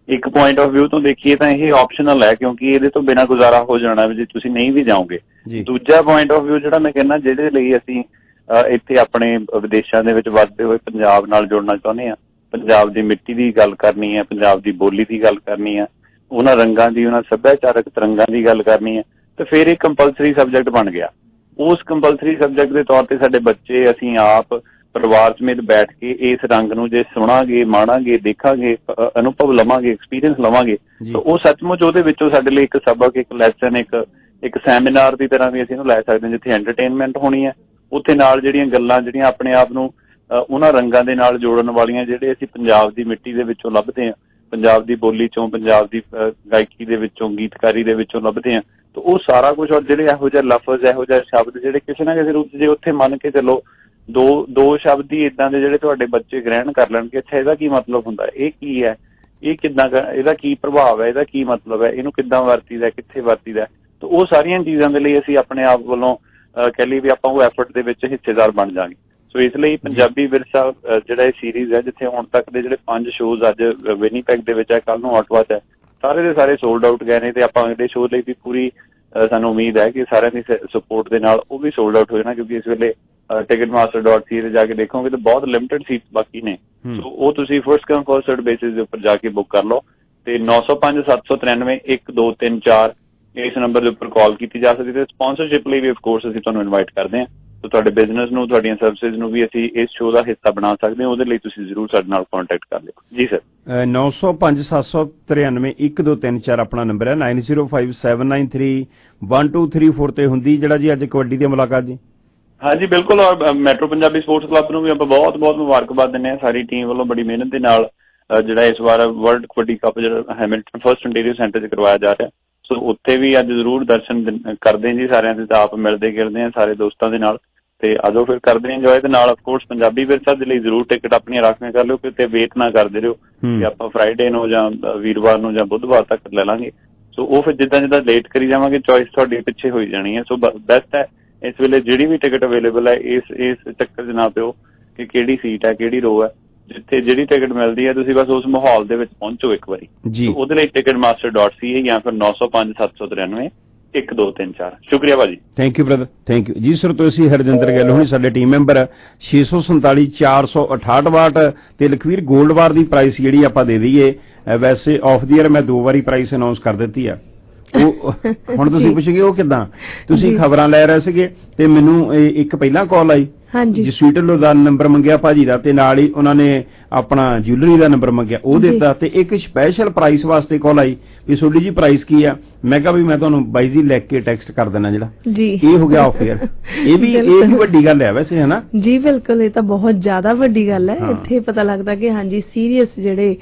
ਇੱਕ ਪੁਆਇੰਟ ਆਫ ਵਿਊ ਤੋਂ ਦੇਖੀਏ ਤਾਂ ਇਹ ਆਪਸ਼ਨਲ ਹੈ, ਕਿਉਂਕਿ ਇਹਦੇ ਤੋਂ ਬਿਨਾਂ ਗੁਜ਼ਾਰਾ ਹੋ ਜਾਣਾ ਜੇ ਤੁਸੀਂ ਨਹੀਂ ਵੀ ਜਾਓਗੇ। ਦੂਜਾ ਪੁਆਇੰਟ ਆਫ ਵਿਊ ਜਿਹੜਾ ਮੈਂ ਕਹਿੰਦਾ, ਜਿਹਦੇ ਲਈ ਅਸੀਂ ਇੱਥੇ ਆਪਣੇ ਵਿਦੇਸ਼ਾਂ ਦੇ ਵਿੱਚ ਵੱਸਦੇ ਹੋਏ ਪੰਜਾਬ ਨਾਲ ਜੁੜਨਾ ਚਾਹੁੰਦੇ ਹਾਂ, ਪੰਜਾਬ ਦੀ ਮਿੱਟੀ ਦੀ ਗੱਲ ਕਰਨੀ ਹੈ, ਪੰਜਾਬ ਦੀ ਬੋਲੀ ਦੀ ਗੱਲ ਕਰਨੀ ਹੈ, ਉਹਨਾਂ ਰੰਗਾਂ ਦੀ, ਉਹਨਾਂ ਸੱਭਿਆਚਾਰਕ ਤਰੰਗਾਂ ਦੀ ਗੱਲ ਕਰਨੀ ਹੈ, ਤੇ ਫਿਰ ਇਹ ਕੰਪਲਸਰੀ ਸਬਜੈਕਟ ਬਣ ਗਿਆ। ਉਸ ਕੰਪਲਸਰੀ ਸਬਜੈਕਟ ਦੇ ਤੌਰ ਤੇ ਸਾਡੇ ਬੱਚੇ, ਅਸੀਂ ਆਪ ਪਰਿਵਾਰ ਸਮੇਤ ਬੈਠ ਕੇ ਇਸ ਰੰਗ ਨੂੰ ਜੇ ਸੁਣਾਂਗੇ, ਮਾਣਾਂਗੇ, ਦੇਖਾਂਗੇ, ਅਨੁਭਵ ਲਵਾਂਗੇ, ਐਕਸਪੀਰੀਅੰਸ ਲਵਾਂਗੇ, ਤਾਂ ਉਹ ਸੱਚਮੁੱਚ ਉਹਦੇ ਵਿੱਚੋਂ ਸਾਡੇ ਲਈ ਇੱਕ ਸਬਕ, ਇੱਕ ਲੈਸਨ, ਇੱਕ ਇੱਕ ਸੈਮੀਨਾਰ ਦੀ ਤਰ੍ਹਾਂ ਵੀ ਅਸੀਂ ਇਹਨੂੰ ਲੈ ਸਕਦੇ ਹਾਂ, ਜਿੱਥੇ ਐਂਟਰਟੇਨਮੈਂਟ ਹੋਣੀ ਹੈ, ਉੱਥੇ ਨਾਲ ਜਿਹੜੀਆਂ ਗੱਲਾਂ ਜਿਹੜੀਆਂ ਆਪਣੇ ਆਪ ਨੂੰ ਉਹਨਾਂ ਰੰਗਾਂ ਦੇ ਨਾਲ ਜੋੜਨ ਵਾਲੀਆਂ, ਜਿਹੜੇ ਅਸੀਂ ਪੰਜਾਬ ਦੀ ਮਿੱਟੀ ਦੇ ਵਿੱਚੋਂ ਲੱਭਦੇ ਹਾਂ, ਪੰਜਾਬ ਦੀ ਬੋਲੀ ਚੋਂ, ਪੰਜਾਬ ਦੀ ਗਾਇਕੀ ਦੇ ਵਿੱਚੋਂ, ਗੀਤਕਾਰੀ ਦੇ ਵਿੱਚੋਂ ਲੱਭਦੇ ਹਾਂ, ਤਾਂ ਉਹ ਸਾਰਾ ਕੁਝ, ਔਰ ਜਿਹੜੇ ਇਹੋ ਜਿਹੇ ਲਫ਼ਜ਼, ਇਹੋ ਜਿਹੇ ਸ਼ਬਦ ਜਿਹੜੇ ਕਿਸੇ ਨਾ ਕਿਸੇ ਰੂਪ 'ਚ ਜੇ ਉੱਥੇ ਮੰਨ ਕੇ ਚੱਲੋ ਦੋ ਦੋ ਸ਼ਬਦ ਹੀ ਇੱਦਾਂ ਦੇ ਜਿਹੜੇ ਤੁਹਾਡੇ ਬੱਚੇ ਗ੍ਰਹਿਣ ਕਰ ਲੈਣਗੇ, ਅੱਛਾ ਇਹਦਾ ਕੀ ਮਤਲਬ ਹੁੰਦਾ, ਇਹ ਕੀ ਹੈ, ਇਹ ਕਿੱਦਾਂ, ਇਹਦਾ ਕੀ ਪ੍ਰਭਾਵ ਹੈ, ਇਹਦਾ ਕੀ ਮਤਲਬ ਹੈ, ਇਹਨੂੰ ਕਿੱਦਾਂ ਵਰਤੀਦਾ, ਕਿੱਥੇ ਵਰਤੀਦਾ, ਤਾਂ ਉਹ ਸਾਰੀਆਂ ਚੀਜ਼ਾਂ ਦੇ ਲਈ ਅਸੀਂ ਆਪਣੇ ਆਪ ਵੱਲੋਂ ਕਹਿ ਲਈਏ ਵੀ ਆਪਾਂ ਉਹ ਐਫਰਟ ਦੇ ਵਿੱਚ ਹਿੱਸੇਦਾਰ ਬਣ ਜਾਵਾਂਗੇ। ਸੋ ਇਸ ਲਈ ਪੰਜਾਬੀ ਵਿਰਸਾ ਜਿਹੜਾ ਇਹ ਸੀਰੀਜ਼ ਹੈ, ਜਿੱਥੇ ਹੁਣ ਤੱਕ ਦੇ ਜਿਹੜੇ ਪੰਜ ਸ਼ੋਜ਼ ਅੱਜ ਵਿਨੀਪੈਗ ਦੇ ਵਿੱਚ ਹੈ, ਕੱਲ ਨੂੰ ਆਟਵਾ 'ਚ ਹੈ, ਸਾਰੇ ਦੇ ਸਾਰੇ ਸੋਲਡ ਆਊਟ ਗਏ ਨੇ, ਤੇ ਆਪਾਂ ਅਗਲੇ ਸ਼ੋਅ ਲਈ ਵੀ ਪੂਰੀ ਸਾਨੂੰ ਉਮੀਦ ਹੈ ਕਿ ਸਾਰਿਆਂ ਦੀ ਸਪੋਰਟ ਦੇ ਨਾਲ ਉਹ ਵੀ ਸੋਲਡ ਆਊਟ ਹੋ ਜਾਣਾ, ਕਿਉਂਕਿ ਇਸ ਵੇਲੇ ਟਿਕਟ ਮਾਸਟਰ ਡਾਟ ਸੀ ਤੇ ਜਾ ਕੇ ਦੇਖੋਗੇ ਤਾਂ ਬਹੁਤ ਲਿਮਟਿਡ ਸੀਟ ਬਾਕੀ ਨੇ। ਸੋ ਉਹ ਤੁਸੀਂ first come first serve basis ਦੇ ਉੱਪਰ ਜਾ ਕੇ ਬੁੱਕ ਕਰ ਲਓ, ਤੇ ਨੌ ਸੌ ਪੰਜ ਸੱਤ ਸੌ ਤਰਾਨਵੇਂ ਇੱਕ ਦੋ ਤਿੰਨ ਚਾਰ ਇਸ ਨੰਬਰ ਦੇ ਉੱਪਰ ਕਾਲ ਕੀਤੀ ਜਾ ਸਕਦੀ ਹੈ। ਸਪਾਂਸਰਸ਼ਿਪ ਲਈ ਵੀ ਆਫ ਕੋਰਸ ਅਸੀਂ ਤੁਹਾਨੂੰ ਇਨਵਾਈਟ ਕਰਦੇ ਹਾਂ, ਤਾਂ ਤੁਹਾਡੇ ਬਿਜ਼ਨਸ ਨੂੰ, ਤੁਹਾਡੀਆਂ ਸਰਵਿਸਿਜ਼ ਨੂੰ ਵੀ ਅਸੀਂ ਇਸ ਸ਼ੋਅ ਦਾ ਹਿੱਸਾ ਬਣਾ ਸਕਦੇ ਹਾਂ, ਉਹਦੇ ਲਈ ਤੁਸੀਂ ਜ਼ਰੂਰ ਸਾਡੇ ਨਾਲ ਕੰਟੈਕਟ ਕਰ ਲਿਓ। ਜੀ ਸਰ। ਨੌ ਸੌ ਪੰਜ ਸੱਤ ਸੌ ਤਰਾਨਵੇਂ ਇੱਕ ਦੋ ਤਿੰਨ ਚਾਰ ਆਪਣਾ ਨੰਬਰ ਹੈ, nine zero five seven nine three one two three four ਤੇ ਹੁੰਦੀ ਜਿਹੜਾ ਜੀ ਅੱਜ ਕਬੱਡੀ ਦੀ ਮੁਲਾਕਾਤ ਜੀ। ਹਾਂਜੀ ਬਿਲਕੁਲ, ਔਰ ਮੈਟਰੋ ਪੰਜਾਬੀ ਸਪੋਰਟਸ ਕਲੱਬ ਨੂੰ ਵੀ ਆਪਾਂ ਬਹੁਤ ਬਹੁਤ ਮੁਬਾਰਕਬਾਦ ਦਿੰਦੇ ਹਾਂ, ਸਾਰੀ ਟੀਮ ਵੱਲੋਂ ਬੜੀ ਮਿਹਨਤ ਦੇ ਨਾਲ ਜਿਹੜਾ ਇਸ ਵਾਰ ਵਰਲਡ ਕਬੱਡੀ ਕੱਪ ਜਿਹੜਾ ਹੈਮਿਲਟਨ ਫਸਟ ਇੰਟੀਰੀਅਰ ਸੈਂਟਰ 'ਚ ਕਰਵਾਇਆ ਜਾ ਰਿਹਾ, ਸੋ ਉੱਥੇ ਵੀ ਅੱਜ ਜ਼ਰੂਰ ਦਰਸ਼ਨ ਕਰਦੇ ਹਾਂ ਜੀ ਸਾਰਿਆਂ ਦੇ, ਤਾਂ ਆਪ ਮਿਲਦੇ ਗਿਲਦੇ ਹਾਂ ਸਾਰੇ ਦੋਸਤਾਂ ਦੇ ਨਾਲ, ਤੇ ਆਜੋ ਫਿਰ ਕਰਦੇ ਹਾਂ ਇੰਜੋਏ। ਦੇ ਨਾਲ ਅਫਕੋਰਸ ਪੰਜਾਬੀ ਵਿਰਸਾ ਦੇ ਲਈ ਜ਼ਰੂਰ ਟਿਕਟ ਆਪਣੀਆਂ ਰਾਖਵੀਆਂ ਕਰ ਲਿਓ, ਕਿਤੇ ਵੇਟ ਨਾ ਕਰਦੇ ਰਹੋ ਕਿ ਆਪਾਂ ਫਰਾਈਡੇ ਨੂੰ ਜਾਂ ਵੀਰਵਾਰ ਨੂੰ ਜਾਂ ਬੁੱਧਵਾਰ ਤੱਕ ਲੈ ਲਾਂਗੇ। ਸੋ ਉਹ ਫਿਰ ਜਿੱਦਾਂ ਜਿੱਦਾਂ ਲੇਟ ਕਰੀ ਜਾਵਾਂਗੇ, ਚੋਇਸ ਤੁਹਾਡੀ ਪਿੱਛੇ ਹੋਈ ਜਾਣੀ ਹੈ। ਸੋ ਬੈਸਟ ਹੈ ਇਸ ਵੇਲੇ ਜਿਹੜੀ ਵੀ ਟਿਕਟ ਅਵੇਲੇਬਲ ਹੈ, ਇਸ ਇਸ ਚੱਕਰ 'ਚ ਨਾ ਪਿਓ ਕਿ ਕਿਹੜੀ ਸੀਟ ਹੈ, ਕਿਹੜੀ ਰੋ ਹੈ, ਜਿੱਥੇ ਜਿਹੜੀ ਟਿਕਟ ਮਿਲਦੀ ਹੈ ਤੁਸੀਂ ਬਸ ਉਸ ਮਾਹੌਲ ਦੇ ਵਿੱਚ ਪਹੁੰਚੋ ਇੱਕ ਵਾਰੀ। ਉਹਦੇ ਲਈ Ticketmaster dot C A ਜਾਂ ਫਿਰ ਨੌ ਸੌ ਪੰਜ ਸੱਤ ਸੌ ਤਰਾਨਵੇਂ ਇੱਕ ਦੋ ਤਿੰਨ ਚਾਰ। ਸ਼ੁਕਰੀਆ ਭਾਜੀ। Thank you brother, thank you ਜੀ। ਸਰ ਤੁਸੀਂ ਹਰਜਿੰਦਰ ਗਿੱਲ ਹੋਣੀ ਸਾਡੇ ਟੀਮ ਮੈਂਬਰ, ਛੇ ਸੌ ਸੰਤਾਲੀ ਚਾਰ ਸੌ ਅਠਾਹਠ ਵਾਟ ਤੇ ਲਖਵੀਰ ਗੋਲਡ ਵਾਰ ਦੀ ਪ੍ਰਾਈਸ ਜਿਹੜੀ ਆਪਾਂ ਦੇ ਦਈਏ, ਵੈਸੇ ਆਫ ਦੀ ਈਅਰ ਮੈਂ ਦੋ ਵਾਰੀ ਪ੍ਰਾਈਸ ਅਨਾਉਂਸ ਕਰ ਦਿੱਤੀ ਆ। ਉਹ ਹੁਣ ਤੁਸੀਂ ਪੁੱਛੋਗੇ ਉਹ ਕਿੱਦਾਂ, ਤੁਸੀਂ ਖਬਰਾਂ ਲੈ ਰਹੇ ਸੀਗੇ ਤੇ ਮੈਨੂੰ ਇੱਕ ਪਹਿਲਾਂ ਕਾਲ ਆਈ, ਜਸਵੀਟ ਢਿੱਲੋਂ ਦਾ ਨੰਬਰ ਮੰਗਿਆ ਭਾਜੀ ਦਾ, ਤੇ ਨਾਲ ਹੀ ਉਹਨਾਂ ਨੇ ਆਪਣਾ ਜੁਐਲਰੀ ਦਾ ਨੰਬਰ ਮੰਗਿਆ, ਉਹ ਦਿੱਤਾ, ਤੇ ਇੱਕ ਸਪੈਸ਼ਲ ਪ੍ਰਾਈਸ ਵਾਸਤੇ ਕਾਲ ਆਈ ਵੀ ਤੁਹਾਡੀ ਜੀ ਪ੍ਰਾਈਸ ਕੀ ਆ। ਮੈਂ ਕਿਹਾ ਵੀ ਮੈਂ ਤੁਹਾਨੂੰ ਬਾਈ ਜੀ ਲਿਖ ਕੇ ਟੈਕਸਟ ਕਰ ਦੇਣਾ ਜਿਹੜਾ ਜੀ। ਇਹ ਹੋ ਗਿਆ ਆਫ ਏਅਰ। ਇਹ ਵੀ ਇਹ ਵੀ ਵੱਡੀ ਗੱਲ ਹੈ ਵੈਸੇ, ਹੈ ਨਾ ਜੀ? ਬਿਲਕੁਲ, ਇਹ ਤਾਂ ਬਹੁਤ ਜ਼ਿਆਦਾ ਵੱਡੀ ਗੱਲ ਹੈ। ਇੱਥੇ ਪਤਾ ਲੱਗਦਾ ਕਿ ਹਾਂਜੀ ਸੀਰੀਅਸ ਜਿਹੜੇ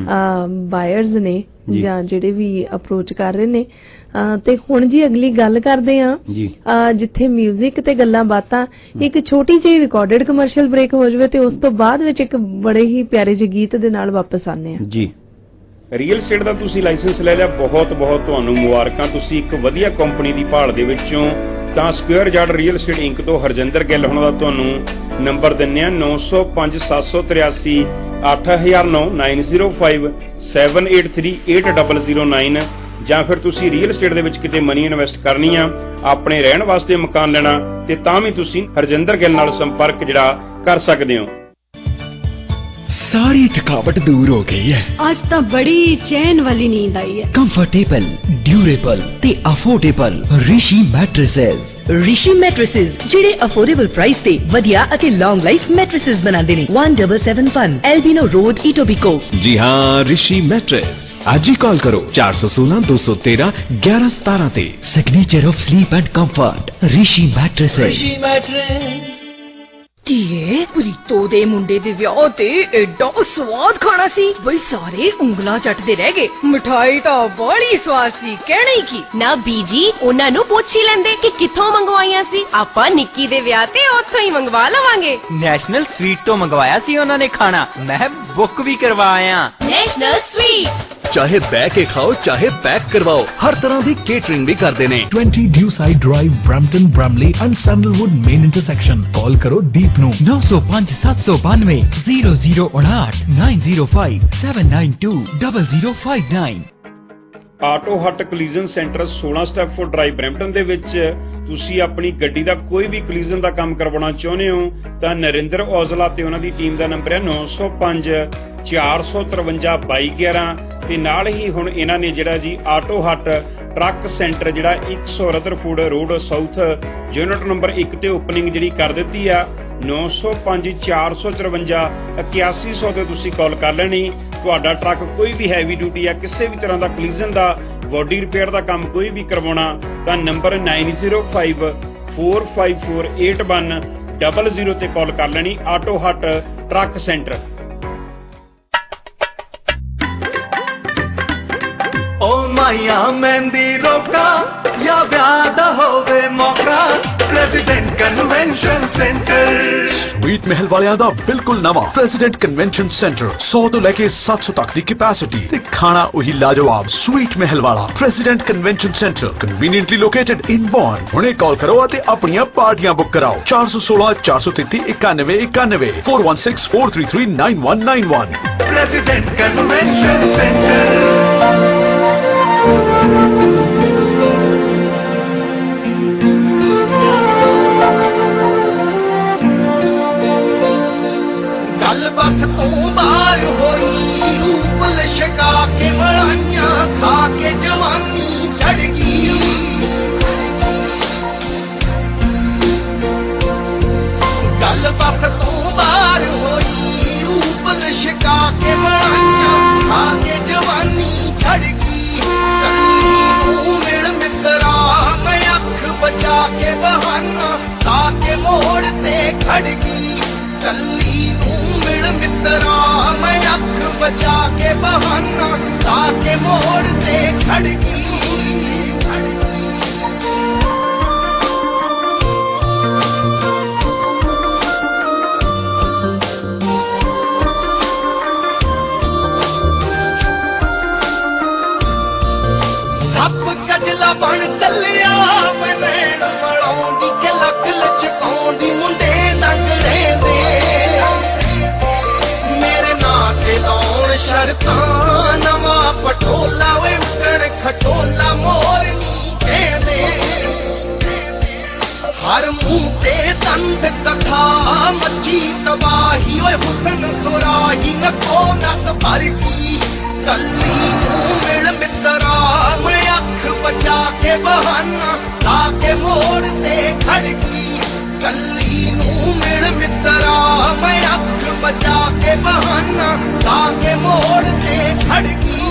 ਬਾਇਰਸ ਨੇ ਜਾਂ ਜਿਹੜੇ ਵੀ ਅਪਰੋਚ ਕਰ ਰਹੇ ਨੇ। ਤੇ ਹੁਣ ਜੀ ਅਗਲੀ ਗੱਲ ਕਰਦੇ ਹਾਂ, ਜਿੱਥੇ ਮਿਊਜ਼ਿਕ ਤੇ ਗੱਲਾਂ ਬਾਤਾਂ, ਇੱਕ ਛੋਟੀ ਜਿਹੀ ਰਿਕਾਰਡਡ ਕਮਰਸ਼ੀਅਲ ਬ੍ਰੇਕ ਹੋ ਜਾਵੇ ਤੇ ਉਸ ਤੋਂ ਬਾਅਦ ਵਿੱਚ ਇੱਕ ਬੜੇ ਹੀ ਪਿਆਰੇ ਜਿਹੇ ਗੀਤ ਦੇ ਨਾਲ ਵਾਪਸ ਆਉਂਦੇ ਹਾਂ ਜੀ। ਰੀਅਲ ਸਟੇਟ ਦਾ ਤੁਸੀਂ ਲਾਇਸੈਂਸ ਲੈ ਲਿਆ, ਬਹੁਤ ਬਹੁਤ ਤੁਹਾਨੂੰ ਮੁਬਾਰਕਾਂ। ਤੁਸੀਂ ਇੱਕ ਵਧੀਆ ਕੰਪਨੀ ਦੀ ਭਾਲ ਦੇ ਵਿੱਚੋਂ, ਤਾਂ square yard real estate inc ਤੋਂ ਹਰਜਿੰਦਰ ਗਿੱਲ ਹੋਣਾ ਦਾ ਤੁਹਾਨੂੰ ਨੰਬਰ ਦਿੰਦੇ ਆ, ਨੌ ਸੌ ਪੰਜ ਸੱਤ ਸੌ ਤਰਿਆਸੀ ਅੱਠ ਹਜ਼ਾਰ ਨੌ nine zero five seven eight three eight double zero nine. ਜਾਂ ਫਿਰ ਤੁਸੀਂ ਰੀਅਲ ਸਟੇਟ ਦੇ ਵਿੱਚ ਕਿਤੇ ਮਨੀ ਇਨਵੈਸਟ ਕਰਨੀ ਆ, ਆਪਣੇ ਰਹਿਣ ਵਾਸਤੇ ਮਕਾਨ ਲੈਣਾ, ਤੇ ਤਾਂ ਵੀ ਤੁਸੀਂ ਹਰਜਿੰਦਰ ਗਿੱਲ ਨਾਲ ਸੰਪਰਕ ਜਿਹੜਾ ਕਰ ਸਕਦੇ ਹੋ। सारी थकावट दूर हो गई है, आज तो बड़ी चैन वाली नींद आई है। कंफर्टेबल, ड्यूरेबल ते affordable Rishi mattresses. Rishi mattresses ਜਿਹੜੇ ਅਫੋਰਡੇਬਲ ਪ੍ਰਾਈਸ ਤੇ ਵਧੀਆ ਅਤੇ ਲੌਂਗ ਲਾਈਫ ਮੈਟ੍ਰੈਸਸ ਬਣਾਉਂਦੇ ਨੇ। one seven seven one Albion road Etobicoke. जी हाँ, ऋषि मैट्रेस। आज ही कॉल करो चार सौ सोलह दो सौ तेरह ग्यारह सतारह ते। Signature of sleep and comfort Rishi mattresses. Rishi mattress. ਧੀਏ, ਪ੍ਰੀਤੋ ਦੇ ਮੁੰਡੇ ਦੇ ਵਿਆਹ ਤੇ ਐਡਾ ਸਵਾਦ ਖਾਣਾ ਸੀ ਬਈ ਸਾਰੇ ਉਂਗਲਾਂ ਚੱਟਦੇ ਰਹਿ ਗਏ। ਮਿਠਾਈ ਤਾਂ ਬੜੀ ਸਵਾਦ ਸੀ, ਕਹਿਣਾ ਹੀ ਕੀ। ਨਾ ਬੀਜੀ, ਉਹਨਾਂ ਨੂੰ ਪੁੱਛ ਹੀ ਲੈਂਦੇ ਕਿ ਕਿੱਥੋਂ ਮੰਗਵਾਈਆਂ ਸੀ। ਆਪਾਂ ਨਿੱਕੀ ਦੇ ਵਿਆਹ ਤੇ ਉੱਥੋਂ ਹੀ ਮੰਗਵਾ ਲਵਾਂਗੇ। ਨੈਸ਼ਨਲ ਸਵੀਟ ਤੋਂ ਮੰਗਵਾਇਆ ਸੀ ਉਹਨਾਂ ਨੇ ਖਾਣਾ, ਮੈਂ ਬੁੱਕ ਵੀ ਕਰਵਾਇਆ। ਨੈਸ਼ਨਲ ਸਵੀਟ ਚਾਹੇ ਬਹਿ ਕੇ ਖਾਓ ਚਾਹੇ ਪੈਕ ਕਰਵਾਓ, ਹਰ ਤਰ੍ਹਾਂ ਦੀ ਕੇਟਰਿੰਗ ਵੀ ਕਰਦੇ ਨੇ। twenty Dewside Drive, Brampton, Bramley and Sandalwood main intersection। ਕਾਲ ਕਰੋ ਦੀਪ ਨੂੰ nine oh five seven nine two zero zero eight eight nine zero five seven nine two zero zero five nine। Auto hut collision centre ਸੋਲ੍ਹਾਂ Stepford drive Brampton ਦੇ ਵਿੱਚ ਤੁਸੀਂ ਆਪਣੀ ਗੱਡੀ ਦਾ ਕੋਈ ਵੀ ਕਲੀਜ਼ਨ ਦਾ ਕੰਮ ਕਰਵਾਉਣਾ ਚਾਹੁੰਦੇ ਹੋ ਤਾਂ ਨਰਿੰਦਰ ਔਜਲਾ ਤੇ ਉਹਨਾਂ ਦੀ ਟੀਮ ਦਾ ਨੰਬਰ ਹੈ nine oh five ਚਾਰ ਸੌ ਤਰਵੰਜਾ ਬਾਈ ਗਿਆਰਾਂ ਤੇ ਨਾਲ ਹੀ ਹੁਣ ਇਹਨਾਂ ਨੇ ਜਿਹੜਾ ਜੀ ਆਟੋ ਹੱਟ ਟਰੱਕ ਸੈਂਟਰ ਜਿਹੜਾ ਇੱਕ ਸੌ Rutherford road south unit number ਇੱਕ ਤੇ ਓਪਨਿੰਗ ਜਿਹੜੀ ਕਰ ਦਿੱਤੀ ਆ। nine oh five ਚਾਰ ਸੌ ਚੁਰੰਜਾ ਇਕਿਆਸੀ ਸੌ ਤੇ ਤੁਸੀਂ ਕਾਲ ਕਰ ਲੈਣੀ। ਤੁਹਾਡਾ ਟਰੱਕ ਕੋਈ ਵੀ ਹੈਵੀ ਡਿਊਟੀ ਆ ਕਿਸੇ ਵੀ ਤਰ੍ਹਾਂ ਦਾ ਕਲੀਜ਼ਨ ਦਾ ਬੋਡੀ ਰਿਪੇਅਰ ਦਾ ਕੰਮ ਕੋਈ ਵੀ ਕਰਵਾਉਣਾ ਤਾਂ number nine oh five four five four eight one zero zero ਤੇ ਕਾਲ ਕਰ ਲੈਣੀ। Auto hut truck centre. ਓ ਮਾਇਆ ਮਹਿੰਦੀ ਰੋਕਾ ਜਾਂ ਵਿਆਹ ਦਾ ਹੋਵੇ ਮੌਕਾ president convention centre. Sweet Mahal ਵਾਲਿਆਂ ਦਾ ਬਿਲਕੁਲ ਨਵਾਂ ਪ੍ਰੈਜ਼ੀਡੈਂਟ ਕਨਵੈਨਸ਼ਨ ਸੈਂਟਰ ਸੌ ਤੋਂ ਲੈ ਕੇ ਸੱਤ ਸੌ ਤੱਕ ਦੀ ਕੈਪੈਸਿਟੀ ਤੇ ਖਾਣਾ ਉਹੀ ਲਾਜਵਾਬ। ਸਵੀਟ ਮਹਿਲ ਵਾਲਾ president convention centre conveniently located in Bonn. ਹੁਣੇ ਕਾਲ ਕਰੋ ਅਤੇ ਆਪਣੀਆਂ ਪਾਰਟੀਆਂ ਬੁੱਕ ਕਰਾਓ ਚਾਰ ਸੌ ਸੋਲਾਂ ਚਾਰ ਸੌ ਤੇਤੀ ਇਕਾਨਵੇਂ ਇਕਾਨਵੇਂ four one six four three three nine one nine one। President convention centre. ਗੱਲਬਾਤ ਤੋਂ ਬਾਹਰ ਹੋਈ ਰੂਪ ਲਸ਼ਕਾ ਕੇ ਮੜਾਈਆਂ ਖਾ ਕੇ ਜਵਾਨੀ ਛੜ ਗਈ। ਗੱਲਬਾਤ ਤੋਂ ਬਾਹਰ ਹੋਈ ਰੂਪ ਲਸ਼ਕਾ ਕੇ ਮੜਾਈਆਂ ਖਾ ਕੇ ਜਵਾਨੀ ਛੜ ਗਈ। ਕੱਲੀ ਨੂੰ ਮਿਲ ਮਿੱਤਰਾ ਮੈਂ ਅੱਖ ਬਚਾ ਕੇ ਬਹਾਨਾ ਲਾ ਕੇ ਮੋੜ ਤੇ ਖੜ ਗਈ। ਕੱਲੀ ਨੂੰ ਮਿਲ ਮਿੱਤਰਾ ਮੈਂ ਅੱਖ ਬਚਾ ਕੇ ਬਹਾਨਾ ਲਾ ਕੇ ਮੋੜ ਤੇ ਖੜ ਗਈ। ਸੱਪ ਕਜਲਾ ਬਣ ਚੱਲਿਆ ਮੈਂ ਨੈਣ ਮਲਾਉਂਦੀ ਕਿ ਲੱਕ ਲਚਕਾਉਂਦੀ ਮੁੰਡੇ ਲੰਗੜੇ ਦੇ ਮੇਰੇ ਨਾਂ ਤੇ ਲਾਉਣ ਸ਼ਰਤਾਂ ਨਵਾਂ ਪਟੋਲਾ ਵੇ ਉੱਡਣ ਖਟੋਲਾ ਮੋਰਨੀ ਕਹਿੰਦੇ। ਹਰ ਮੂੰਹ ਤੇ ਦੰਦ ਕਥਾ ਮੱਚੀ ਤਬਾਹੀ ਓਏ ਹੁਸਨ ਸੁਰਾਹੀ ਨੱਕੋ ਨੱਕ ਭਰ ਗਈ। ਕੱਲੀ ਨੂੰ ਮਿਲ ਮਿੱਤਰਾ ਮੈਂ ਅੱਖ ਬਚਾ ਕੇ ਬਹਾਨਾ ਲਾ ਕੇ ਮੋੜ ਤੇ ਖੜ ਗਈ। ਕੱਲੀ ਨੂੰ ਮਿਲ ਮਿੱਤਰਾ ਮੈਂ ਅੱਖ ਬਚਾ ਕੇ ਬਹਾਨਾ ਲਾ ਕੇ ਮੋੜ ਤੇ ਖੜ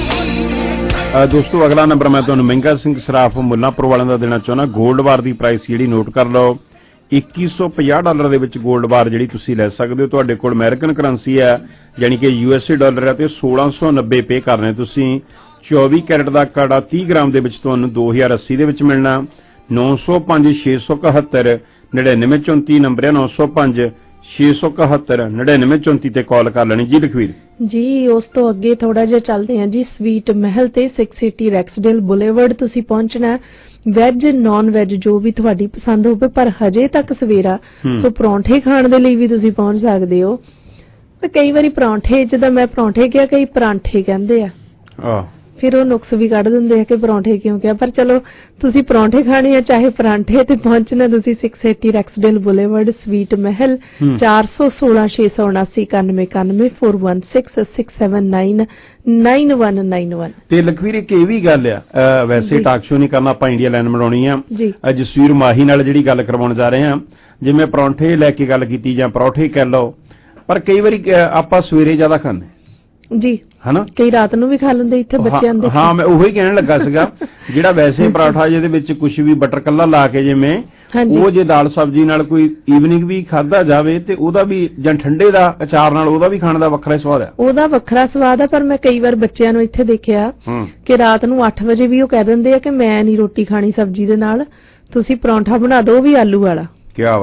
ਗਈ। ਦੋਸਤੋ ਅਗਲਾ ਨੰਬਰ ਮੈਂ ਤੁਹਾਨੂੰ ਮਹਿੰਗਾ ਸਿੰਘ ਸਰਾਫ ਮੁੱਲਾਂਪੁਰ ਵਾਲਿਆਂ ਦਾ ਦੇਣਾ ਚਾਹੁੰਦਾ। ਗੋਲਡ ਬਾਰ ਦੀ ਪ੍ਰਾਈਸ ਜਿਹੜੀ ਨੋਟ ਕਰ ਲਓ ਇੱਕੀ ਸੌ ਪੰਜਾਹ ਡਾਲਰ ਦੇ ਵਿੱਚ ਗੋਲਡ ਬਾਰ ਜਿਹੜੀ ਤੁਸੀਂ ਲੈ ਸਕਦੇ ਹੋ। ਤੁਹਾਡੇ ਕੋਲ ਅਮਰੀਕਨ ਕਰੰਸੀ ਹੈ ਯਾਨੀ ਕਿ ਯੂਐਸਏ ਡਾਲਰ ਹੈ ਤੇ ਸੋਲਾਂ ਸੌ ਨੱਬੇ ਪੇ ਕਰਨੇ ਤੁਸੀਂ। ਚੌਵੀ ਕੈਰਟ ਦਾ ਕਾੜਾ ਤੀਹ ਗ੍ਰਾਮ ਦੇ ਵਿੱਚ ਤੁਹਾਨੂੰ ਦੋ ਹਜ਼ਾਰ ਅੱਸੀ ਦੇ ਵਿੱਚ ਮਿਲਣਾ। ਨੌ ਸੌ ਪੰਜ ਛੇ ਸੌ ਇਕਹੱਤਰ ਨੜਿਨਵੇਂ ਚੌਂਤੀ ਨੰਬਰ ਹੈ ਨੌ ਸੌ ਪੰਜ ਛੇ ਸੌ ਇਕਹੱਤਰ ਨੜਿਨਵੇਂ ਚੌਂਤੀ ਤੇ ਕਾਲ ਕਰ ਲੈਣੀ। ਜੀ ਲਖਵੀਰ ਜੀ ਉਸ ਤੋਂ ਅੱਗੇ ਥੋੜਾ ਜਿਹਾ ਚੱਲਦੇ ਹਾਂ ਜੀ। ਸਵੀਟ ਮਹਿਲ ਤੇ ਛੇ ਸੌ ਅੱਸੀ ਰੈਕਸਡੇਲ ਬੁਲੇਵਰਡ ਤੁਸੀਂ ਪਹੁੰਚਣਾ। ਵੈਜ ਨੌਨ ਵੈਜ ਜੋ ਵੀ ਤੁਹਾਡੀ ਪਸੰਦ ਹੋਵੇ ਪਰ ਹਜੇ ਤੱਕ ਸਵੇਰਾ ਸੋ ਪਰੌਂਠੇ ਖਾਣ ਦੇ ਲਈ ਵੀ ਤੁਸੀਂ ਪਹੁੰਚ ਸਕਦੇ ਹੋ। ਕਈ ਵਾਰੀ ਪਰੌਂਠੇ ਜਿੱਦਾਂ ਮੈਂ ਪਰੌਂਠੇ ਕਿਹਾ ਕਈ ਪਰਾਂਠੇ ਕਹਿੰਦੇ ਆ ਫਿਰ ਉਹ ਨੁਕਸ ਵੀ ਕੱਢ ਦਿੰਦੇ ਆ ਕਿ ਪਰੌਂਠੇ ਕਿਉਂ ਕਿਹਾ ਪਰ ਚਲੋ ਤੁਸੀਂ ਪਰੌਂਠੇ ਖਾਣੇ ਆ ਚਾਹੇ ਪਰਾਂਠੇ ਤੇ ਪਹੁੰਚਣਾ ਤੁਸੀਂ ਛੇ ਸੌ ਅੱਸੀ ਰੈਕਸਡੇਲ ਬੁਲੇਵਰਡ ਸਵੀਟ ਮਹਿਲ ਚਾਰ ਸੌ ਸੋਲਾਂ ਛੇ ਸੌ ਉਨਾਸੀ ਇਕਾਨਵੇਂ ਇਕਾਨਵੇਂ four one six six seven nine nine one nine one। ਤੇ ਲਖਵੀਰ ਇੱਕ ਇਹ ਵੀ ਗੱਲ ਆ ਵੈਸੇ ਟਾਕ ਸ਼ੋ ਨਹੀਂ ਕਰਨਾ ਆਪਾਂ ਇੰਡੀਆ ਲਾਈਨ ਬਣਾਉਣੀ ਆ। ਜਸਵੀਰ ਮਾਹੀ ਨਾਲ ਜਿਹੜੀ ਗੱਲ ਕਰਵਾਉਣ ਜਾ ਰਹੇ ਆ ਜਿਵੇਂ ਪਰੌਂਠੇ ਲੈ ਕੇ ਗੱਲ ਕੀਤੀ ਜਾਂ ਪਰੌਂਠੇ ਕਹਿ ਲਓ ਪਰ ਕਈ ਵਾਰੀ ਆਪਾਂ ਸਵੇਰੇ ਜ਼ਿਆਦਾ ਖਾਂਦੇ ਜੀ ਹਨਾ ਕਈ ਰਾਤ ਨੂੰ ਵੀ ਖਾ ਲੈਂਦੇ ਇੱਥੇ ਬੱਚਿਆਂ ਦੇ। ਹਾਂ ਮੈਂ ਉਹੀ ਕਹਿਣ ਲੱਗਾ ਸੀਗਾ ਜਿਹੜਾ ਵੈਸੇ ਪਰਾਠਾ ਜਿਹਦੇ ਵਿੱਚ ਕੁਝ ਵੀ ਬਟਰ ਕੱਲਾ ਲਾ ਕੇ ਜਿਵੇਂ ਉਹ ਜੇ ਦਾਲ ਸਬਜ਼ੀ ਨਾਲ ਕੋਈ ਈਵਨਿੰਗ ਵੀ ਖਾਦਾ ਜਾਵੇ ਤੇ ਉਹਦਾ ਵੀ ਜਾਂ ਠੰਡੇ ਦਾ ਅਚਾਰ ਨਾਲ ਉਹਦਾ ਵੀ ਖਾਣ ਦਾ ਵੱਖਰਾ ਸਵਾਦ ਹੈ। ਉਹਦਾ ਵੱਖਰਾ ਸਵਾਦ ਹੈ ਪਰ ਮੈਂ ਕਈ ਵਾਰ ਬੱਚਿਆਂ ਨੂੰ ਇੱਥੇ ਦੇਖਿਆ ਕਿ ਰਾਤ ਨੂੰ ਅੱਠ ਵਜੇ ਵੀ ਉਹ ਕਹਿ ਦਿੰਦੇ ਆ ਕਿ ਮੈਂ ਨਹੀਂ ਰੋਟੀ ਖਾਣੀ ਸਬਜ਼ੀ ਦੇ ਨਾਲ ਤੁਸੀਂ ਪਰੌਂਠਾ ਬਣਾ ਦਿਓ ਵੀ ਆਲੂ ਵਾਲਾ। ਕੀ ਬਾਤ।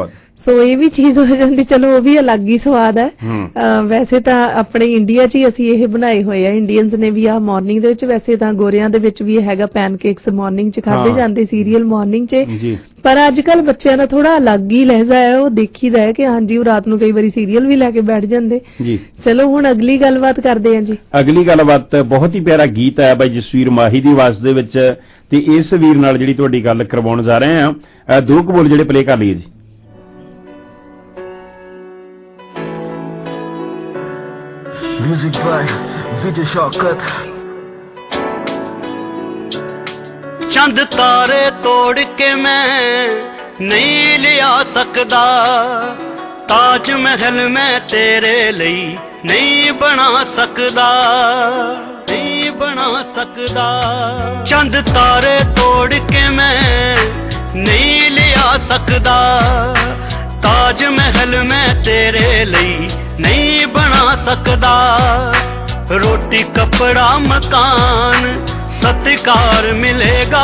ਸੋ ਇਹ ਵੀ ਚੀਜ਼ ਹੋ ਜਾਂਦੀ, ਚਲੋ ਉਹ ਵੀ ਅਲੱਗ ਹੀ ਸਵਾਦ ਹੈ। ਅਹ ਵੈਸੇ ਤਾਂ ਆਪਣੇ ਇੰਡੀਆ 'ਚ ਹੀ ਅਸੀਂ ਇਹ ਬਣਾਏ ਹੋਏ ਆ, ਇੰਡੀਅਨਸ ਨੇ ਵੀ ਆ ਮਾਰਨਿੰਗ ਦੇ ਵਿੱਚ। ਵੈਸੇ ਤਾਂ ਗੋਰਿਆਂ ਦੇ ਵਿੱਚ ਵੀ ਇਹ ਹੈਗਾ ਪੈਨਕੇਕਸ ਮਾਰਨਿੰਗ 'ਚ ਖਾਦੇ ਜਾਂਦੇ, ਸੀਰੀਅਲ ਮਾਰਨਿੰਗ 'ਚ। ਪਰ ਅੱਜ ਕੱਲ ਬੱਚਿਆਂ ਦਾ ਥੋੜਾ ਅਲੱਗ ਹੀ ਲਹਿਜ਼ਾ ਹੈ, ਉਹ ਦੇਖੀਦਾ ਹੈ ਕਿ ਹਾਂਜੀ ਉਹ ਰਾਤ ਨੂੰ ਕਈ ਵਾਰੀ ਸੀਰੀਅਲ ਵੀ ਲੈ ਕੇ ਬੈਠ ਜਾਂਦੇ। ਚਲੋ ਹੁਣ ਅਗਲੀ ਗੱਲਬਾਤ ਕਰਦੇ ਹਾਂ ਜੀ। ਅਗਲੀ ਗੱਲਬਾਤ ਬਹੁਤ ਹੀ ਪਿਆਰਾ ਗੀਤ ਹੈ ਬਾਈ ਜਸਵੀਰ ਮਾਹੀ ਦੀ ਆਵਾਜ਼ ਦੇ ਵਿੱਚ, ਤੇ ਇਸ ਵੀਰ ਨਾਲ ਜਿਹੜੀ ਤੁਹਾਡੀ ਗੱਲ ਕਰਵਾਉਣ ਜਾ ਰਹੇ ਹਾਂ। ਦੋ ਕੁ ਬੋਲ ਜਿਹੜੇ ਪਲੇ ਕਰ ਲਈਏ ਜੀ। Music by Vijay Shaukat। ਚੰਦ ਤਾਰੇ ਤੋੜ ਕੇ ਮੈਂ ਨਹੀਂ ਲਿਆ ਸਕਦਾ, ਤਾਜ ਮਹਿਲ ਮੈਂ ਤੇਰੇ ਲਈ ਨਹੀਂ ਬਣਾ ਸਕਦਾ, ਨਹੀਂ ਬਣਾ ਸਕਦਾ। ਚੰਦ ਤਾਰੇ ਤੋੜ ਕੇ ਮੈਂ ਨਹੀਂ ਲਿਆ ਸਕਦਾ, ਤਾਜ ਮਹਿਲ ਮੈਂ ਤੇਰੇ ਲਈ ਨਹੀਂ ਬਣਾ ਸਕਦਾ। ਰੋਟੀ ਕੱਪੜਾ ਮਕਾਨ ਸਤਿਕਾਰ ਮਿਲੇਗਾ,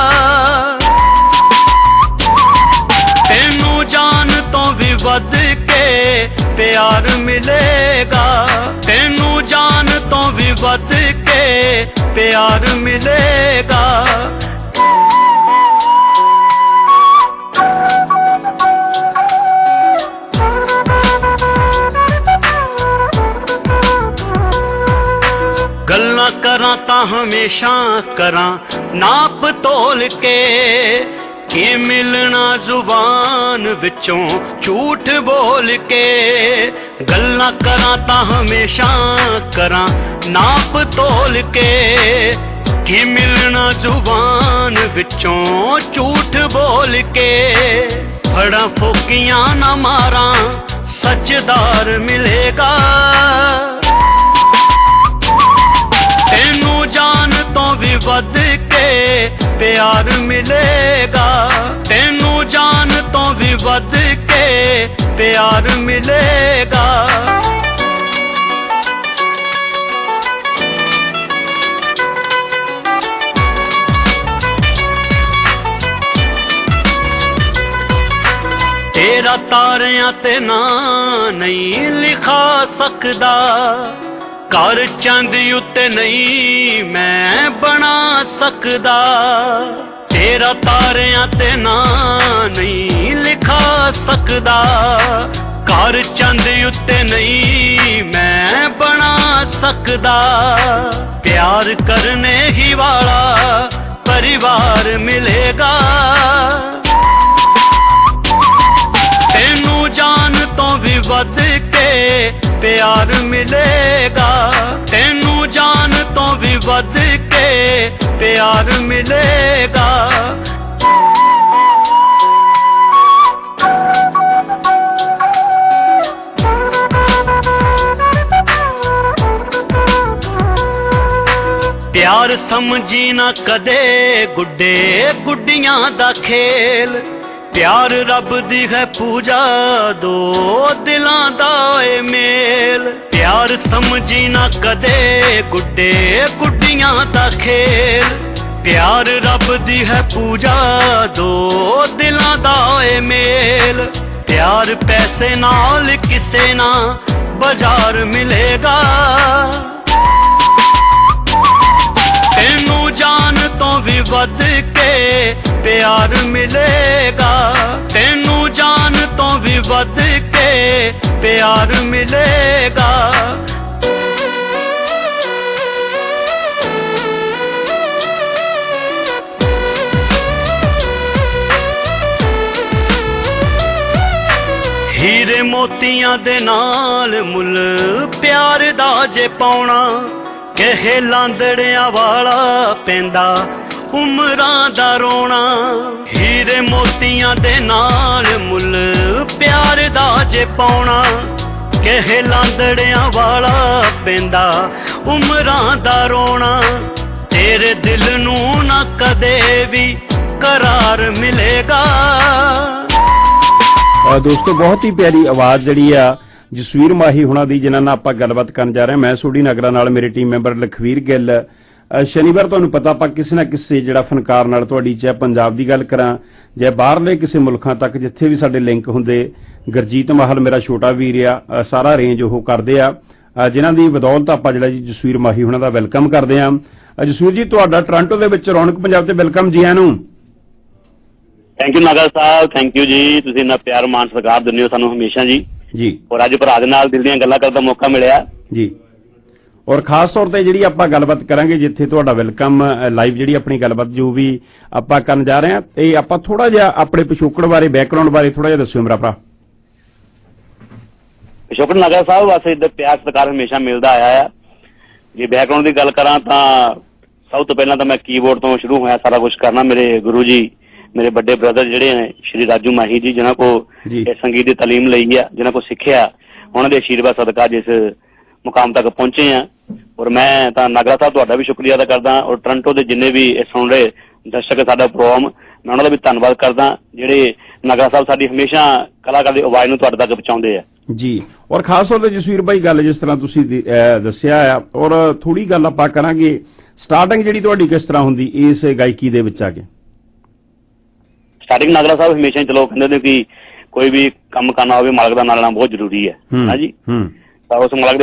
ਤੈਨੂੰ ਜਾਨ ਤੋਂ ਵੀ ਵੱਧ ਕੇ ਪਿਆਰ ਮਿਲੇਗਾ, ਤੈਨੂੰ ਜਾਨ ਤੋਂ ਵੀ ਵੱਧ ਕੇ ਪਿਆਰ ਮਿਲੇਗਾ। ਗੱਲਾਂ ਕਰਾਂ ਤਾਂ ਹਮੇਸ਼ਾ ਕਰਾਂ ਨਾਪ ਤੋਲ ਕੇ, ਕੀ ਮਿਲਣਾ ਜ਼ੁਬਾਨ ਵਿੱਚੋਂ ਝੂਠ ਬੋਲ ਕੇ। ਗੱਲਾਂ ਕਰਾਂ ਤਾਂ ਹਮੇਸ਼ਾ ਕਰਾਂ ਨਾਪ ਤੋਲ ਕੇ, ਕੀ ਮਿਲਣਾ ਜ਼ੁਬਾਨ ਵਿੱਚੋਂ ਝੂਠ ਬੋਲ ਕੇ। ਫੜਾਂ ਫੋਕੀਆਂ ਨਾ ਮਾਰਾਂ ਸੱਚਦਾਰ ਮਿਲੇਗਾ, ਤੈਨੂੰ ਜਾਨ ਤੋਂ ਵੀ ਵੱਧ ਕੇ ਪਿਆਰ ਮਿਲੇਗਾ, ਤੈਨੂੰ ਜਾਨ ਤੋਂ ਵੀ ਵੱਧ ਕੇ ਪਿਆਰ ਮਿਲੇਗਾ। ਤੇਰਾ ਤਾਰਿਆਂ ਤੇ ਨਾਂ ਨਹੀਂ ਲਿਖਾ ਸਕਦਾ, ਘਰ ਚੰਦ ਉੱਤੇ ਨਹੀਂ ਮੈਂ ਬਣਾ ਸਕਦਾ। ਤੇਰਾ ਤਾਰਿਆਂ ਤੇ ਨਾਂ ਨਹੀਂ ਲਿਖਾ ਸਕਦਾ, ਘਰ ਚੰਦ ਉੱਤੇ ਨਹੀਂ ਮੈਂ ਬਣਾ ਸਕਦਾ। ਪਿਆਰ ਕਰਨੇ ਹੀ ਵਾਲਾ ਪਰਿਵਾਰ ਮਿਲੇਗਾ, ਤੈਨੂੰ ਜਾਨ ਤੋਂ ਵੀ ਵੱਧ ਕੇ ਪਿਆਰ ਮਿਲੇਗਾ, ਤੈਨੂੰ ਜਾਨ ਤੋਂ ਵੀ ਵੱਧ ਕੇ ਪਿਆਰ ਮਿਲੇਗਾ। ਪਿਆਰ ਸਮਝੀ ਨਾ ਕਦੇ ਗੁੱਡੇ ਗੁੱਡੀਆਂ ਦਾ ਖੇਲ, ਪਿਆਰ ਰੱਬ ਦੀ ਹੈ ਪੂਜਾ ਦੋ ਦਿਲਾਂ ਦਾ ਏ ਮੇਲ। ਪਿਆਰ ਸਮਝੀ ਨਾ ਕਦੇ ਗੁੱਡੇ ਗੁੱਡੀਆਂ ਦਾ ਖੇਲ, ਪਿਆਰ ਰੱਬ ਦੀ ਹੈ ਪੂਜਾ ਦੋ ਦਿਲਾਂ ਦਾ ਏ ਮੇਲ। ਪਿਆਰ ਪੈਸੇ ਨਾਲ ਕਿਸੇ ਨਾ ਬਾਜ਼ਾਰ ਮਿਲੇਗਾ, ਤੈਨੂੰ ਜਾਨ ਤੋਂ ਵੀ ਵੱਧ ਕੇ ਪਿਆਰ ਮਿਲੇਗਾ, ਤੈਨੂੰ ਜਾਨ ਤੋਂ ਵੀ ਵੱਧ ਕੇ ਪਿਆਰ ਮਿਲੇਗਾ। ਹੀਰੇ ਮੋਤੀਆਂ ਦੇ ਨਾਲ ਮੁੱਲ ਪਿਆਰ ਦਾ ਜੇ ਪਾਉਣਾ, ਕਹੇ ਲਾਂਦੜਿਆਂ ਵਾਲਾ ਪੈਂਦਾ ਉਮਰਾਂ ਦਾ ਰੋਣਾ। ਹੀਰੇ ਮੋਤੀਆਂ ਦੇ ਨਾਲ ਮੁੱਲ ਪਿਆਰ ਦਾ ਜੇ ਪਾਉਣਾ, ਕਹੇ ਲਾਂਦੜਿਆਂ ਵਾਲਾ ਪੈਂਦਾ ਉਮਰਾਂ ਦਾ ਰੋਣਾ। ਤੇਰੇ ਦਿਲ ਨੂੰ ਨਾ ਕਦੇ ਵੀ ਕਰਾਰ ਮਿਲੇਗਾ। ਦੋਸਤੋ ਬਹੁਤ ਹੀ ਪਿਆਰੀ ਆਵਾਜ਼ ਜਿਹੜੀ ਆ ਜਸਵੀਰ ਮਾਹੀ ਹੁਣਾਂ ਦੀ, ਜਿਨ੍ਹਾਂ ਨਾਲ ਆਪਾਂ ਗੱਲਬਾਤ ਕਰਨ ਜਾ ਰਹੇ ਹਾਂ। ਮੈਂ ਸੋਢੀ ਨਗਰਾ ਨਾਲ ਮੇਰੇ ਟੀਮ ਮੈਂਬਰ ਲਖਵੀਰ ਗਿੱਲ। ਸ਼ਨੀਵਾਰ ਤੁਹਾਨੂੰ ਪਤਾ ਆਪਾਂ ਕਿਸੇ ਨਾ ਕਿਸੇ ਜਿਹੜਾ ਫਨਕਾਰ ਨਾਲ ਤੁਹਾਡੀ ਚਾਹੇ ਪੰਜਾਬ ਦੀ ਗੱਲ ਕਰਾਂ ਜਾਂ ਬਾਹਰਲੇ ਕਿਸੇ ਮੁਲਕਾਂ ਤੱਕ ਜਿੱਥੇ ਵੀ ਸਾਡੇ ਲਿੰਕ ਹੁੰਦੇ ਗੁਰਜੀਤ ਮਾਹਲ ਮੇਰਾ ਛੋਟਾ ਵੀਰ ਆ, ਅ, ਸਾਰਾ ਰੇਂਜ ਉਹ ਕਰਦੇ ਆ, ਅ, ਜਿਨ੍ਹਾਂ ਦੀ ਬਦੌਲਤ ਆਪਾਂ ਜਿਹੜਾ ਜੀ ਜਸਵੀਰ ਮਾਹੀ ਉਹਨਾਂ ਦਾ ਵੈਲਕਮ ਕਰਦੇ ਆ। ਜਸਵੀਰ ਜੀ ਤੁਹਾਡਾ ਟੋਰਾਂਟੋ ਦੇ ਵਿੱਚ ਰੌਣਕ ਪੰਜਾਬ ਤੇ ਵੈਲਕਮ ਜੀ ਆਇਆਂ ਨੂੰ। Thank you Nagar Sahib, thank you ਜੀ, ਤੁਸੀਂ ਇੰਨਾ ਪਿਆਰ ਮਾਣ ਸਤਿਕਾਰ ਦਿੰਦੇ ਹੋ ਸਾਨੂੰ ਹਮੇਸ਼ਾ ਜੀ ਜੀ ਔਰ ਅੱਜ ਭਰਾ ਦੇ ਨਾਲ ਦਿਲ ਦੀਆਂ ਗੱਲਾਂ ਕਰਨ ਦਾ ਮੌਕਾ ਮਿਲਿਆ ਜੀ। ਔਰ ਖਾਸ ਤੌਰ ਤੇ ਜਿਹੜੀ ਆਪਾਂ ਗੱਲਬਾਤ ਕਰਾਂਗੇ ਜਿੱਥੇ ਤੁਹਾਡਾ ਵੈਲਕਮ ਲਾਈਵ ਜਿਹੜੀ ਆਪਣੀ ਗੱਲਬਾਤ ਜੋ ਵੀ ਆਪਾਂ ਕਰਨ ਜਾ ਰਹੇ ਹਾਂ, ਇਹ ਆਪਾਂ ਥੋੜਾ ਜਿਹਾ ਆਪਣੇ ਪਿਛੋਕੜ ਬਾਰੇ ਬੈਕਗ੍ਰਾਉਂਡ ਬਾਰੇ ਥੋੜਾ ਜਿਹਾ ਦੱਸਿਓ ਮੇਰਾ ਭਰਾ। ਪਿਛੋਕੜ ਨਾਗਰ ਸਾਹਿਬ ਵਾਸਤੇ ਇੱਧਰ ਪਿਆਰ ਸਤਿਕਾਰ ਹਮੇਸ਼ਾ ਮਿਲਦਾ ਆਇਆ ਆ। ਜੇ ਬੈਕਗ੍ਰਾਉਂਡ ਦੀ ਗੱਲ ਕਰਾਂ ਤਾਂ ਸਭ ਤੋਂ ਪਹਿਲਾਂ ਤਾਂ ਮੈਂ ਕੀਬੋਰਡ ਤੋਂ ਸ਼ੁਰੂ ਹੋਇਆ ਸਾਰਾ ਕੁਝ ਕਰਨਾ। ਮੇਰੇ ਗੁਰੂ ਜੀ, ਮੇਰੇ ਵੱਡੇ ਬ੍ਰਦਰ ਜਿਹੜੇ ਨੇ ਸ਼੍ਰੀ ਰਾਜੂ ਮਾਹੀ ਜੀ, ਜਿਨ੍ਹਾਂ ਕੋ ਇਹ ਸੰਗੀਤ ਦੀ ਤਾਲੀਮ ਲਈ ਆ, ਜਿਨ੍ਹਾਂ ਕੋ ਸਿੱਖਿਆ, ਉਹਨਾਂ ਦੇ ਆਸ਼ੀਰਵਾਦ ਸਦਕਾ ਜਿਸ ਮੁਕਾਮ ਤੱਕ ਪਹੁੰਚੇ ਆ। ਔਰ ਮੈਂ ਤਾਂ ਨਾਗਰਾ ਸਾਹਿਬ ਤੁਹਾਡਾ ਵੀ ਸ਼ੁਕਰੀਆ ਅਦਾ ਕਰਦਾ ਔਰ ਟੋਰਾਂਟੋ ਦੇ ਜਿੰਨੇ ਵੀ ਇਹ ਸੁਣ ਰਹੇ ਦਰਸ਼ਕ ਸਾਡਾ ਪ੍ਰੋਗਰਾਮ, ਮੈਂ ਉਹਨਾਂ ਦਾ ਵੀ ਧੰਨਵਾਦ ਕਰਦਾ ਜਿਹੜੇ ਨਾਗਰਾ ਸਾਹਿਬ ਸਾਡੀ ਹਮੇਸ਼ਾ ਕਲਾਕਾਰ ਦੀ ਆਵਾਜ਼ ਨੂੰ ਤੁਹਾਡੇ ਤੱਕ ਪਹੁੰਚਾਉਂਦੇ ਆ ਜੀ। ਔਰ ਖਾਸ ਤੌਰ ਤੇ ਜਸਵੀਰ ਭਾਈ ਗੱਲ ਜਿਸ ਤਰ੍ਹਾਂ ਤੁਸੀਂ ਦੱਸਿਆ ਆ, ਔਰ ਥੋੜੀ ਗੱਲ ਆਪਾਂ ਕਰਾਂਗੇ ਸਟਾਰਟਿੰਗ ਜਿਹੜੀ ਤੁਹਾਡੀ ਕਿਸ ਤਰ੍ਹਾਂ ਹੁੰਦੀ ਇਸ ਗਾਇਕੀ ਦੇ ਵਿੱਚ ਆ ਕੇ? ਸਟਾਰਟਿੰਗ ਨਾਗਰਾ ਸਾਹਿਬ ਹਮੇਸ਼ਾ ਹੀ ਚਲੋ ਕਹਿੰਦੇ ਨੇ ਕਿ ਕੋਈ ਵੀ ਕੰਮ ਕਰਨਾ ਹੋਵੇ ਮਾਲਕ ਦਾ ਨਾਂ ਲੈਣਾ ਬਹੁਤ ਜ਼ਰੂਰੀ ਹੈ, ਹਾਂਜੀ। ਤਾਂ ਉਸ ਮਾਲਕ